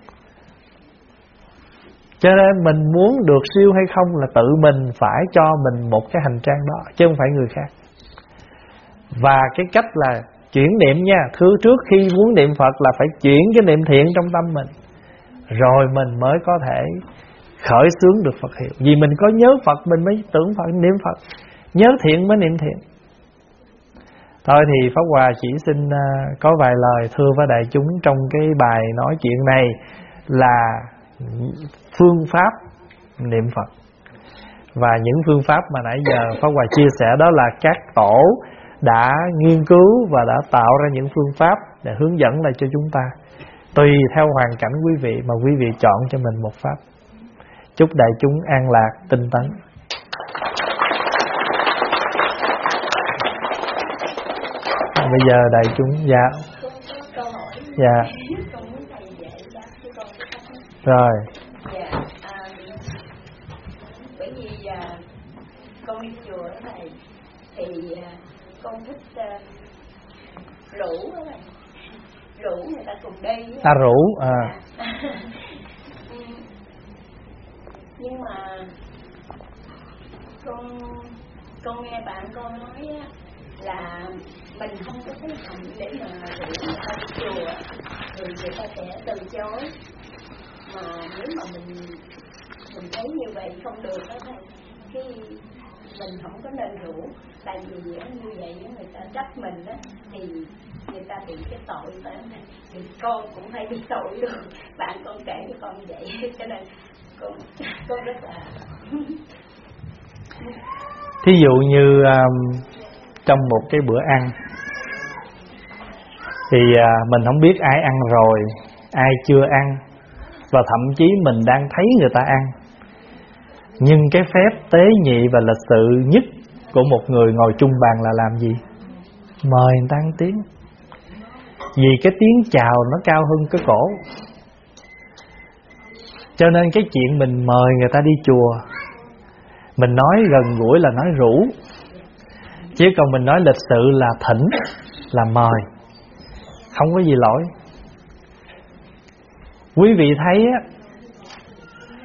Cho nên mình muốn được siêu hay không là tự mình phải cho mình một cái hành trang đó, chứ không phải người khác. Và cái cách là chuyển niệm nha. Thứ trước khi muốn niệm Phật là phải chuyển cái niệm thiện trong tâm mình, rồi mình mới có thể khởi xướng được Phật hiệu. Vì mình có nhớ Phật mình mới tưởng Phật, niệm Phật. Nhớ thiện mới niệm thiện. Thôi thì Pháp Hòa chỉ xin uh, có vài lời thưa với đại chúng trong cái bài nói chuyện này là phương pháp niệm Phật. Và những phương pháp mà nãy giờ Pháp Hòa chia sẻ đó là các tổ đã nghiên cứu và đã tạo ra những phương pháp để hướng dẫn lại cho chúng ta. Tùy theo hoàn cảnh quý vị mà quý vị chọn cho mình một pháp. Chúc đại chúng an lạc, tinh tấn. Bây giờ đại chúng dạ dạ rồi. Dạ, à, bởi vì à, con đi chùa đó này thì à, con thích à, rủ đó này, rủ người ta cùng đi. Ta rủ à. Nhưng mà con con nghe bạn con nói á, là mình không có cái hạnh để mà rủ người ta đi chùa thì người ta sẽ từ chối. Mà nếu mà mình mình thấy như vậy không được đó thầy, cái mình không có nên rủ. Tại vì như vậy người ta trách mình đó thì người ta bị cái tội đó. Thì con cũng hay bị tội luôn. Bạn con kể cho con như vậy cho nên con con rất là thí dụ như um, trong một cái bữa ăn thì uh, mình không biết ai ăn rồi, ai chưa ăn, và thậm chí mình đang thấy người ta ăn. Nhưng cái phép tế nhị và lịch sự nhất của một người ngồi chung bàn là làm gì? Mời người ta ăn tiếng. Vì cái tiếng chào nó cao hơn cái cổ. Cho nên cái chuyện mình mời người ta đi chùa, mình nói gần gũi là nói rủ, chứ còn mình nói lịch sự là thỉnh, là mời, không có gì lỗi. Quý vị thấy á,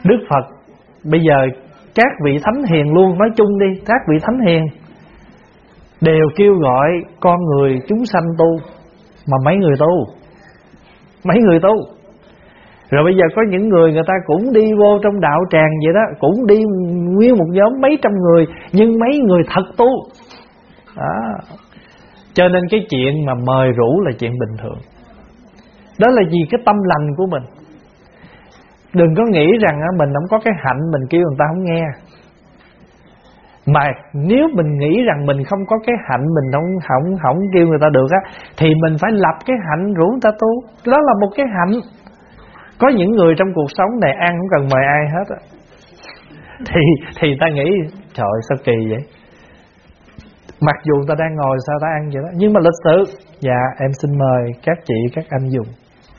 Đức Phật bây giờ các vị thánh hiền luôn, nói chung đi, các vị thánh hiền đều kêu gọi con người chúng sanh tu, mà mấy người tu, mấy người tu. Rồi bây giờ có những người người ta cũng đi vô trong đạo tràng vậy đó, cũng đi nguyên một nhóm mấy trăm người, nhưng mấy người thật tu đó. Cho nên cái chuyện mà mời rủ là chuyện bình thường. Đó là vì cái tâm lành của mình. Đừng có nghĩ rằng mình không có cái hạnh mình kêu người ta không nghe. Mà nếu mình nghĩ rằng mình không có cái hạnh, mình không không không kêu người ta được á, thì mình phải lập cái hạnh rủ người ta tu. Đó là một cái hạnh. Có những người trong cuộc sống này ăn không cần mời ai hết á, thì thì ta nghĩ trời sao kỳ vậy. Mặc dù ta đang ngồi sao ta ăn vậy đó, nhưng mà lịch sự dạ em xin mời các chị các anh dùng.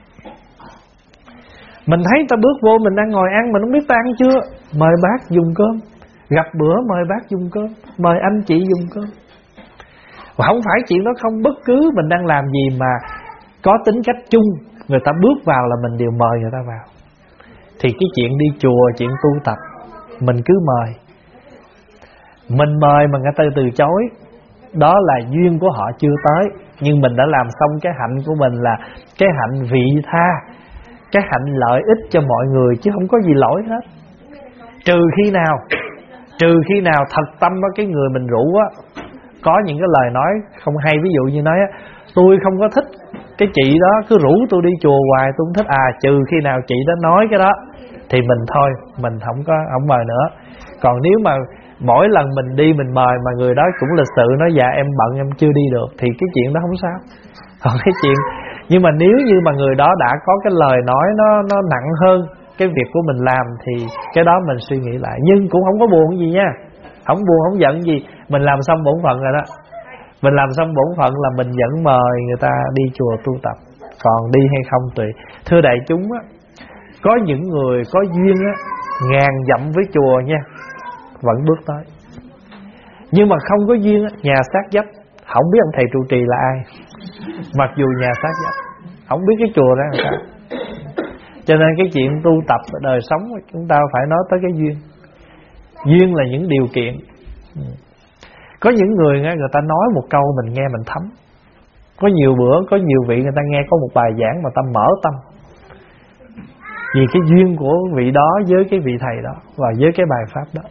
Mình thấy ta bước vô mình đang ngồi ăn, mình không biết ta ăn chưa, mời bác dùng cơm. Gặp bữa mời bác dùng cơm, mời anh chị dùng cơm. Và không phải chuyện đó không, bất cứ mình đang làm gì mà có tính cách chung, người ta bước vào là mình đều mời người ta vào. Thì cái chuyện đi chùa, chuyện tu tập, mình cứ mời. Mình mời mà người ta từ chối, đó là duyên của họ chưa tới. Nhưng mình đã làm xong cái hạnh của mình là cái hạnh vị tha, cái hạnh lợi ích cho mọi người, chứ không có gì lỗi hết. Trừ khi nào Trừ khi nào thật tâm á, cái người mình rủ á có những cái lời nói không hay. Ví dụ như nói á, tôi không có thích cái chị đó, cứ rủ tôi đi chùa hoài, tôi không thích. À trừ khi nào chị đó nói cái đó thì mình thôi, mình không có không mời nữa. Còn nếu mà mỗi lần mình đi mình mời mà người đó cũng lịch sự nói dạ em bận em chưa đi được, thì cái chuyện đó không sao. Còn cái chuyện nhưng mà nếu như mà người đó đã có cái lời nói nó nó nặng hơn cái việc của mình làm, thì cái đó mình suy nghĩ lại. Nhưng cũng không có buồn gì nha, không buồn không giận gì. Mình làm xong bổn phận rồi đó. Mình làm xong bổn phận là mình vẫn mời người ta đi chùa tu tập. Còn đi hay không tùy. Thưa đại chúng á, có những người có duyên á, ngàn dặm với chùa nha, vẫn bước tới. Nhưng mà không có duyên á, nhà sát vách, không biết ông thầy trụ trì là ai. Mặc dù nhà sát vách, không biết cái chùa đó là sao. Cho nên cái chuyện tu tập ở đời sống chúng ta phải nói tới cái duyên. Duyên là những điều kiện. Có những người người ta nói một câu mình nghe mình thấm. Có nhiều bữa, có nhiều vị người ta nghe có một bài giảng mà ta mở tâm, vì cái duyên của vị đó với cái vị thầy đó và với cái bài pháp đó.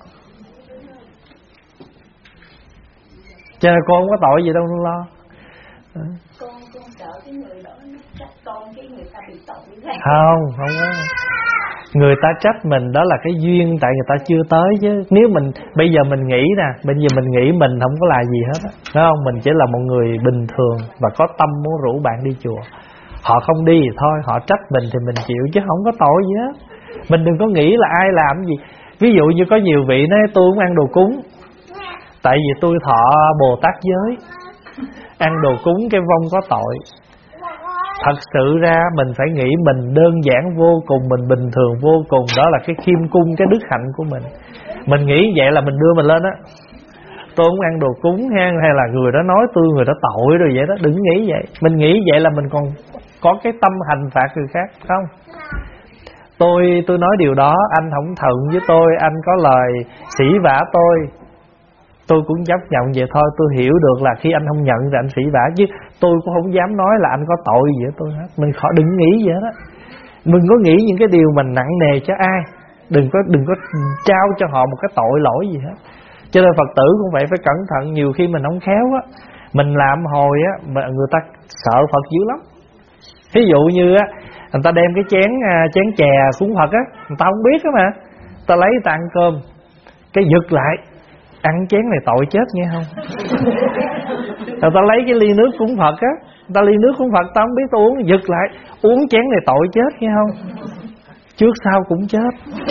Cho nên con không có tội gì đâu con lo. Con con sợ cái người đó nó trách con, cái người ta bị tội thế. Không, không có. Người ta trách mình đó là cái duyên, tại người ta chưa tới chứ. Nếu mình bây giờ mình nghĩ nè, bây giờ mình nghĩ mình không có là gì hết á, phải không? Mình chỉ là một người bình thường và có tâm muốn rủ bạn đi chùa. Họ không đi thì thôi, họ trách mình thì mình chịu chứ không có tội gì hết. Mình đừng có nghĩ là ai làm gì. Ví dụ như có nhiều vị nói tôi không ăn đồ cúng, tại vì tôi thọ Bồ Tát giới, ăn đồ cúng cái vong có tội. Thật sự ra mình phải nghĩ mình đơn giản vô cùng, mình bình thường vô cùng. Đó là cái khiêm cung, cái đức hạnh của mình. Mình nghĩ vậy là mình đưa mình lên á, tôi không ăn đồ cúng ha, hay là người đó nói tôi người đó tội rồi vậy đó. Đừng nghĩ vậy. Mình nghĩ vậy là mình còn có cái tâm hành phạt người khác, không? Tôi tôi nói điều đó, anh không thuận với tôi, anh có lời sỉ vả tôi, tôi cũng chấp nhận vậy thôi. Tôi hiểu được là khi anh không nhận thì anh sỉ vả, chứ tôi cũng không dám nói là anh có tội gì với tôi hết. Mình khỏi đừng nghĩ vậy đó. Mình có nghĩ những cái điều mình nặng nề cho ai, đừng có đừng có trao cho họ một cái tội lỗi gì hết. Cho nên Phật tử cũng vậy, phải cẩn thận. Nhiều khi mình không khéo á, mình làm hồi á, mà người ta sợ Phật dữ lắm. Ví dụ như á, người ta đem cái chén chén chè cúng Phật á, người ta không biết á mà, người ta lấy người ta ăn cơm, cái giật lại, ăn chén này tội chết nghe không. Người ta lấy cái ly nước cúng Phật á, người ta ly nước cúng Phật ta không biết tôi uống, giật lại, uống chén này tội chết nghe không. Trước sau cũng chết.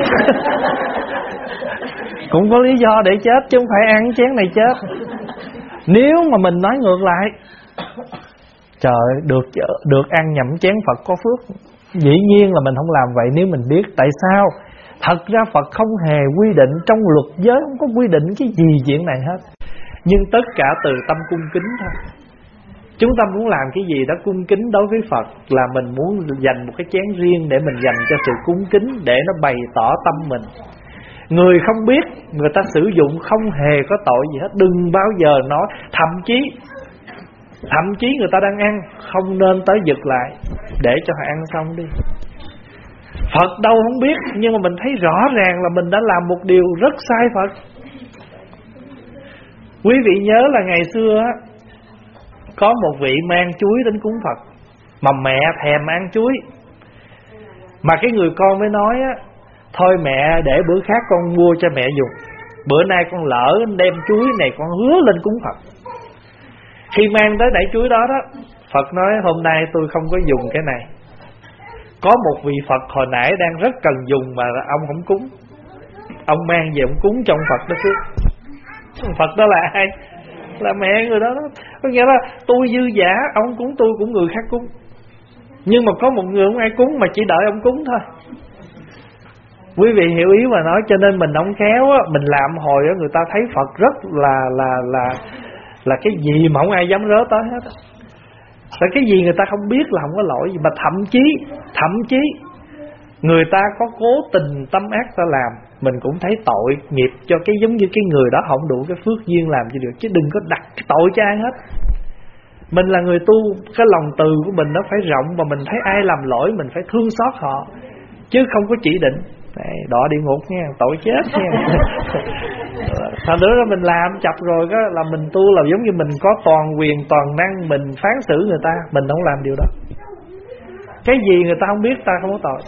Cũng có lý do để chết chứ không phải ăn chén này chết. Nếu mà mình nói ngược lại, trời ơi, được được ăn nhậm chén Phật có phước. Dĩ nhiên là mình không làm vậy nếu mình biết. Tại sao? Thật ra Phật không hề quy định, trong luật giới không có quy định cái gì chuyện này hết. Nhưng tất cả từ tâm cung kính thôi. Chúng ta muốn làm cái gì đó cung kính đối với Phật là mình muốn dành một cái chén riêng để mình dành cho sự cung kính, để nó bày tỏ tâm mình. Người không biết, người ta sử dụng không hề có tội gì hết. Đừng bao giờ nói, thậm chí Thậm chí người ta đang ăn, không nên tới giật lại, để cho họ ăn xong đi. Phật đâu không biết, nhưng mà mình thấy rõ ràng là mình đã làm một điều rất sai Phật. Quý vị nhớ là ngày xưa có một vị mang chuối đến cúng Phật, mà mẹ thèm ăn chuối, mà cái người con mới nói á, thôi mẹ để bữa khác con mua cho mẹ dùng, bữa nay con lỡ đem chuối này con hứa lên cúng Phật. Khi mang tới đẩy chuối đó đó, Phật nói hôm nay tôi không có dùng cái này. Có một vị Phật hồi nãy đang rất cần dùng mà ông không cúng, ông mang về ông cúng cho ông Phật đó chứ. Phật đó là ai? Là mẹ người đó đó. Có nghĩa là tôi dư giả, ông cúng tôi cũng người khác cúng. Nhưng mà có một người không ai cúng mà chỉ đợi ông cúng thôi. Quý vị hiểu ý mà nói. Cho nên mình không khéo á, mình làm hồi á, người ta thấy Phật rất là là là là cái gì mà không ai dám rớ tới hết. Là cái gì người ta không biết là không có lỗi gì. Mà thậm chí Thậm chí người ta có cố tình tâm ác ta làm, mình cũng thấy tội nghiệp cho cái giống như cái người đó không đủ cái phước duyên làm cho được. Chứ đừng có đặt cái tội cho ai hết. Mình là người tu, cái lòng từ của mình nó phải rộng, và mình thấy ai làm lỗi mình phải thương xót họ, chứ không có chỉ định đọa địa ngục nha, tội chết nha. Thành nữa là mình làm chập rồi đó, là mình tu là giống như mình có toàn quyền toàn năng, mình phán xử người ta, mình không làm điều đó. Cái gì người ta không biết ta không có tội.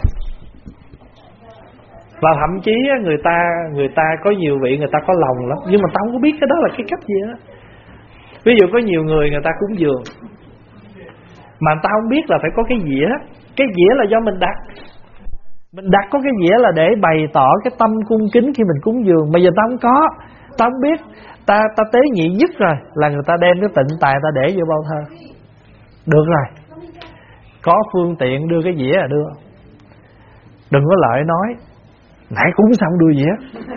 Và thậm chí người ta người ta có nhiều vị người ta có lòng lắm, nhưng mà ta không có biết cái đó là cái cách gì đó. Ví dụ có nhiều người người ta cúng dường mà người ta không biết là phải có cái dĩa. Cái dĩa là do mình đặt. Mình đặt có cái dĩa là để bày tỏ cái tâm cung kính khi mình cúng dường. Bây giờ ta không có, ta không biết, ta ta tế nhị nhất rồi, là người ta đem cái tịnh tài ta để vô bao thơ. Được rồi, có phương tiện đưa cái dĩa là đưa. Đừng có lợi nói nãy cúng xong đưa dĩa.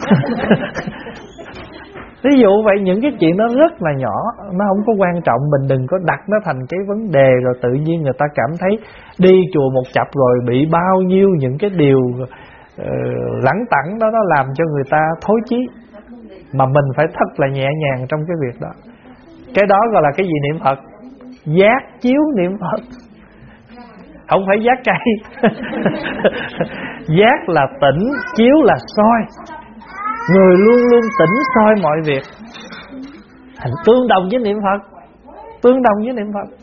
Ví dụ vậy, những cái chuyện đó rất là nhỏ, nó không có quan trọng. Mình đừng có đặt nó thành cái vấn đề, rồi tự nhiên người ta cảm thấy đi chùa một chập rồi bị bao nhiêu những cái điều uh, lẳng tẳng đó, nó làm cho người ta thối chí. Mà mình phải thật là nhẹ nhàng trong cái việc đó. Cái đó gọi là cái gì niệm Phật? Giác chiếu niệm Phật. Không phải giác cây. Giác là tỉnh, chiếu là soi. Người luôn luôn tỉnh soi mọi việc, thành tương đồng với niệm Phật. Tương đồng với niệm Phật.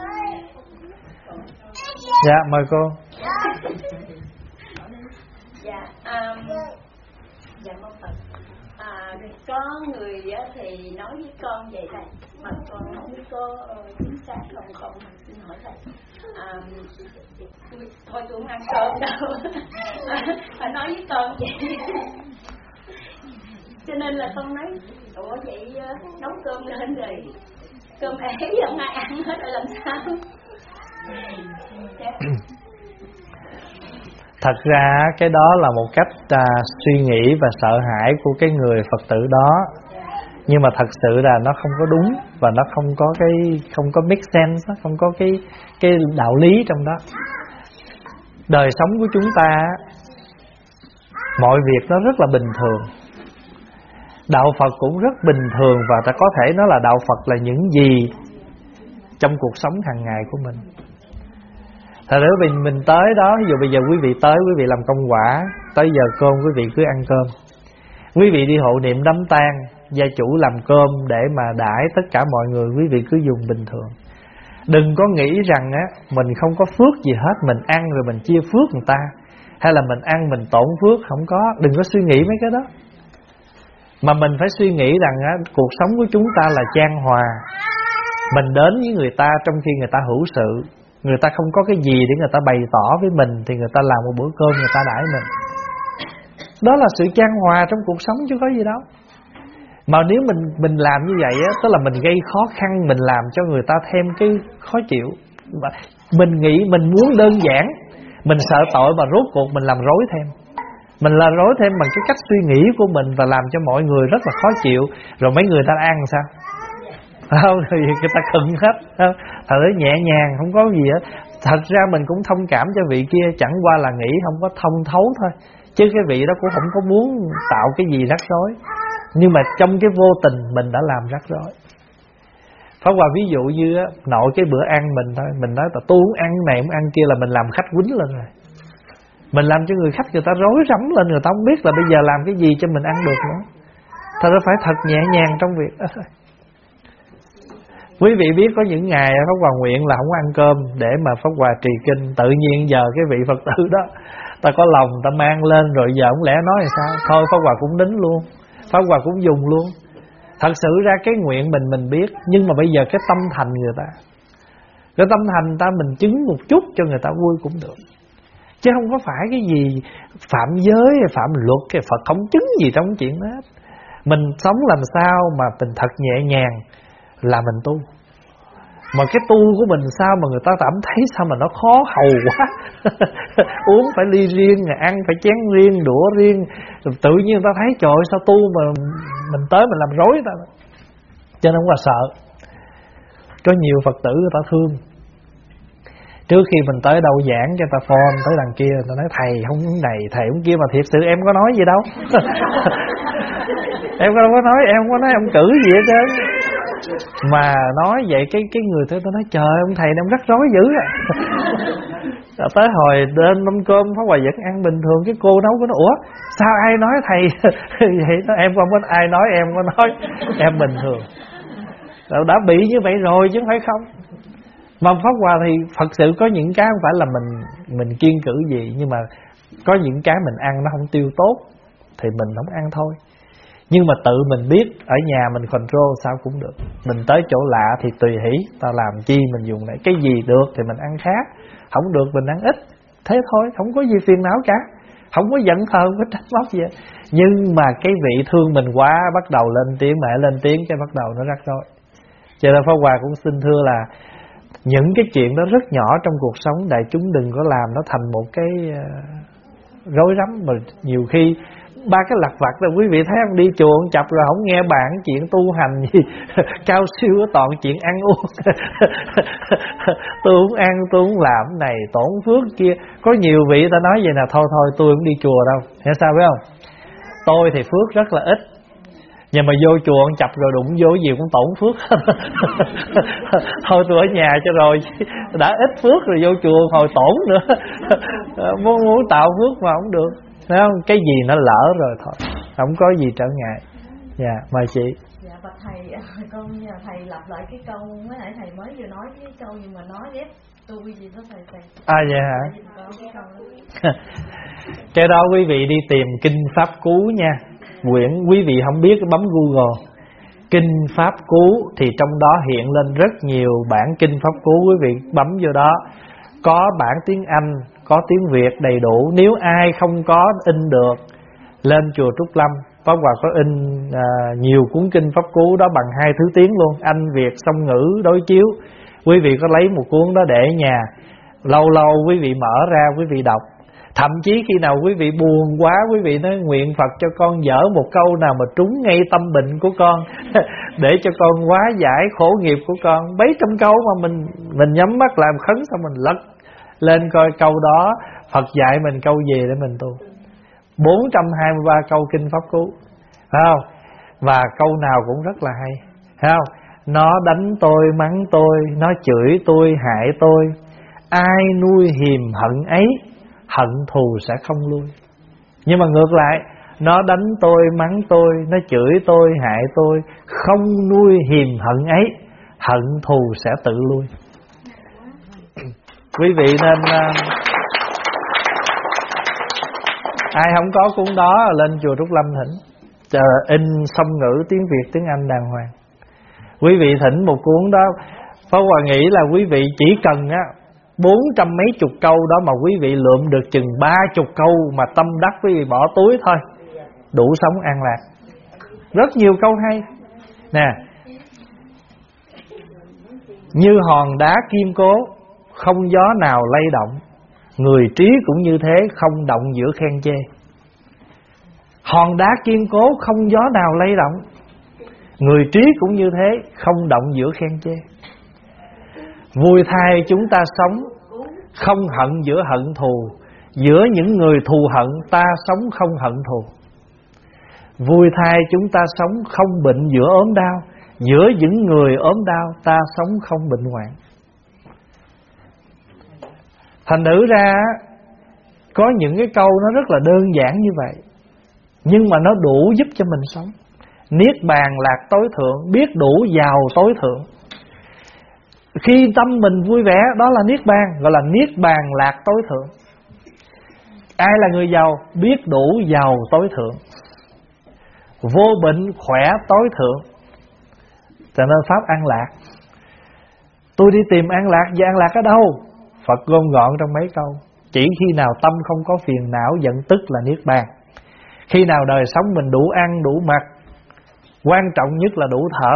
Dạ mời cô. Dạ um, Dạ mong Phật. À, có người thì nói với con vậy này, mà con không biết có chính xác không không xin hỏi thầy. À, thôi tôi không ăn cơm đâu. Phải nói với con vậy. Cho nên là con nói, ủa vậy nấu cơm lên rồi cơm ế không ai ăn hết là làm sao? Thật ra cái đó là một cách à, suy nghĩ và sợ hãi của cái người Phật tử đó. Nhưng mà thật sự là nó không có đúng, và nó không có cái không có make sense, không có cái cái đạo lý trong đó. Đời sống của chúng ta, mọi việc nó rất là bình thường. Đạo Phật cũng rất bình thường, và ta có thể nói là đạo Phật là những gì trong cuộc sống hàng ngày của mình. Thật ra mình, mình tới đó, ví dụ bây giờ quý vị tới, quý vị làm công quả, tới giờ cơm quý vị cứ ăn cơm. Quý vị đi hộ niệm đám tang, gia chủ làm cơm để mà đãi tất cả mọi người, quý vị cứ dùng bình thường. Đừng có nghĩ rằng á mình không có phước gì hết, mình ăn rồi mình chia phước người ta, hay là mình ăn mình tổn phước, không có. Đừng có suy nghĩ mấy cái đó. Mà mình phải suy nghĩ rằng á, cuộc sống của chúng ta là chan hòa. Mình đến với người ta trong khi người ta hữu sự, người ta không có cái gì để người ta bày tỏ với mình, thì người ta làm một bữa cơm người ta đãi mình. Đó là sự chan hòa trong cuộc sống chứ có gì đâu. Mà nếu mình mình làm như vậy á, tức là mình gây khó khăn, mình làm cho người ta thêm cái khó chịu. Mình nghĩ mình muốn đơn giản, mình sợ tội mà rốt cuộc mình làm rối thêm. Mình làm rối thêm bằng cái cách suy nghĩ của mình, và làm cho mọi người rất là khó chịu. Rồi mấy người ta ăn sao? không, thì người ta khựng hết. Thật đấy, nhẹ nhàng không có gì hết. Thật ra mình cũng thông cảm cho vị kia, chẳng qua là nghĩ không có thông thấu thôi, chứ cái vị đó cũng không có muốn tạo cái gì rắc rối. Nhưng mà trong cái vô tình mình đã làm rắc rối. Pháp Hòa ví dụ như á, nội cái bữa ăn mình thôi, mình nói là tôi muốn ăn này muốn ăn kia là mình làm khách quýnh lên rồi. Mình làm cho người khách người ta rối rắm lên, người ta không biết là bây giờ làm cái gì cho mình ăn được nữa. Thật ra phải thật nhẹ nhàng trong việc đó. Quý vị biết có những ngày Pháp Hòa nguyện là không ăn cơm để mà Pháp Hòa trì kinh. Tự nhiên giờ cái vị Phật tử đó ta có lòng ta mang lên, rồi giờ không lẽ nói là sao? Thôi Pháp Hòa cũng đính luôn, Pháp Hòa cũng dùng luôn. Thật sự ra cái nguyện mình mình biết, nhưng mà bây giờ cái tâm thành người ta, cái tâm thành ta mình chứng một chút cho người ta vui cũng được, chứ không có phải cái gì phạm giới phạm luật, cái Phật không chứng gì trong chuyện đó. Mình sống làm sao mà mình thật nhẹ nhàng là mình tu. Mà cái tu của mình sao mà người ta cảm thấy sao mà nó khó hầu quá. Uống phải ly riêng, ăn phải chén riêng, đũa riêng. Tự nhiên người ta thấy trời ơi, sao tu mà mình tới mình làm rối ta. Cho nên không là sợ. Có nhiều Phật tử người ta thương, trước khi mình tới đâu giảng cho ta phone tới đằng kia, ta nói thầy không này thầy không kia, mà thiệt sự em có nói gì đâu. Em đâu có nói, em không có nói ông cử gì hết trơn. Mà nói vậy cái cái người tới tôi nói trời ông thầy này ông rắc rối dữ à. Rồi tới hồi đến mâm cơm Pháp Hòa vẫn ăn bình thường, cái cô nấu có nói ủa sao ai nói thầy vậy đó, em không có ai nói, em có nói em bình thường. Rồi đã bị như vậy rồi chứ không phải không. Mà Pháp Hòa thì thật sự có những cái không phải là mình mình kiêng cữ gì, nhưng mà có những cái mình ăn nó không tiêu tốt thì mình không ăn thôi. Nhưng mà tự mình biết ở nhà mình control sao cũng được. Mình tới chỗ lạ thì tùy hỷ, ta làm chi mình dùng lại. Cái gì được thì mình ăn khác, không được mình ăn ít. Thế thôi, không có gì phiền não cả, không có giận hờn, không có trách móc gì. Nhưng mà cái vị thương mình quá, bắt đầu lên tiếng, mẹ lên tiếng, cái bắt đầu nó rắc rối. Cho nên Pháp Hòa cũng xin thưa là những cái chuyện đó rất nhỏ trong cuộc sống, đại chúng đừng có làm nó thành một cái rối rắm. Mà nhiều khi ba cái lặt vặt là quý vị thấy ông đi chùa ông chập rồi không nghe bạn chuyện tu hành gì cao siêu, toàn chuyện ăn uống. Tôi không ăn, tôi không làm này, tổn phước kia. Có nhiều vị ta nói vậy nè, thôi thôi tôi không đi chùa đâu. Hiểu sao biết không? Tôi thì phước rất là ít, nhưng mà vô chùa ông chập rồi đụng vô gì cũng tổn phước. Thôi tôi ở nhà cho rồi, đã ít phước rồi vô chùa hồi tổn nữa. muốn, muốn tạo phước mà không được. Thấy không? Cái gì nó lỡ rồi thôi, không có gì trở ngại. Dạ, mời chị. Dạ, và thầy, con nhờ thầy lặp lại cái câu mới nãy thầy mới vừa nói cái câu nhưng mà nói ghép tôi gì đó thầy thầy. À vậy hả? Cái đó quý vị đi tìm Kinh Pháp Cú nha. Quyển quý vị không biết bấm Google Kinh Pháp Cú thì trong đó hiện lên rất nhiều bản Kinh Pháp Cú, quý vị bấm vô đó. Có bản tiếng Anh, có tiếng Việt đầy đủ. Nếu ai không có in được, lên chùa Trúc Lâm, Pháp Hòa có in à, nhiều cuốn Kinh Pháp Cú đó bằng hai thứ tiếng luôn, Anh, Việt, song ngữ đối chiếu. Quý vị có lấy một cuốn đó để ở nhà, lâu lâu quý vị mở ra quý vị đọc. Thậm chí khi nào quý vị buồn quá, quý vị nói nguyện Phật cho con dở một câu nào mà trúng ngay tâm bệnh của con để cho con hóa giải khổ nghiệp của con. Mấy trăm câu mà mình mình nhắm mắt làm khấn, xong mình lật lên coi câu đó Phật dạy mình câu gì để mình tu. Bốn trăm hai mươi ba câu Kinh Pháp Cú, phải không? Và câu nào cũng rất là hay, phải không? Nó đánh tôi, mắng tôi, nó chửi tôi, hại tôi, ai nuôi hiềm hận ấy, hận thù sẽ không lui. Nhưng mà ngược lại, nó đánh tôi, mắng tôi, nó chửi tôi, hại tôi, không nuôi hiềm hận ấy, hận thù sẽ tự lui. Quý vị nên uh, ai không có cuốn đó lên chùa Trúc Lâm thỉnh, chờ in song ngữ tiếng Việt tiếng Anh đàng hoàng. Quý vị thỉnh một cuốn đó, Pháp Hòa nghĩ là quý vị chỉ cần á bốn trăm mấy chục câu đó mà quý vị lượm được chừng ba chục câu mà tâm đắc, quý vị bỏ túi thôi, đủ sống an lạc. Rất nhiều câu hay nè. Như hòn đá kiên cố, không gió nào lay động, người trí cũng như thế, không động giữa khen chê. Hòn đá kiên cố không gió nào lay động, Người trí cũng như thế, không động giữa khen chê. Vui thay chúng ta sống, không hận giữa hận thù. Giữa những người thù hận, ta sống không hận thù. Vui thay chúng ta sống, không bệnh giữa ốm đau. Giữa những người ốm đau, ta sống không bệnh hoạn. Thành thử ra có những cái câu nó rất là đơn giản như vậy, nhưng mà nó đủ giúp cho mình sống. Niết bàn lạc tối thượng, biết đủ giàu tối thượng. Khi tâm mình vui vẻ, đó là niết bàn, gọi là niết bàn lạc tối thượng. Ai là người giàu? Biết đủ giàu tối thượng, vô bệnh khỏe tối thượng. Cho nên pháp an lạc. Tôi đi tìm an lạc, và an lạc ở đâu? Phật gom gọn trong mấy câu. Chỉ khi nào tâm không có phiền não giận tức là niết bàn. Khi nào đời sống mình đủ ăn đủ mặc, quan trọng nhất là đủ thở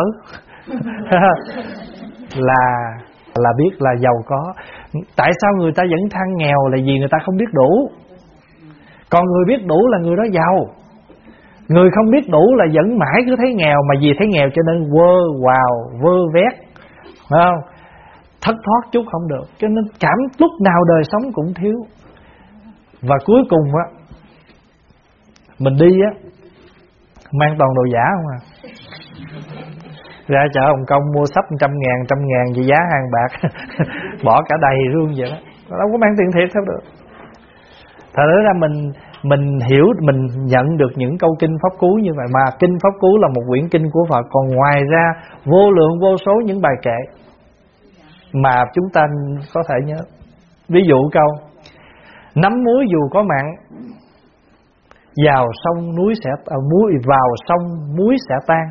là là biết là giàu có. Tại sao người ta vẫn than nghèo? Là vì người ta không biết đủ. Còn người biết đủ là người đó giàu. Người không biết đủ là vẫn mãi cứ thấy nghèo, mà vì thấy nghèo cho nên quơ quào vơ vét, phải không? Thất thoát chút không được. Cho nên cảm lúc nào đời sống cũng thiếu. Và cuối cùng á, mình đi á mang toàn đồ giả không à. Ra chợ Hồng Kông mua sách trăm ngàn, trăm ngàn vì giá hàng bạc bỏ cả đầy rương vậy đó. Đâu có mang tiền thiệt theo được. Thật ra mình Mình hiểu, mình nhận được những câu kinh pháp cú như vậy. Mà kinh pháp cú là một quyển kinh của Phật. Còn ngoài ra vô lượng vô số những bài kệ mà chúng ta có thể nhớ. Ví dụ câu: nắm muối dù có mặn, vào sông núi sẽ à, muối vào sông muối sẽ tan.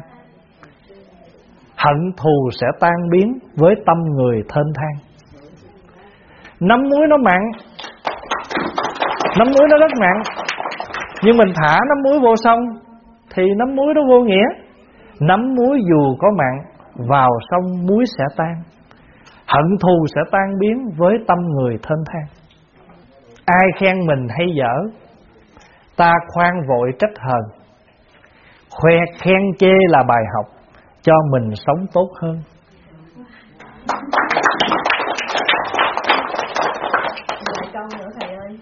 Hận thù sẽ tan biến với tâm người thênh thang. Nắm muối nó mặn, nắm muối nó rất mặn, nhưng mình thả nắm muối vô sông thì nắm muối nó vô nghĩa. Nắm muối dù có mặn, vào sông muối sẽ tan. Hận thù sẽ tan biến với tâm người thênh thang. Ai khen mình hay dở, ta khoan vội trách hờn. Khoe khen chê là bài học, cho mình sống tốt hơn. Câu nữa thầy ơi.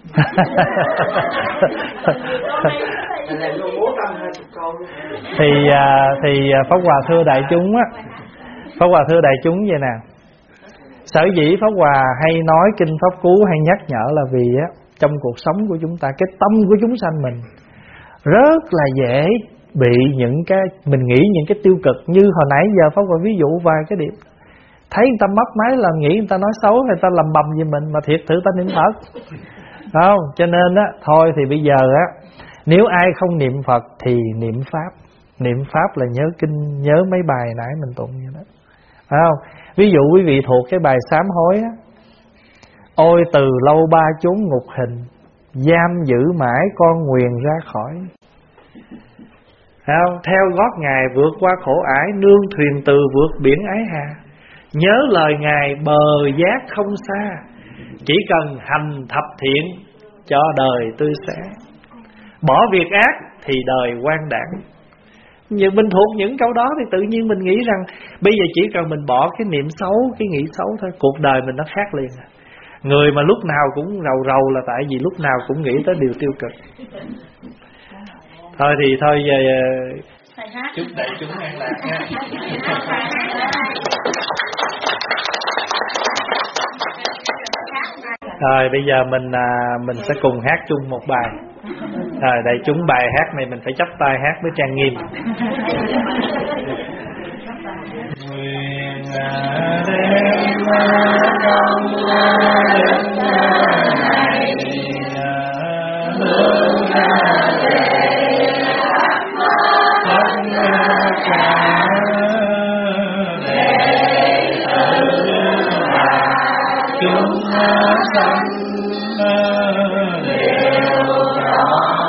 Thì thì Pháp Hòa thưa đại chúng á, Pháp Hòa thưa đại chúng vậy nè. Sở dĩ Pháp Hòa hay nói kinh pháp cú, hay nhắc nhở là vì á, trong cuộc sống của chúng ta, cái tâm của chúng sanh mình rất là dễ bị những cái mình nghĩ những cái tiêu cực. Như hồi nãy giờ Pháp Hòa ví dụ vài cái điểm, thấy người ta mấp máy là nghĩ người ta nói xấu, người ta lầm bầm về mình, mà thiệt thử ta niệm Phật, không? Cho nên á, thôi thì bây giờ á, nếu ai không niệm Phật thì niệm Pháp. Niệm Pháp là nhớ kinh, nhớ mấy bài nãy mình tụng như đó, phải không? Ví dụ quý vị thuộc cái bài sám hối á: ôi từ lâu ba chốn ngục hình, giam giữ mãi con nguyền ra khỏi. Không? Theo gót Ngài vượt qua khổ ải, nương thuyền từ vượt biển ái hà. Nhớ lời Ngài bờ giác không xa, chỉ cần hành thập thiện cho đời tươi sáng. Bỏ việc ác thì đời quang đãng. Nhưng mình thuộc những câu đó thì tự nhiên mình nghĩ rằng bây giờ chỉ cần mình bỏ cái niệm xấu, cái nghĩ xấu thôi, cuộc đời mình nó khác liền. Người mà lúc nào cũng rầu rầu là tại vì lúc nào cũng nghĩ tới điều tiêu cực. Thôi thì thôi về chúc đại chúng an lạc nha. Rồi bây giờ mình à, mình sẽ cùng hát chung một bài. Rồi đại chúng, bài hát này mình phải chắp tay hát với trang nghiêm. Nguyện đem công đức này hướng ra về tất cả đệ tử và chúng sanh đều rõ